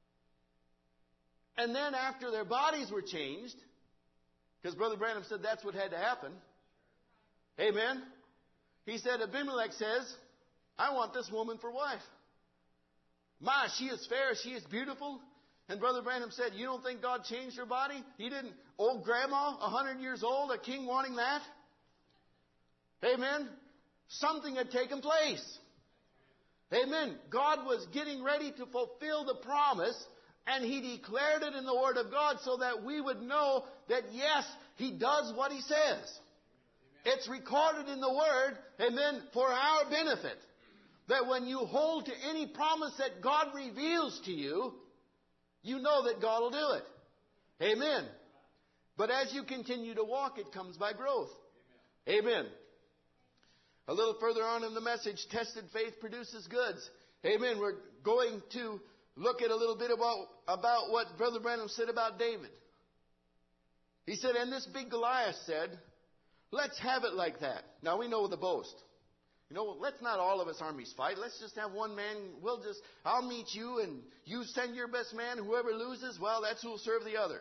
F: And then after their bodies were changed, because Brother Branham said that's what had to happen. Amen. He said, Abimelech says, I want this woman for wife. My, she is fair, she is beautiful. And Brother Branham said, you don't think God changed her body? He didn't. Old grandma, a hundred years old, a king wanting that? Amen. Something had taken place. Amen. God was getting ready to fulfill the promise, and He declared it in the Word of God so that we would know that, yes, He does what He says. It's recorded in the Word, amen, for our benefit. That when you hold to any promise that God reveals to you, you know that God will do it. Amen. But as you continue to walk, it comes by growth. Amen. A little further on in the message, tested faith produces goods. Amen. We're going to look at a little bit about, about what Brother Branham said about David. He said, and this big Goliath said, let's have it like that. Now we know the boast. You know, let's not all of us armies fight. Let's just have one man. We'll just, I'll meet you and you send your best man. Whoever loses, well, that's who will serve the other.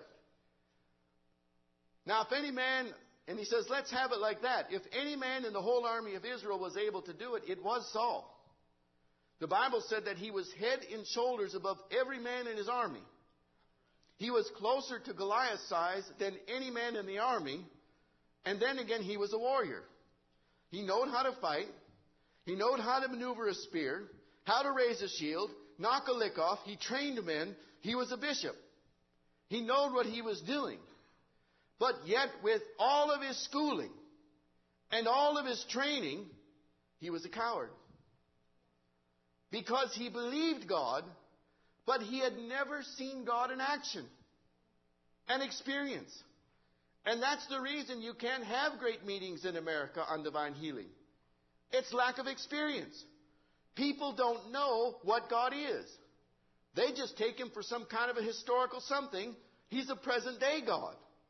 F: Now, if any man, and he says, let's have it like that. If any man in the whole army of Israel was able to do it, it was Saul. The Bible said that he was head and shoulders above every man in his army. He was closer to Goliath's size than any man in the army. And then again, he was a warrior. He knowed how to fight. He knowed how to maneuver a spear, how to raise a shield, knock a lick off. He trained men. He was a bishop. He knowed what he was doing. But yet, with all of his schooling and all of his training, he was a coward. Because he believed God, but he had never seen God in action and experience. And that's the reason you can't have great meetings in America on divine healing. It's lack of experience. People don't know what God is. They just take Him for some kind of a historical something. He's a present day God.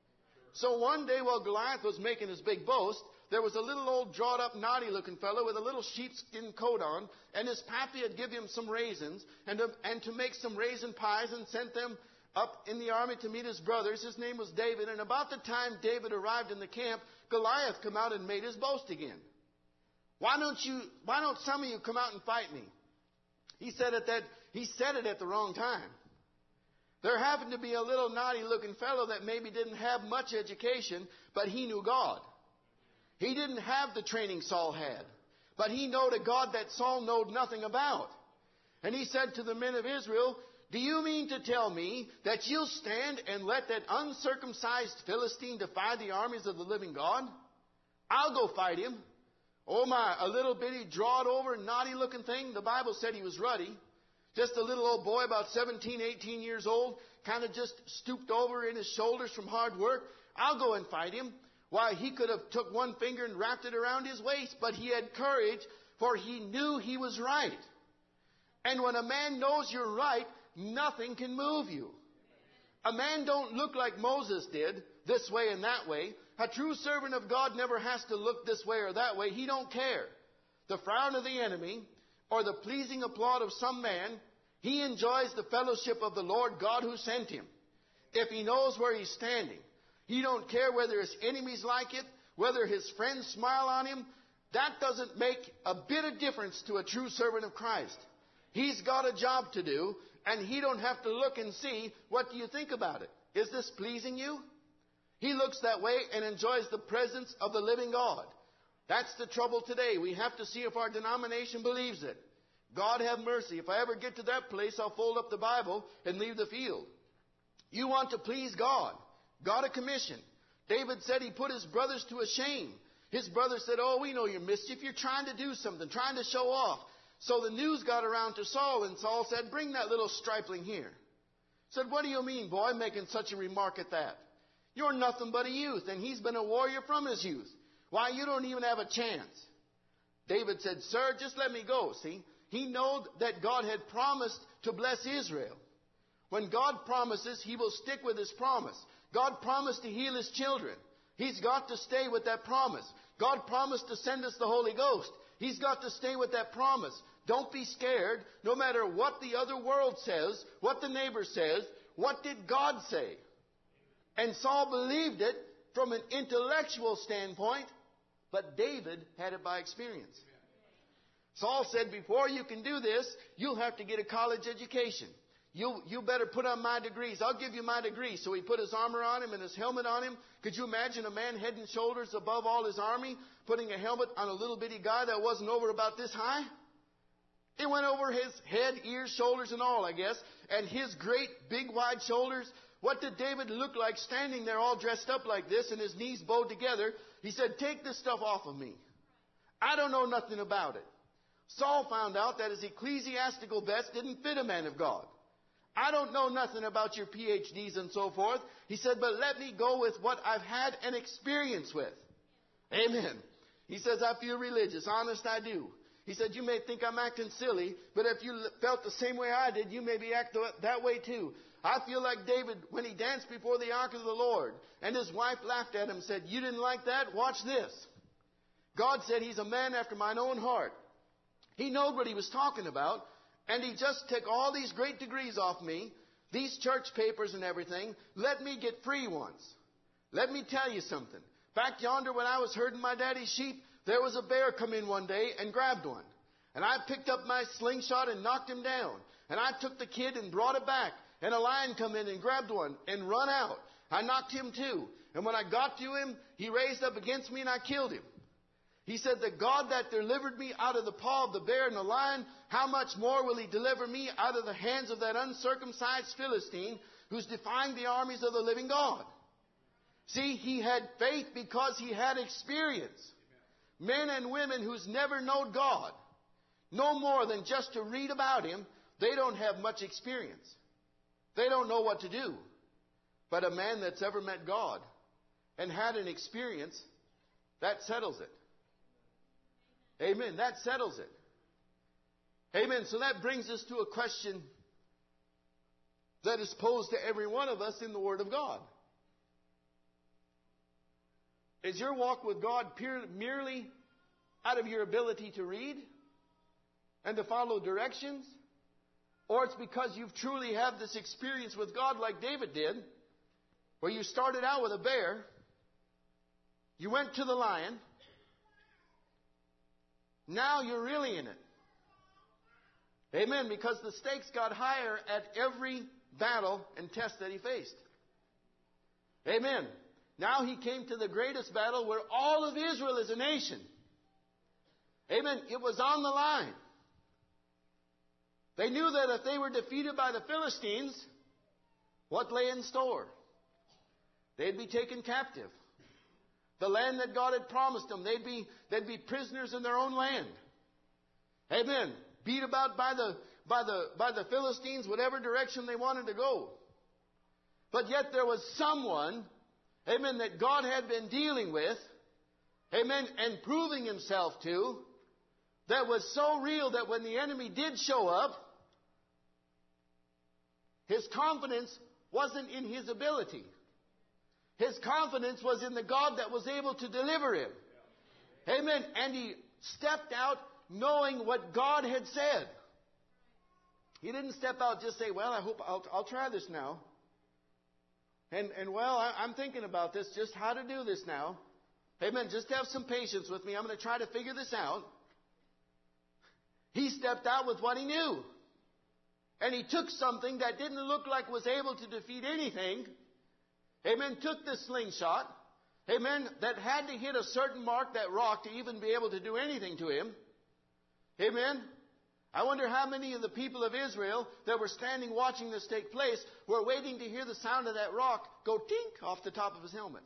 F: So one day while Goliath was making his big boast, there was a little old drawed up naughty looking fellow with a little sheepskin coat on, and his pappy had given him some raisins and to, and to make some raisin pies and sent them up in the army to meet his brothers. His name was David, and about the time David arrived in the camp, Goliath come out and made his boast again. Why don't you, why don't some of you come out and fight me? He said it that, he said it at the wrong time. There happened to be a little naughty looking fellow that maybe didn't have much education, but he knew God. He didn't have the training Saul had, but he knowed a God that Saul knowed nothing about. And he said to the men of Israel, do you mean to tell me that you'll stand and let that uncircumcised Philistine defy the armies of the living God? I'll go fight him. Oh my, a little bitty, drawed over, naughty looking thing. The Bible said he was ruddy. Just a little old boy about seventeen, eighteen years old, kind of just stooped over in his shoulders from hard work. I'll go and fight him. Why, he could have took one finger and wrapped it around his waist, but he had courage, for he knew he was right. And when a man knows you're right, nothing can move you. A man don't look like Moses did, this way and that way. A true servant of God never has to look this way or that way. He don't care. The frown of the enemy or the pleasing applaud of some man, he enjoys the fellowship of the Lord God who sent him. If he knows where he's standing, he don't care whether his enemies like it, whether his friends smile on him. That doesn't make a bit of difference to a true servant of Christ. He's got a job to do, and he don't have to look and see, what do you think about it? Is this pleasing you? He looks that way and enjoys the presence of the living God. That's the trouble today. We have to see if our denomination believes it. God have mercy. If I ever get to that place, I'll fold up the Bible and leave the field. You want to please God. Got a commission. David said he put his brothers to a shame. His brothers said, oh, we know your mischief. You're trying to do something, trying to show off. So the news got around to Saul, and Saul said, bring that little stripling here. Said, what do you mean, boy, making such a remark at that? You're nothing but a youth, and he's been a warrior from his youth. Why, you don't even have a chance. David said, sir, just let me go, see. He knew that God had promised to bless Israel. When God promises, He will stick with His promise. God promised to heal His children. He's got to stay with that promise. God promised to send us the Holy Ghost. He's got to stay with that promise. Don't be scared, no matter what the other world says, what the neighbor says. What did God say? And Saul believed it from an intellectual standpoint, but David had it by experience. Saul said, before you can do this, you'll have to get a college education. You, you better put on my degrees. I'll give you my degree. So he put his armor on him and his helmet on him. Could you imagine a man head and shoulders above all his army, putting a helmet on a little bitty guy that wasn't over about this high? It went over his head, ears, shoulders, and all, I guess. And his great, big, wide shoulders. What did David look like standing there all dressed up like this and his knees bowed together? He said, take this stuff off of me. I don't know nothing about it. Saul found out that his ecclesiastical vest didn't fit a man of God. I don't know nothing about your P H Ds and so forth. He said, but let me go with what I've had an experience with. Amen. He says, I feel religious. Honest, I do. He said, you may think I'm acting silly, but if you felt the same way I did, you may be acting that way too. I feel like David when he danced before the ark of the Lord, and his wife laughed at him and said, you didn't like that? Watch this. God said he's a man after mine own heart. He knowed what he was talking about, and he just took all these great degrees off me, these church papers and everything. Let me get free once. Let me tell you something. Back yonder when I was herding my daddy's sheep, there was a bear come in one day and grabbed one. And I picked up my slingshot and knocked him down. And I took the kid and brought it back. And a lion come in and grabbed one and run out. I knocked him too. And when I got to him, he raised up against me and I killed him. He said, the God that delivered me out of the paw of the bear and the lion, how much more will he deliver me out of the hands of that uncircumcised Philistine who's defying the armies of the living God? See, he had faith because he had experience. Men and women who's never known God, no more than just to read about him, they don't have much experience. They don't know what to do. But a man that's ever met God and had an experience, that settles it. Amen. That settles it. Amen. So that brings us to a question that is posed to every one of us in the Word of God. Is your walk with God pure, merely out of your ability to read and to follow directions? Or it's because you've truly had this experience with God like David did, where you started out with a bear, you went to the lion, now you're really in it. Amen. Because the stakes got higher at every battle and test that he faced. Amen. Now he came to the greatest battle where all of Israel is a nation. Amen. It was on the line. They knew that if they were defeated by the Philistines, what lay in store? They'd be taken captive. The land that God had promised them, they'd be, they'd be prisoners in their own land. Amen. Beat about by the, by the, by the Philistines, whatever direction they wanted to go. But yet there was someone, amen, that God had been dealing with, amen, and proving himself to, that was so real that when the enemy did show up, his confidence wasn't in his ability. His confidence was in the God that was able to deliver him. Amen. And he stepped out knowing what God had said. He didn't step out just say, well, I hope I'll, I'll try this now. And, and well, I, I'm thinking about this, just how to do this now. Amen. Just have some patience with me. I'm going to try to figure this out. He stepped out with what he knew. And he took something that didn't look like was able to defeat anything. Amen. Took the slingshot. Amen. That had to hit a certain mark, that rock, to even be able to do anything to him. Amen. I wonder how many of the people of Israel that were standing watching this take place were waiting to hear the sound of that rock go tink off the top of his helmet.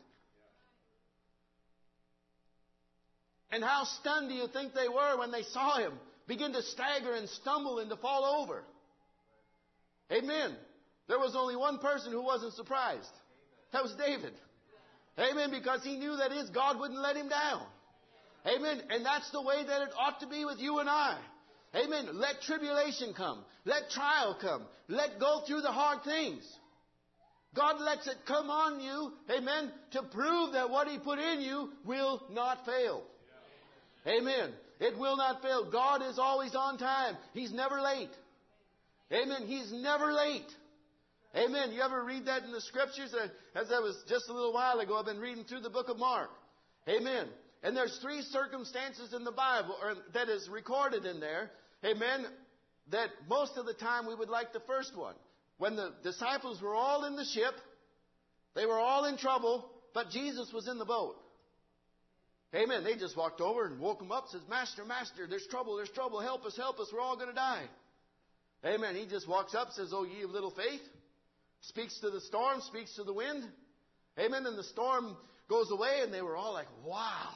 F: And how stunned do you think they were when they saw him begin to stagger and stumble and to fall over? Amen. There was only one person who wasn't surprised. That was David. Amen. Because he knew that his God wouldn't let him down. Amen. And that's the way that it ought to be with you and I. Amen. Let tribulation come. Let trial come. Let go through the hard things. God lets it come on you. Amen. To prove that what he put in you will not fail. Amen. It will not fail. God is always on time. He's never late. Amen. He's never late. Amen. You ever read that in the scriptures? As I was just a little while ago, I've been reading through the book of Mark. Amen. And there's three circumstances in the Bible, or that is recorded in there. Amen. That most of the time we would like the first one. When the disciples were all in the ship, they were all in trouble, but Jesus was in the boat. Amen. They just walked over and woke him up, says, Master, Master, there's trouble, there's trouble. Help us, help us. We're all going to die. Amen. He just walks up, says, oh, ye of little faith. Speaks to the storm, speaks to the wind. Amen. And the storm goes away, and they were all like, wow.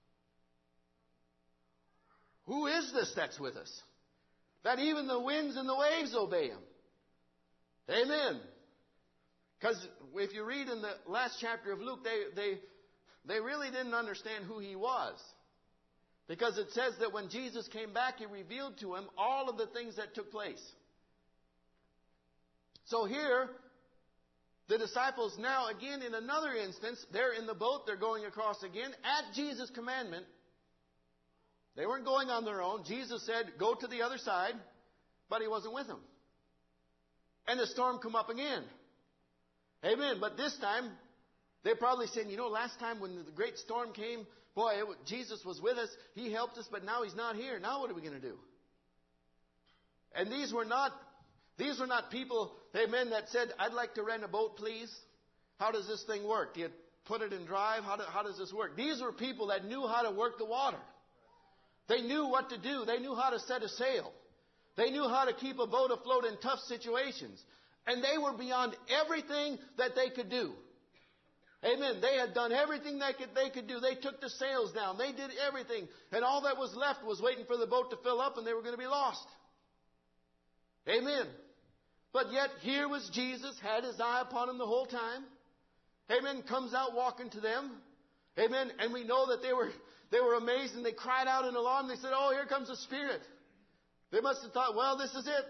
F: Who is this that's with us? That even the winds and the waves obey him. Amen. Because if you read in the last chapter of Luke, they, they, they really didn't understand who he was. Because it says that when Jesus came back, he revealed to him all of the things that took place. So here, the disciples now, again, in another instance, they're in the boat, they're going across again, at Jesus' commandment. They weren't going on their own. Jesus said, go to the other side, but he wasn't with them. And the storm come up again. Amen. But this time, they're probably saying, you know, last time when the great storm came, boy, it, Jesus was with us. He helped us, but now he's not here. Now what are we going to do? And these were not, these were not people, amen, that said, I'd like to rent a boat, please. How does this thing work? Do you put it in drive? How, do, how does this work? These were people that knew how to work the water. They knew what to do. They knew how to set a sail. They knew how to keep a boat afloat in tough situations. And they were beyond everything that they could do. Amen. They had done everything they could, they could do. They took the sails down. They did everything. And all that was left was waiting for the boat to fill up, and they were going to be lost. Amen. But yet here was Jesus, had his eye upon them the whole time. Amen. Comes out walking to them. Amen. And we know that they were, they were amazed, and they cried out in alarm. They said, oh, here comes the Spirit. They must have thought, well, this is it.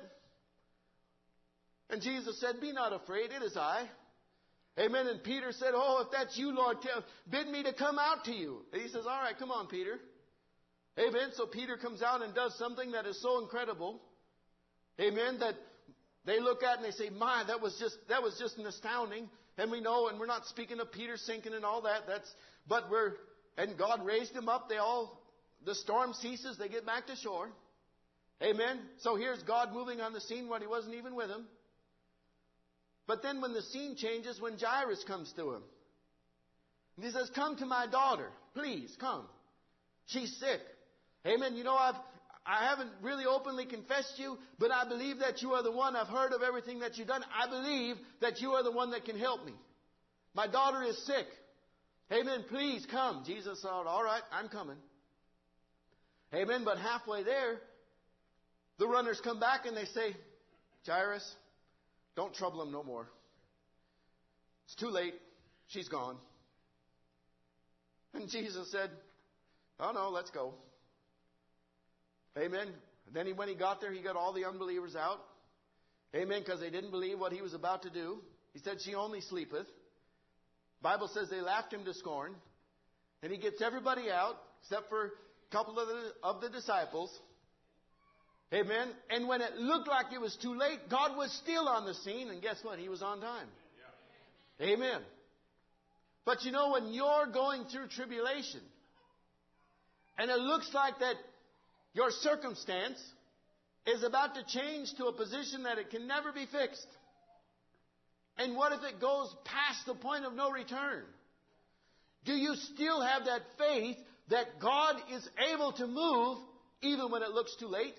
F: And Jesus said, be not afraid, it is I. Amen. And Peter said, oh, if that's you, Lord, tell, bid me to come out to you. And he says, all right, come on, Peter. Amen. So Peter comes out and does something that is so incredible. Amen. That they look at and they say, my, that was just, that was just an astounding. And we know, and we're not speaking of Peter sinking and all that. That's, but we're, and God raised him up. They all, the storm ceases. They get back to shore. Amen. So here's God moving on the scene when he wasn't even with him. But then when the scene changes, when Jairus comes to him. And he says, come to my daughter. Please, come. She's sick. Amen. You know, I've, I haven't really openly confessed you, but I believe that you are the one. I've heard of everything that you've done. I believe that you are the one that can help me. My daughter is sick. Amen. Please come. Jesus thought, all right, I'm coming. Amen. But halfway there, the runners come back and they say, Jairus, don't trouble him no more. It's too late. She's gone. And Jesus said, oh no, let's go. Amen. And then he, when he got there, he got all the unbelievers out. Amen. Because they didn't believe what he was about to do. He said, she only sleepeth. Bible says they laughed him to scorn. And he gets everybody out, except for a couple of the, of the disciples. Amen. And when it looked like it was too late, God was still on the scene. And guess what? He was on time. Yeah. Amen. But you know, when you're going through tribulation, and it looks like that your circumstance is about to change to a position that it can never be fixed. And what if it goes past the point of no return? Do you still have that faith that God is able to move even when it looks too late?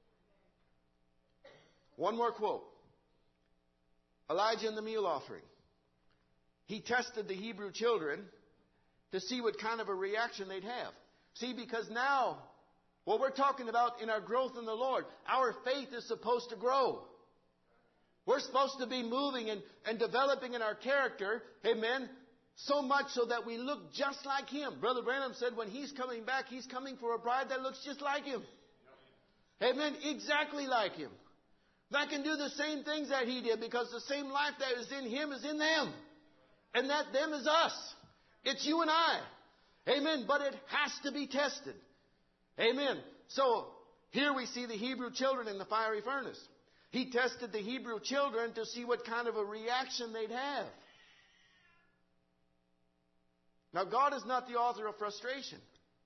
F: One more quote. Elijah and the meal offering. He tested the Hebrew children to see what kind of a reaction they'd have. See, because now, what we're talking about in our growth in the Lord, our faith is supposed to grow. We're supposed to be moving and, and developing in our character, amen, so much so that we look just like Him. Brother Branham said when He's coming back, He's coming for a bride that looks just like Him. Amen, exactly like Him. That can do the same things that He did, because the same life that is in Him is in them. And that them is us. It's you and I. Amen. But it has to be tested. Amen. So, here we see the Hebrew children in the fiery furnace. He tested the Hebrew children to see what kind of a reaction they'd have. Now, God is not the author of frustration.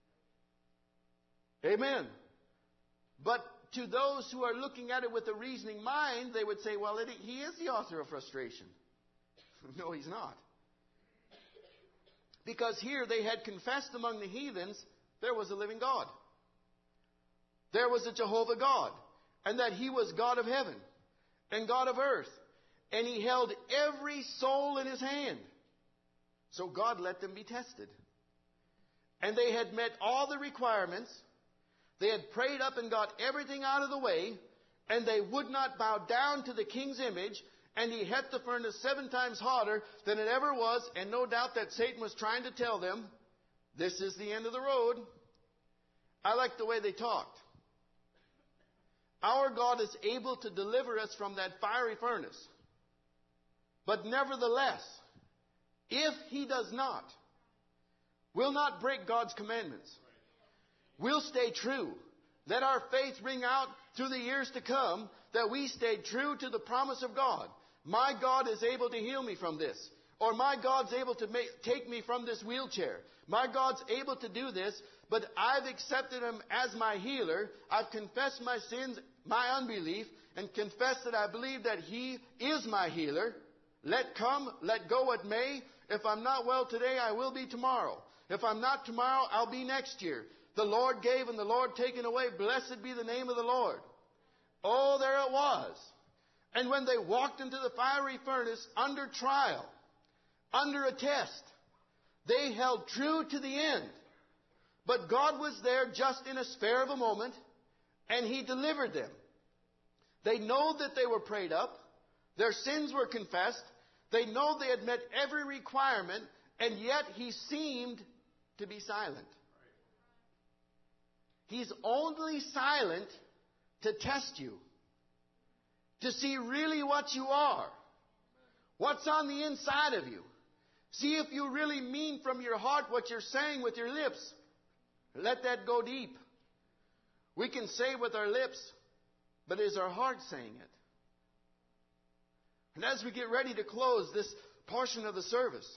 F: Amen. But to those who are looking at it with a reasoning mind, they would say, well, it, He is the author of frustration. No, He's not. Because here they had confessed among the heathens there was a living God. There was a Jehovah God. And that He was God of heaven and God of earth. And He held every soul in His hand. So God let them be tested. And they had met all the requirements. They had prayed up and got everything out of the way. And they would not bow down to the king's image. And He set the furnace seven times hotter than it ever was. And no doubt that Satan was trying to tell them, this is the end of the road. I like the way they talked. Our God is able to deliver us from that fiery furnace. But nevertheless, if He does not, we'll not break God's commandments. We'll stay true. Let our faith ring out through the years to come that we stayed true to the promise of God. My God is able to heal me from this. Or my God's able to make, take me from this wheelchair. My God's able to do this, but I've accepted Him as my healer. I've confessed my sins, my unbelief, and confessed that I believe that He is my healer. Let come, let go what may. If I'm not well today, I will be tomorrow. If I'm not tomorrow, I'll be next year. The Lord gave and the Lord taken away. Blessed be the name of the Lord. Oh, there it was. And when they walked into the fiery furnace under trial, under a test, they held true to the end. But God was there just in a spare of a moment, and He delivered them. They know that they were prayed up. Their sins were confessed. They know they had met every requirement, and yet He seemed to be silent. He's only silent to test you, to see really what you are, what's on the inside of you. See if you really mean from your heart what you're saying with your lips. Let that go deep. We can say with our lips, but is our heart saying it? And as we get ready to close this portion of the service,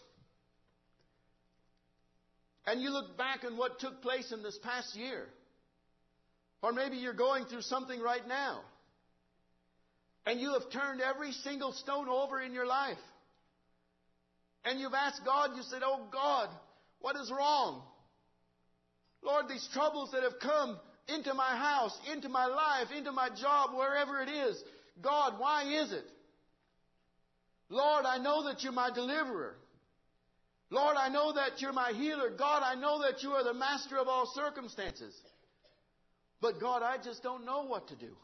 F: and you look back on what took place in this past year, or maybe you're going through something right now, and you have turned every single stone over in your life, and you've asked God, you said, oh God, what is wrong? Lord, these troubles that have come into my house, into my life, into my job, wherever it is, God, why is it? Lord, I know that You're my deliverer. Lord, I know that You're my healer. God, I know that You are the master of all circumstances. But God, I just don't know what to do.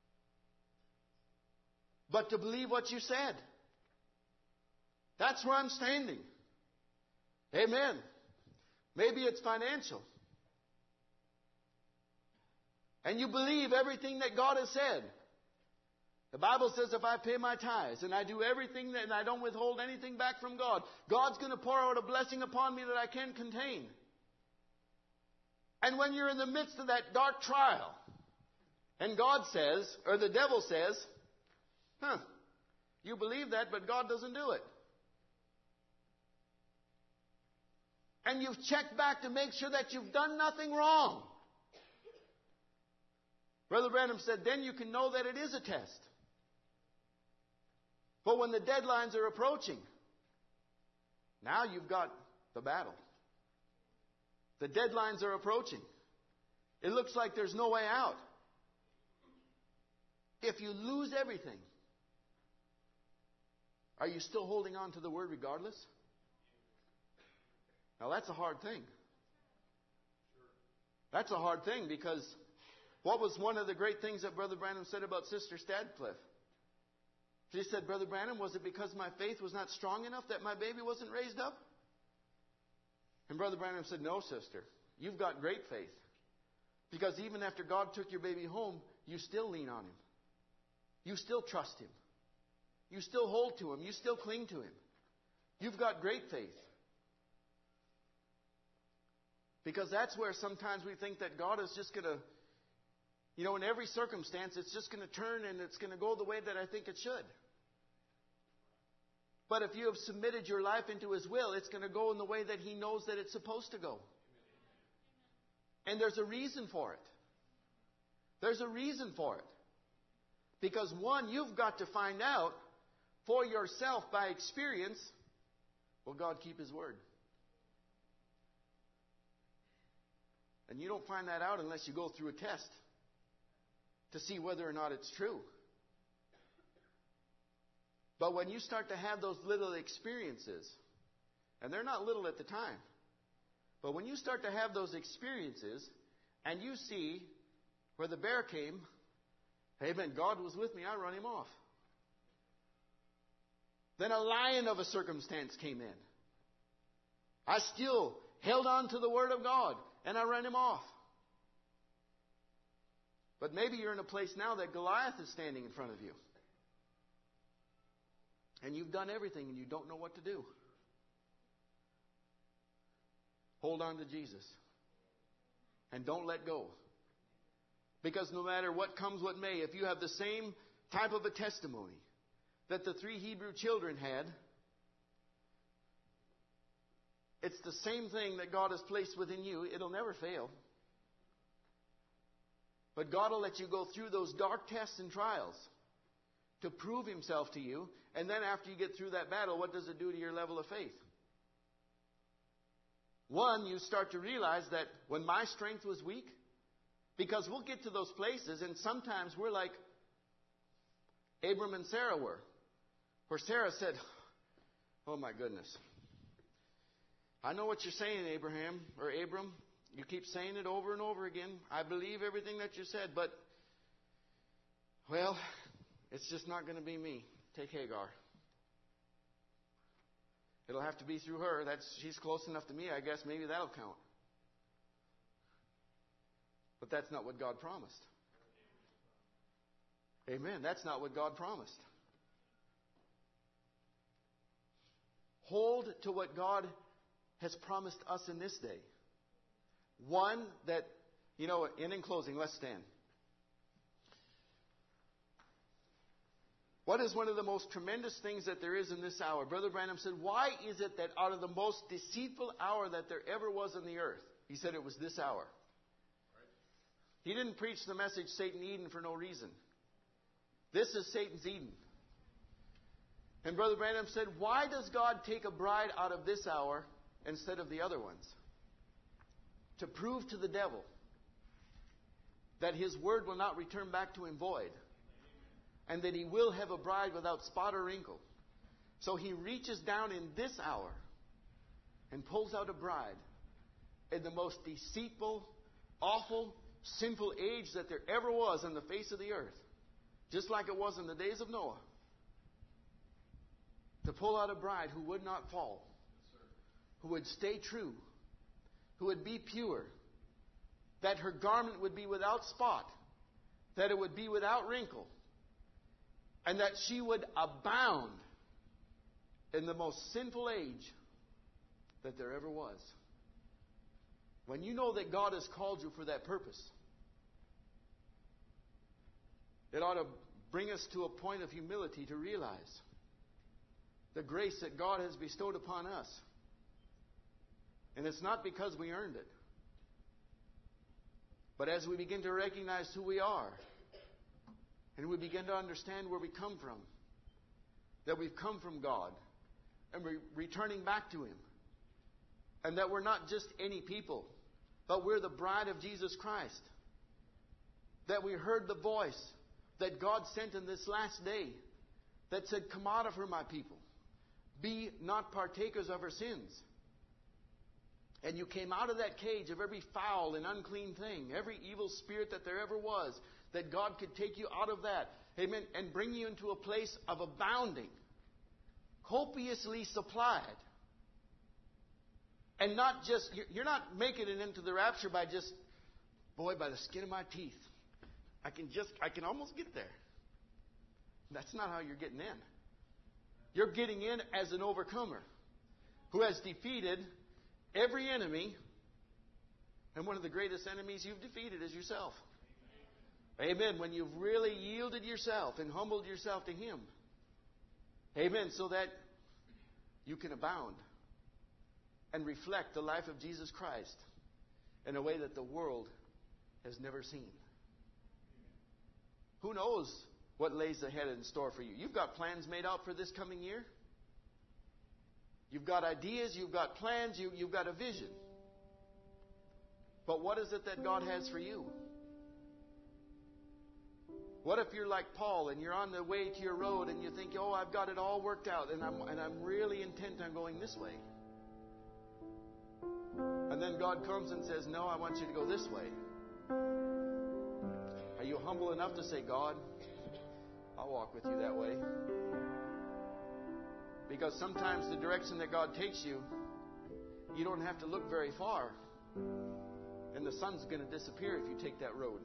F: But to believe what You said. That's where I'm standing. Amen. Maybe it's financial. And you believe everything that God has said. The Bible says if I pay my tithes and I do everything that, and I don't withhold anything back from God, God's going to pour out a blessing upon me that I can't contain. And when you're in the midst of that dark trial, and God says, or the devil says, huh, you believe that, but God doesn't do it. And you've checked back to make sure that you've done nothing wrong. Brother Branham said, then you can know that it is a test. But when the deadlines are approaching, now you've got the battle. The deadlines are approaching. It looks like there's no way out. If you lose everything, are you still holding on to the Word regardless? Now that's a hard thing. That's a hard thing because what was one of the great things that Brother Branham said about Sister Stadcliffe? She said, Brother Branham, was it because my faith was not strong enough that my baby wasn't raised up? And Brother Branham said, no, sister. You've got great faith. Because even after God took your baby home, you still lean on Him. You still trust Him. You still hold to Him. You still cling to Him. You've got great faith. Because that's where sometimes we think that God is just going to, you know, in every circumstance, it's just going to turn and it's going to go the way that I think it should. But if you have submitted your life into His will, it's going to go in the way that He knows that it's supposed to go. And there's a reason for it. There's a reason for it. Because one, you've got to find out for yourself by experience, will God keep His word? And you don't find that out unless you go through a test to see whether or not it's true. But when you start to have those little experiences, and they're not little at the time, but when you start to have those experiences and you see where the bear came, amen, God was with me, I run him off. Then a lion of a circumstance came in. I still held on to the Word of God, and I ran him off. But maybe you're in a place now that Goliath is standing in front of you. And you've done everything, and you don't know what to do. Hold on to Jesus. And don't let go. Because no matter what comes, what may, if you have the same type of a testimony that the three Hebrew children had, it's the same thing that God has placed within you. It'll never fail. But God will let you go through those dark tests and trials to prove Himself to you. And then after you get through that battle, what does it do to your level of faith? One, you start to realize that when my strength was weak, because we'll get to those places and sometimes we're like Abram and Sarah were, where Sarah said, oh my goodness, I know what you're saying, Abraham, or Abram. You keep saying it over and over again. I believe everything that you said, but, well, it's just not going to be me. Take Hagar. It'll have to be through her. That's she's close enough to me. I guess maybe that'll count. But that's not what God promised. Amen. That's not what God promised. Hold to what God has promised us in this day. One, that, you know, and in closing, let's stand. What is one of the most tremendous things that there is in this hour? Brother Branham said, why is it that out of the most deceitful hour that there ever was on the earth, he said it was this hour. He didn't preach the message Satan Eden for no reason. This is Satan's Eden. And Brother Branham said, why does God take a bride out of this hour instead of the other ones? To prove to the devil that his word will not return back to him void. And that he will have a bride without spot or wrinkle. So he reaches down in this hour and pulls out a bride in the most deceitful, awful, sinful age that there ever was on the face of the earth. Just like it was in the days of Noah. To pull out a bride who would not fall. Who would stay true. Who would be pure. That her garment would be without spot. That it would be without wrinkle. And that she would abound in the most sinful age that there ever was. When you know that God has called you for that purpose, it ought to bring us to a point of humility to realize the grace that God has bestowed upon us. And it's not because we earned it. But as we begin to recognize who we are, and we begin to understand where we come from, that we've come from God, and we're returning back to Him, and that we're not just any people, but we're the bride of Jesus Christ, that we heard the voice that God sent in this last day that said, come out of her, my people. Be not partakers of her sins. And you came out of that cage of every foul and unclean thing, every evil spirit that there ever was, that God could take you out of that, amen, and bring you into a place of abounding, copiously supplied. And not just, you're not making it into the rapture by just, boy, by the skin of my teeth. I can just, I can almost get there. That's not how you're getting in. You're getting in as an overcomer who has defeated every enemy, and one of the greatest enemies you've defeated is yourself. Amen. Amen. When you've really yielded yourself and humbled yourself to Him. Amen. So that you can abound and reflect the life of Jesus Christ in a way that the world has never seen. Who knows what lays ahead in store for you? You've got plans made out for this coming year. You've got ideas, you've got plans, you, you've got a vision. But what is it that God has for you? What if you're like Paul and you're on the way to your road and you think, oh, I've got it all worked out and I'm, and I'm really intent on going this way. And then God comes and says, no, I want you to go this way. Are you humble enough to say, God, I'll walk with you that way? Because sometimes the direction that God takes you, you don't have to look very far. And the sun's going to disappear if you take that road.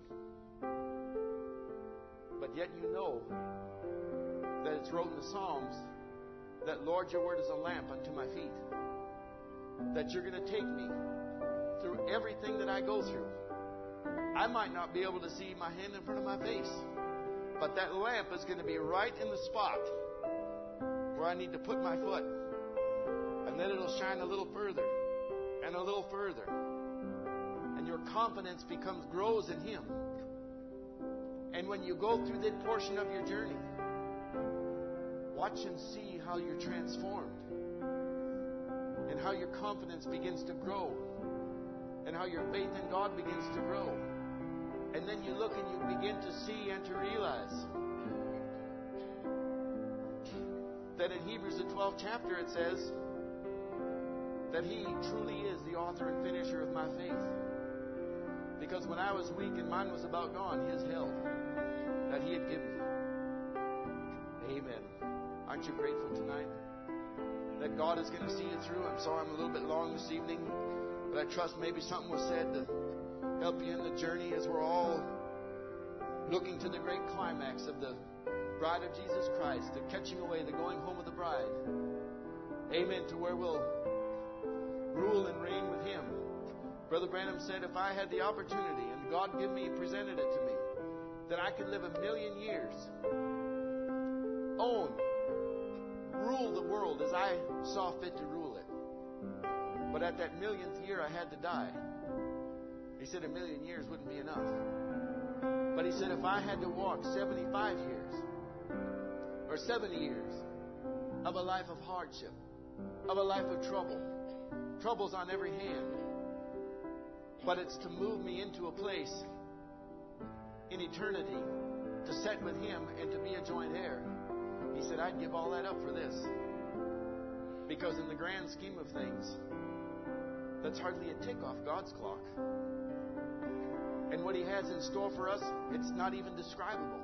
F: But yet you know that it's wrote in the Psalms that, Lord, your word is a lamp unto my feet. That you're going to take me through everything that I go through. I might not be able to see my hand in front of my face, but that lamp is going to be right in the spot where I need to put my foot. And then it'll shine a little further and a little further. And your confidence becomes, grows in Him. And when you go through that portion of your journey, watch and see how you're transformed. And how your confidence begins to grow. And how your faith in God begins to grow. And then you look and you begin to see and to realize that in Hebrews the twelfth chapter it says that He truly is the author and finisher of my faith. Because when I was weak and mine was about gone, His held that He had given me. Amen. Aren't you grateful tonight that God is going to see you through? I'm sorry I'm a little bit long this evening, but I trust maybe something was said to help you in the journey as we're all looking to the great climax of the bride of Jesus Christ, the catching away, the going home of the bride. Amen. To where we'll rule and reign with Him. Brother Branham said, if I had the opportunity, and God give me, presented it to me, that I could live a million years, own, rule the world as I saw fit to rule it. But at that millionth year, I had to die. He said a million years wouldn't be enough. But he said if I had to walk seventy-five years, or seventy years, of a life of hardship, of a life of trouble, troubles on every hand, but it's to move me into a place in eternity to set with Him and to be a joint heir. He said, I'd give all that up for this. Because in the grand scheme of things, that's hardly a tick off God's clock. And what He has in store for us, it's not even describable.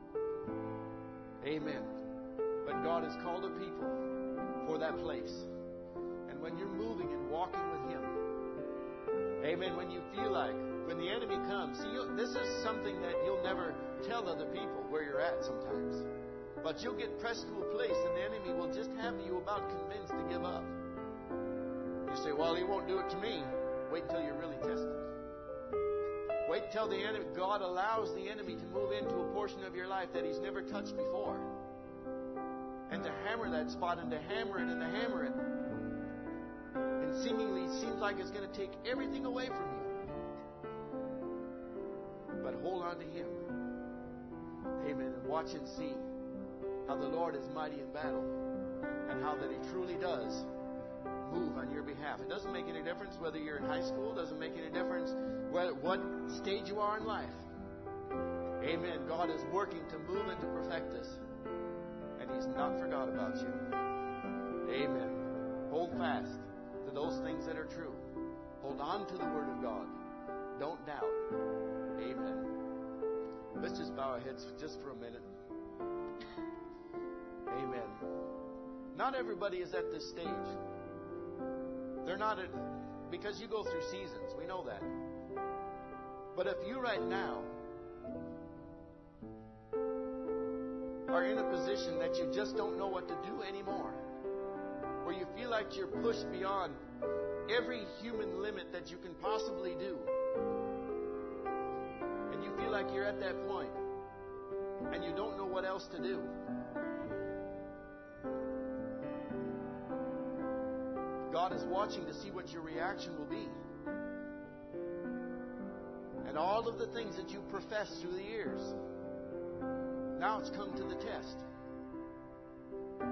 F: Amen. But God has called a people for that place. And when you're moving and walking with Him, amen, when you feel like, when the enemy comes, see, you, this is something that you'll never tell other people where you're at sometimes. But you'll get pressed to a place and the enemy will just have you about convinced to give up. You say, well, he won't do it to me. Wait until you're really tested. Wait until the enemy, God allows the enemy to move into a portion of your life that He's never touched before. And to hammer that spot and to hammer it and to hammer it. And seemingly it seems like it's going to take everything away from you. But hold on to Him. Amen. And watch and see how the Lord is mighty in battle. And how that He truly does move on your behalf. It doesn't make any difference whether you're in high school. It doesn't make any difference what, what stage you are in life. Amen. God is working to move and to perfect us. And He's not forgot about you. Amen. Hold fast to those things that are true. Hold on to the Word of God. Don't doubt. Amen. Let's just bow our heads just for a minute. Amen. Not everybody is at this stage. They're not at, because you go through seasons. We know that. But if you right now are in a position that you just don't know what to do anymore, where you feel like you're pushed beyond every human limit that you can possibly do, and you feel like you're at that point, and you don't know what else to do, God is watching to see what your reaction will be. And all of the things that you professed through the years, now it's come to the test.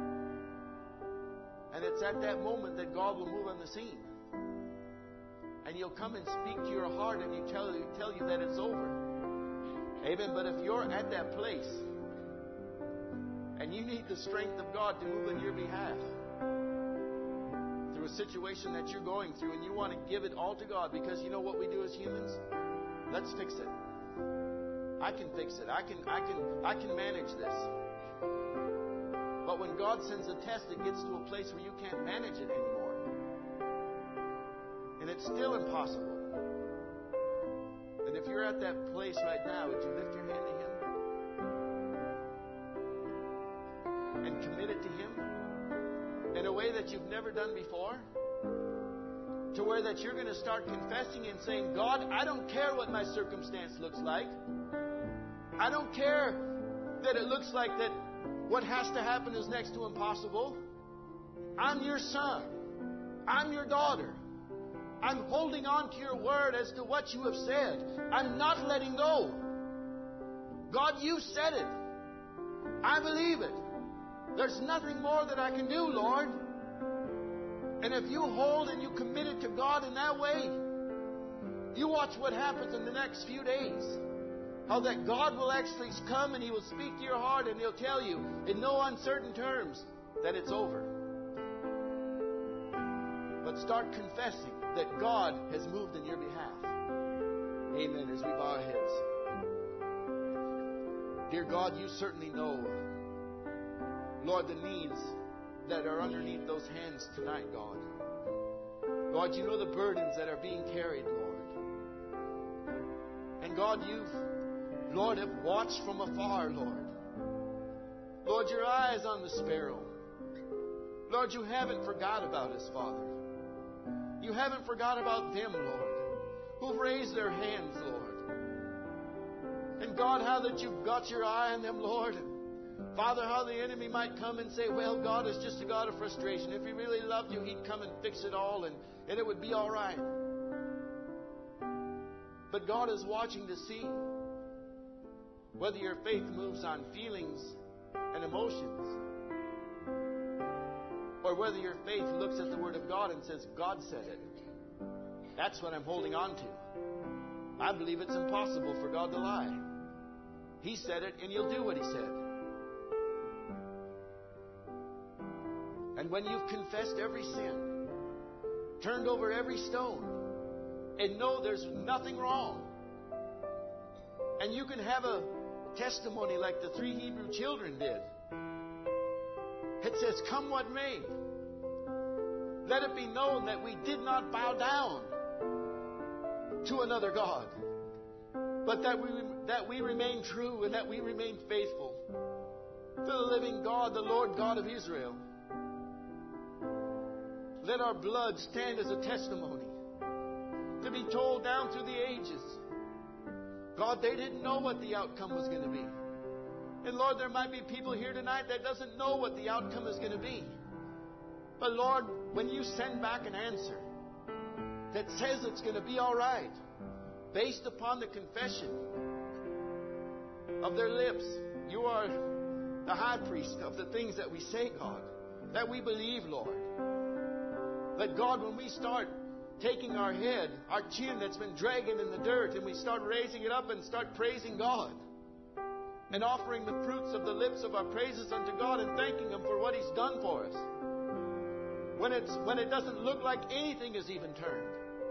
F: And it's at that moment that God will move on the scene. And and He'll come and speak to your heart and you tell, tell you that it's over. Amen. But if you're at that place and you need the strength of God to move on your behalf through a situation that you're going through, and you want to give it all to God, because you know what we do as humans? Let's fix it. I can fix it. I can, I can, I can manage this. But when God sends a test, it gets to a place where you can't manage it anymore. And it's still impossible. And if you're at that place right now, would you lift your hand to Him? And commit it to Him in a way that you've never done before? To where that you're going to start confessing and saying, God, I don't care what my circumstance looks like. I don't care that it looks like that what has to happen is next to impossible. I'm your son. I'm your daughter. I'm holding on to your word as to what you have said. I'm not letting go. God, you said it. I believe it. There's nothing more that I can do, Lord. And if you hold and you commit it to God in that way, you watch what happens in the next few days. How that God will actually come and He will speak to your heart and He'll tell you in no uncertain terms that it's over. But start confessing that God has moved in your behalf. Amen. As we bow our heads. Dear God, you certainly know, Lord, the needs that are underneath those hands tonight, God. Lord, you know the burdens that are being carried, Lord. And God, you've, Lord, have watched from afar, Lord. Lord, your eye is on the sparrow. Lord, you haven't forgot about us, Father. You haven't forgot about them, Lord, who've raised their hands, Lord. And God, how that you've got your eye on them, Lord. Father, how the enemy might come and say, well, God is just a God of frustration. If He really loved you, He'd come and fix it all and, and it would be all right. But God is watching to see whether your faith moves on feelings and emotions, or whether your faith looks at the Word of God and says, God said it. That's what I'm holding on to. I believe it's impossible for God to lie. He said it, and He'll do what He said. And when you've confessed every sin, turned over every stone, and know there's nothing wrong, and you can have a testimony like the three Hebrew children did. It says, come what may, let it be known that we did not bow down to another God, but that we, that we remain true and that we remain faithful to the living God, the Lord God of Israel. Let our blood stand as a testimony to be told down through the ages. God, they didn't know what the outcome was going to be. And Lord, there might be people here tonight that doesn't know what the outcome is going to be. But Lord, when you send back an answer that says it's going to be all right, based upon the confession of their lips, you are the high priest of the things that we say, God, that we believe, Lord. That God, when we start taking our head, our chin that's been dragging in the dirt, and we start raising it up and start praising God and offering the fruits of the lips of our praises unto God and thanking Him for what He's done for us. When it's when it doesn't look like anything is even turned.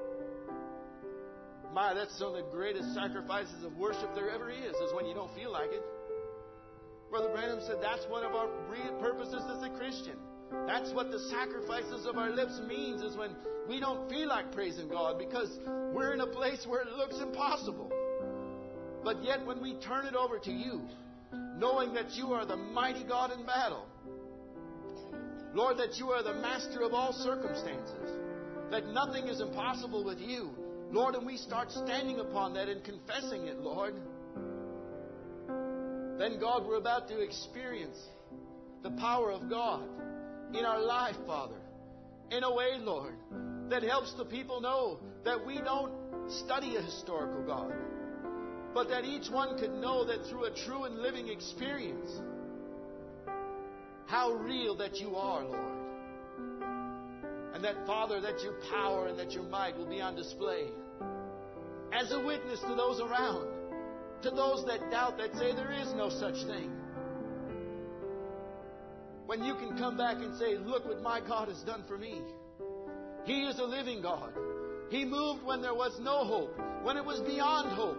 F: My, that's some of the greatest sacrifices of worship there ever is, is when you don't feel like it. Brother Branham said that's one of our real purposes as a Christian. That's what the sacrifices of our lips means, is when we don't feel like praising God because we're in a place where it looks impossible. But yet when we turn it over to you, knowing that you are the mighty God in battle, Lord, that you are the master of all circumstances, that nothing is impossible with you, Lord, and we start standing upon that and confessing it, Lord, then God, we're about to experience the power of God in our life, Father, in a way, Lord, that helps the people know that we don't study a historical God, but that each one could know that through a true and living experience, how real that you are, Lord. And that, Father, that your power and that your might will be on display as a witness to those around, to those that doubt, that say there is no such thing. When you can come back and say, look what my God has done for me. He is a living God. He moved when there was no hope, when it was beyond hope.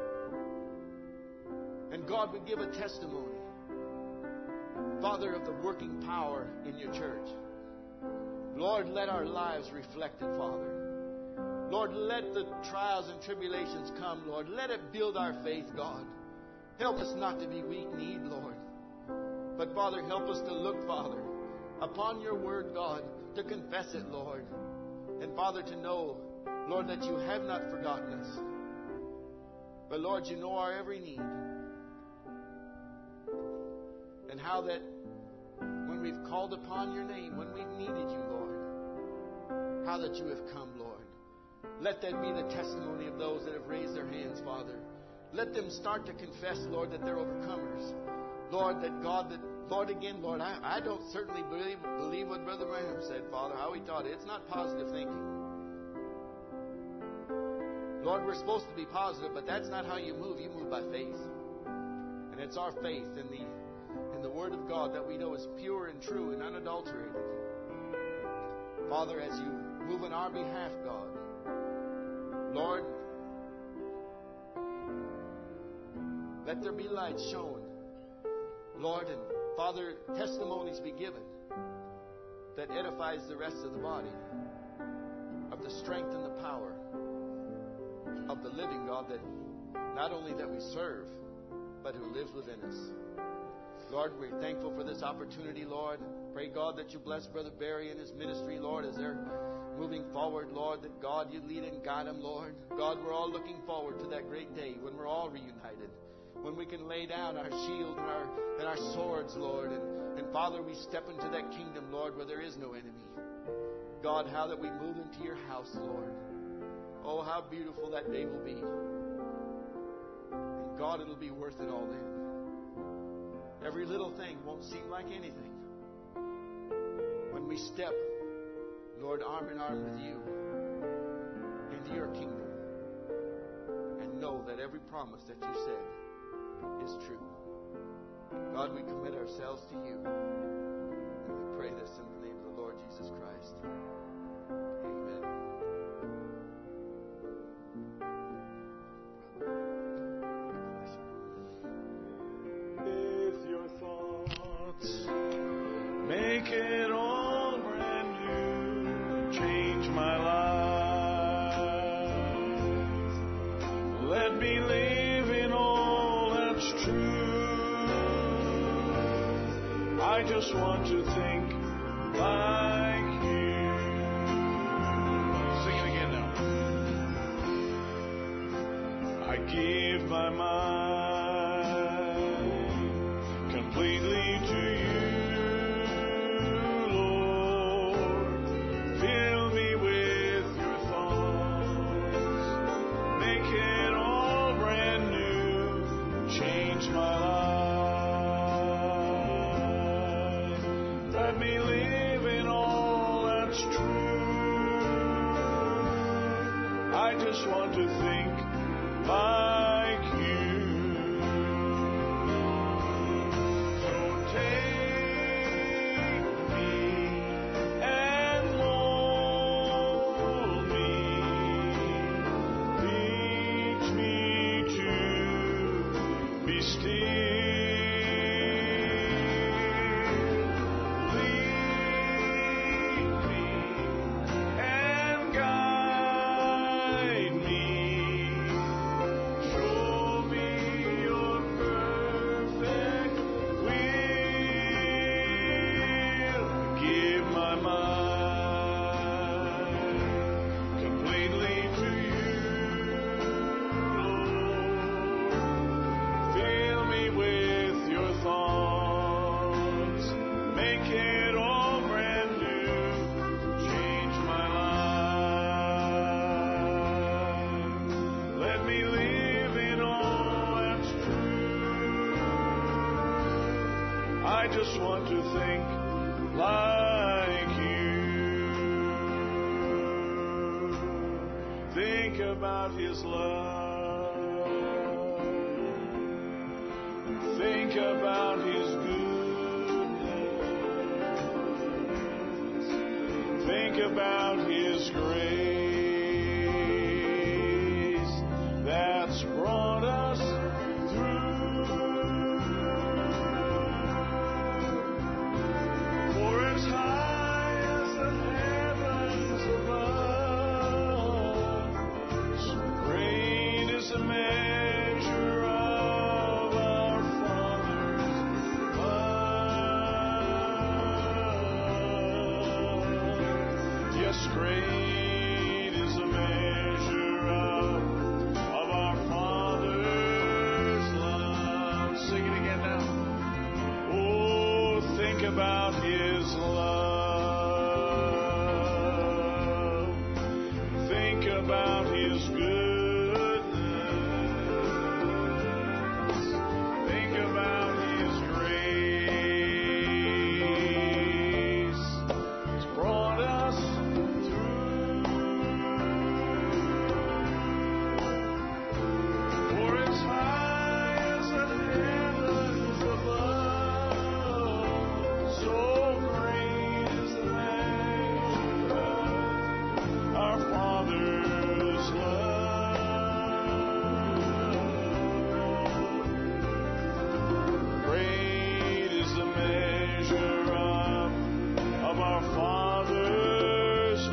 F: And God would give a testimony, Father, of the working power in your church. Lord, let our lives reflect it, Father. Lord, let the trials and tribulations come, Lord. Let it build our faith, God. Help us not to be weak-kneed, Lord. But, Father, help us to look, Father, upon your word, God, to confess it, Lord. And, Father, to know, Lord, that you have not forgotten us. But, Lord, you know our every need. And how that when we've called upon your name, when we've needed you, Lord, how that you have come, Lord. Let that be the testimony of those that have raised their hands, Father. Let them start to confess, Lord, that they're overcomers. Lord, that God, that, Lord, again, Lord, I, I don't certainly believe, believe what Brother Branham said, Father, how he taught it. It's not positive thinking. Lord, we're supposed to be positive, but that's not how you move. You move by faith. And it's our faith in the in the Word of God that we know is pure and true and unadulterated. Father, as you move on our behalf, God, Lord, let there be light shown, Lord, and Father, testimonies be given that edifies the rest of the body of the strength and the power of the living God that not only that we serve, but who lives within us. Lord, we're thankful for this opportunity, Lord. Pray, God, that you bless Brother Barry and his ministry, Lord, as they're moving forward, Lord, that, God, you lead and guide them, Lord. God, we're all looking forward to that great day when we're all reunited, when we can lay down our shield and our, and our swords, Lord, and, and, Father, we step into that kingdom, Lord, where there is no enemy. God, how that we move into your house, Lord. Oh, how beautiful that day will be. And, God, it'll be worth it all then. Every little thing won't seem like anything when we step, Lord, arm in arm with you into your kingdom and know that every promise that you said is true. God, we commit ourselves to you, and we pray this in the name of the Lord Jesus Christ. Amen.
E: Make it all brand new. Change my life. Let me live in all that's true. I just want to think like you. Sing it again now. I give my mind completely to you. I just want to think like you. So take me and mold me. Teach me to be still. I just want to think like you. about His love. Think about His goodness. Think about His grace that's brought us through. For as high as the heavens above, so great is the measure of our Father's love. Yes, great is the measure of, of our Father's love. Sing it again now. Oh, think about His love. Think about His goodness. Think about His grace. It's brought us through. For as high as the heavens above, so great is the measure of our Father's love. Great is the measure of, of our Father's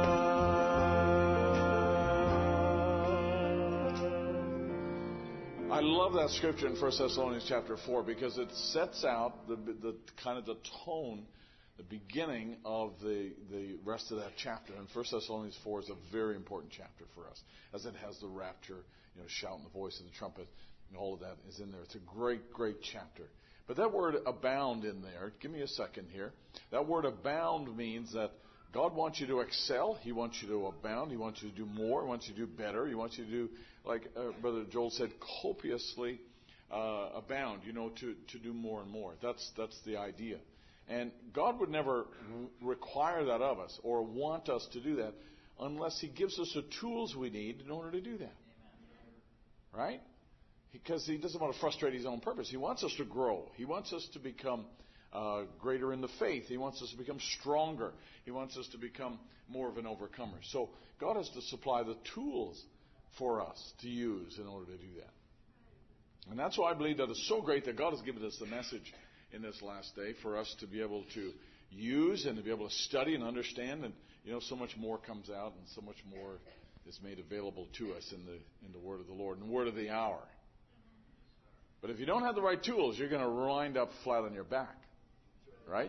E: love. I love that scripture in First Thessalonians chapter four because it sets out the, the kind of the tone, the beginning of the, the rest of that chapter. And First Thessalonians four is a very important chapter for us, as it has the rapture, you know, shouting the voice of the trumpet, and all of that is in there. It's a great, great chapter. But that word abound in there, give me a second here. That word abound means that God wants you to excel. He wants you to abound. He wants you to do more. He wants you to do better. He wants you to do, like uh, Brother Joel said, copiously uh, abound, you know, to, to do more and more. That's, that's the idea. And God would never r- require that of us or want us to do that unless He gives us the tools we need in order to do that. Right? Because He doesn't want to frustrate His own purpose. He wants us to grow. He wants us to become uh, greater in the faith. He wants us to become stronger. He wants us to become more of an overcomer. So God has to supply the tools for us to use in order to do that. And that's why I believe that it's so great that God has given us the message in this last day for us to be able to use and to be able to study and understand. And, you know, so much more comes out and so much more is made available to us in the in the Word of the Lord and the Word of the hour. But if you don't have the right tools, you're going to wind up flat on your back. Right?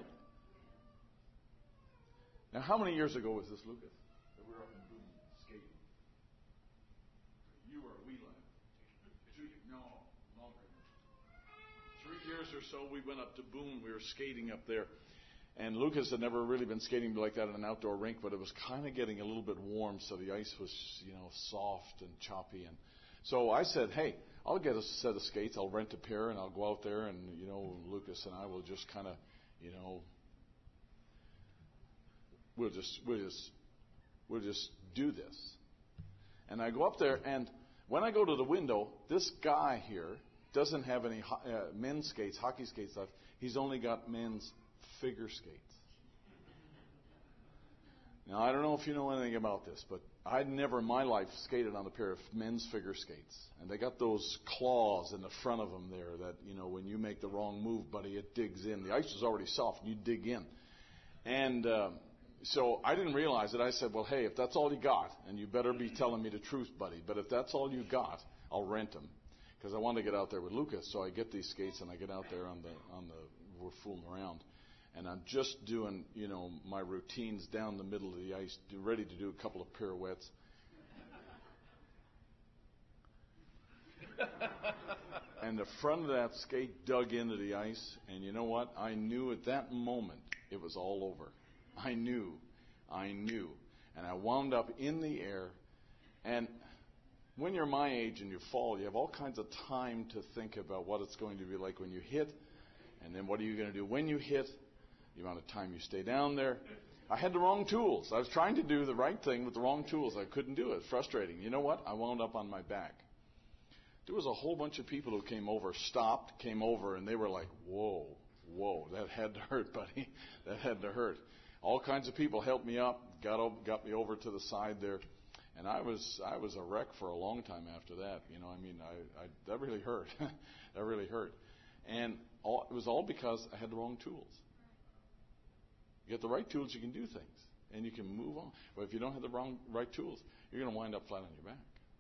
E: Now, how many years ago was this, Lucas? That we were up in Boone skating. You were a wee lad. Two, no, longer. Three years or so, we went up to Boone. We were skating up there. And Lucas had never really been skating like that in an outdoor rink, but it was kind of getting a little bit warm, so the ice was, you know, soft and choppy. And so I said, hey, I'll get a set of skates. I'll rent a pair, and I'll go out there, and, you know, Lucas and I will just kind of, you know, we'll just, we'll just, we'll just do this. And I go up there, and when I go to the window, this guy here doesn't have any ho- uh, men's skates, hockey skates left. He's only got men's figure skates. Now, I don't know if you know anything about this, but I'd never in my life skated on a pair of men's figure skates. And they got those claws in the front of them there that, you know, when you make the wrong move, buddy, it digs in. The ice is already soft, and you dig in. And um, so I didn't realize it. I said, well, hey, if that's all you got, and you better be telling me the truth, buddy, but if that's all you got, I'll rent them. Because I wanted to get out there with Lucas. So I get these skates, and I get out there on the, on the, we're fooling around. And I'm just doing, you know, my routines down the middle of the ice, ready to do a couple of pirouettes. And the front of that skate dug into the ice. And you know what? I knew at that moment it was all over. I knew. I knew. And I wound up in the air. And when you're my age and you fall, you have all kinds of time to think about what it's going to be like when you hit. And then what are you going to do when you hit? The amount of time you stay down there. I had the wrong tools. I was trying to do the right thing with the wrong tools. I couldn't do it. Frustrating. You know what? I wound up on my back. There was a whole bunch of people who came over, stopped, came over, and they were like, whoa, whoa, that had to hurt, buddy. That had to hurt. All kinds of people helped me up, got over, got me over to the side there. And I was I was a wreck for a long time after that. You know, I mean, I, I that really hurt. That really hurt. And all, it was all because I had the wrong tools. You get the right tools, you can do things. And you can move on. But if you don't have the wrong right tools, you're going to wind up flat on your back.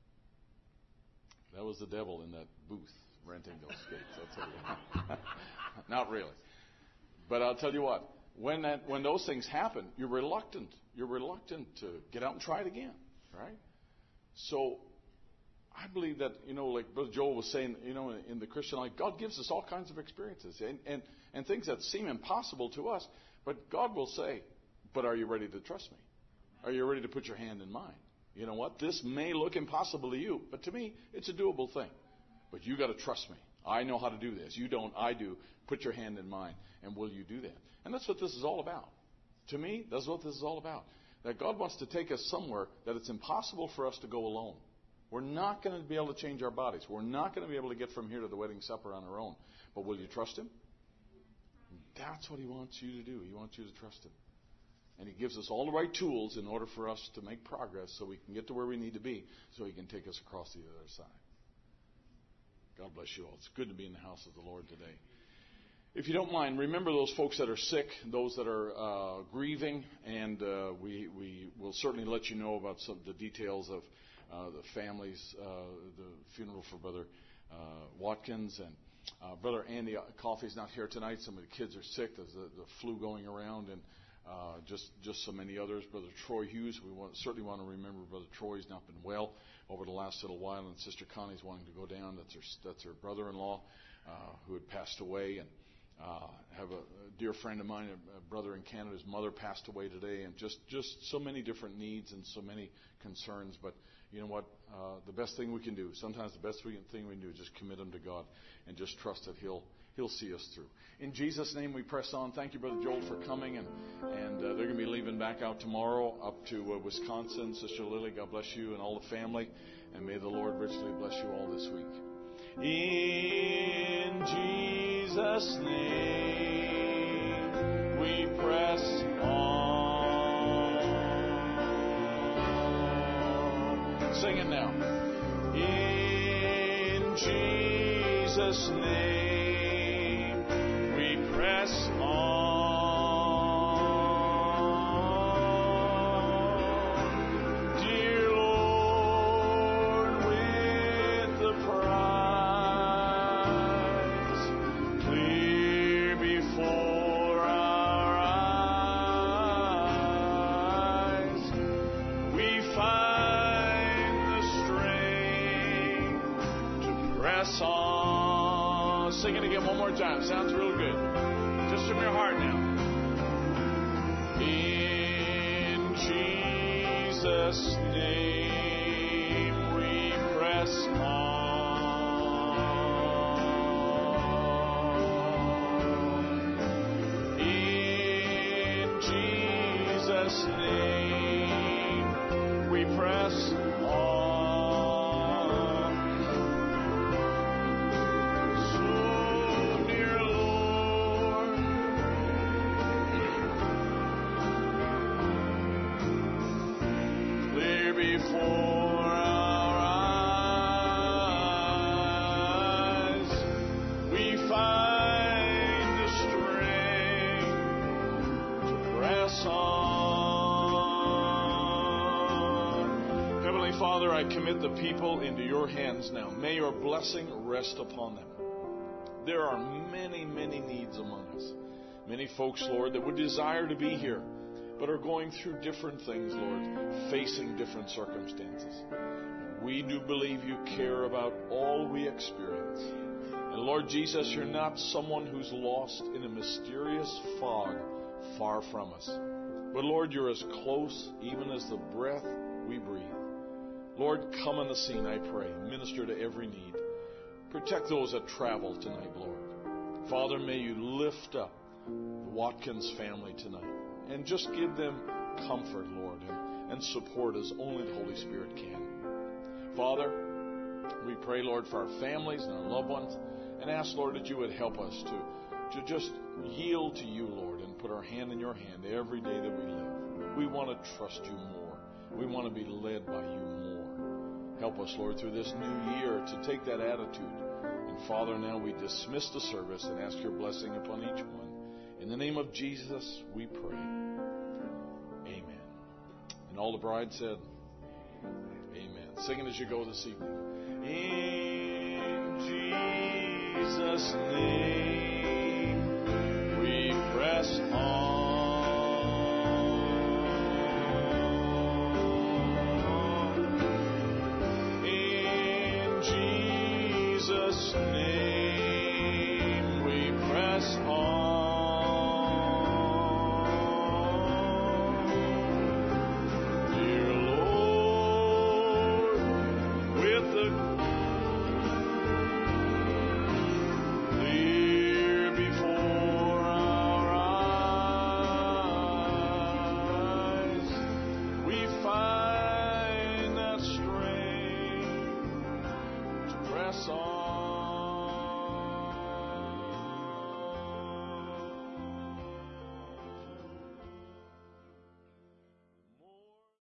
E: That was the devil in that booth renting those skates. I'll tell you. Not really. But I'll tell you what. When that when those things happen, you're reluctant. You're reluctant to get out and try it again, right? So I believe that, you know, like Brother Joel was saying, you know, in the Christian life, God gives us all kinds of experiences and, and, and things that seem impossible to us. But God will say, but are you ready to trust me? Are you ready to put your hand in mine? You know what? This may look impossible to you, but to me, it's a doable thing. But you got to trust me. I know how to do this. You don't. I do. Put your hand in mine. And will you do that? And that's what this is all about. To me, that's what this is all about. That God wants to take us somewhere that it's impossible for us to go alone. We're not going to be able to change our bodies. We're not going to be able to get from here to the wedding supper on our own. But will you trust Him? That's what He wants you to do. He wants you to trust Him. And He gives us all the right tools in order for us to make progress so we can get to where we need to be so He can take us across the other side. God bless you all. It's good to be in the house of the Lord today. If you don't mind, remember those folks that are sick, those that are uh, grieving, and uh, we, we will certainly let you know about some of the details of uh, the families, uh, the funeral for Brother uh, Watkins. And uh, Brother Andy Coffey's not here tonight. Some of the kids are sick. There's the, the flu going around, and uh, just, just so many others. Brother Troy Hughes, we want, certainly want to remember Brother Troy's not been well over the last little while, and Sister Connie's wanting to go down. That's her, that's her brother-in-law uh, who had passed away. And Uh, have a, a dear friend of mine, a, a brother in Canada, his mother passed away today, and just, just so many different needs and so many concerns. But you know what? Uh, the best thing we can do, sometimes the best we can, thing we can do is just commit them to God and just trust that He'll He'll see us through. In Jesus' name we press on. Thank you, Brother Joel, for coming. And, and uh, they're going to be leaving back out tomorrow up to uh, Wisconsin. Sister Lily, God bless you and all the family. And may the Lord richly bless you all this week. In Jesus' name we press on. Sing it now. In Jesus' name we press on. Dear Lord, with the prize clear before our eyes, we find the strength to press on. Sing it again one more time. Sounds real good. Just from your heart now. In Jesus' name we press on. In Jesus' name we press on. So, dear Lord, clear before our eyes, we find the strength to press on. Heavenly Father, I commit the people into your hands now. May your blessing rest upon them. There are many, many needs among us. Many folks, Lord, that would desire to be here, but are going through different things, Lord, facing different circumstances. We do believe you care about all we experience. And Lord Jesus, you're not someone who's lost in a mysterious fog far from us. But Lord, you're as close even as the breath we breathe. Lord, come on the scene, I pray. Minister to every need. Protect those that travel tonight, Lord. Father, may you lift up the Watkins family tonight. and just give them comfort, Lord, and, and support as only the Holy Spirit can. Father, we pray, Lord, for our families and our loved ones, and ask, Lord, that you would help us to, to just yield to you, Lord, and put our hand in your hand every day that we live. We want to trust you more. We want to be led by you more. Help us, Lord, through this new year to take that attitude. And Father, now we dismiss the service and ask your blessing upon each one. In the name of Jesus, we pray. Amen. And all the bride said, amen. Sing it as you go this evening. In Jesus' name, we press on.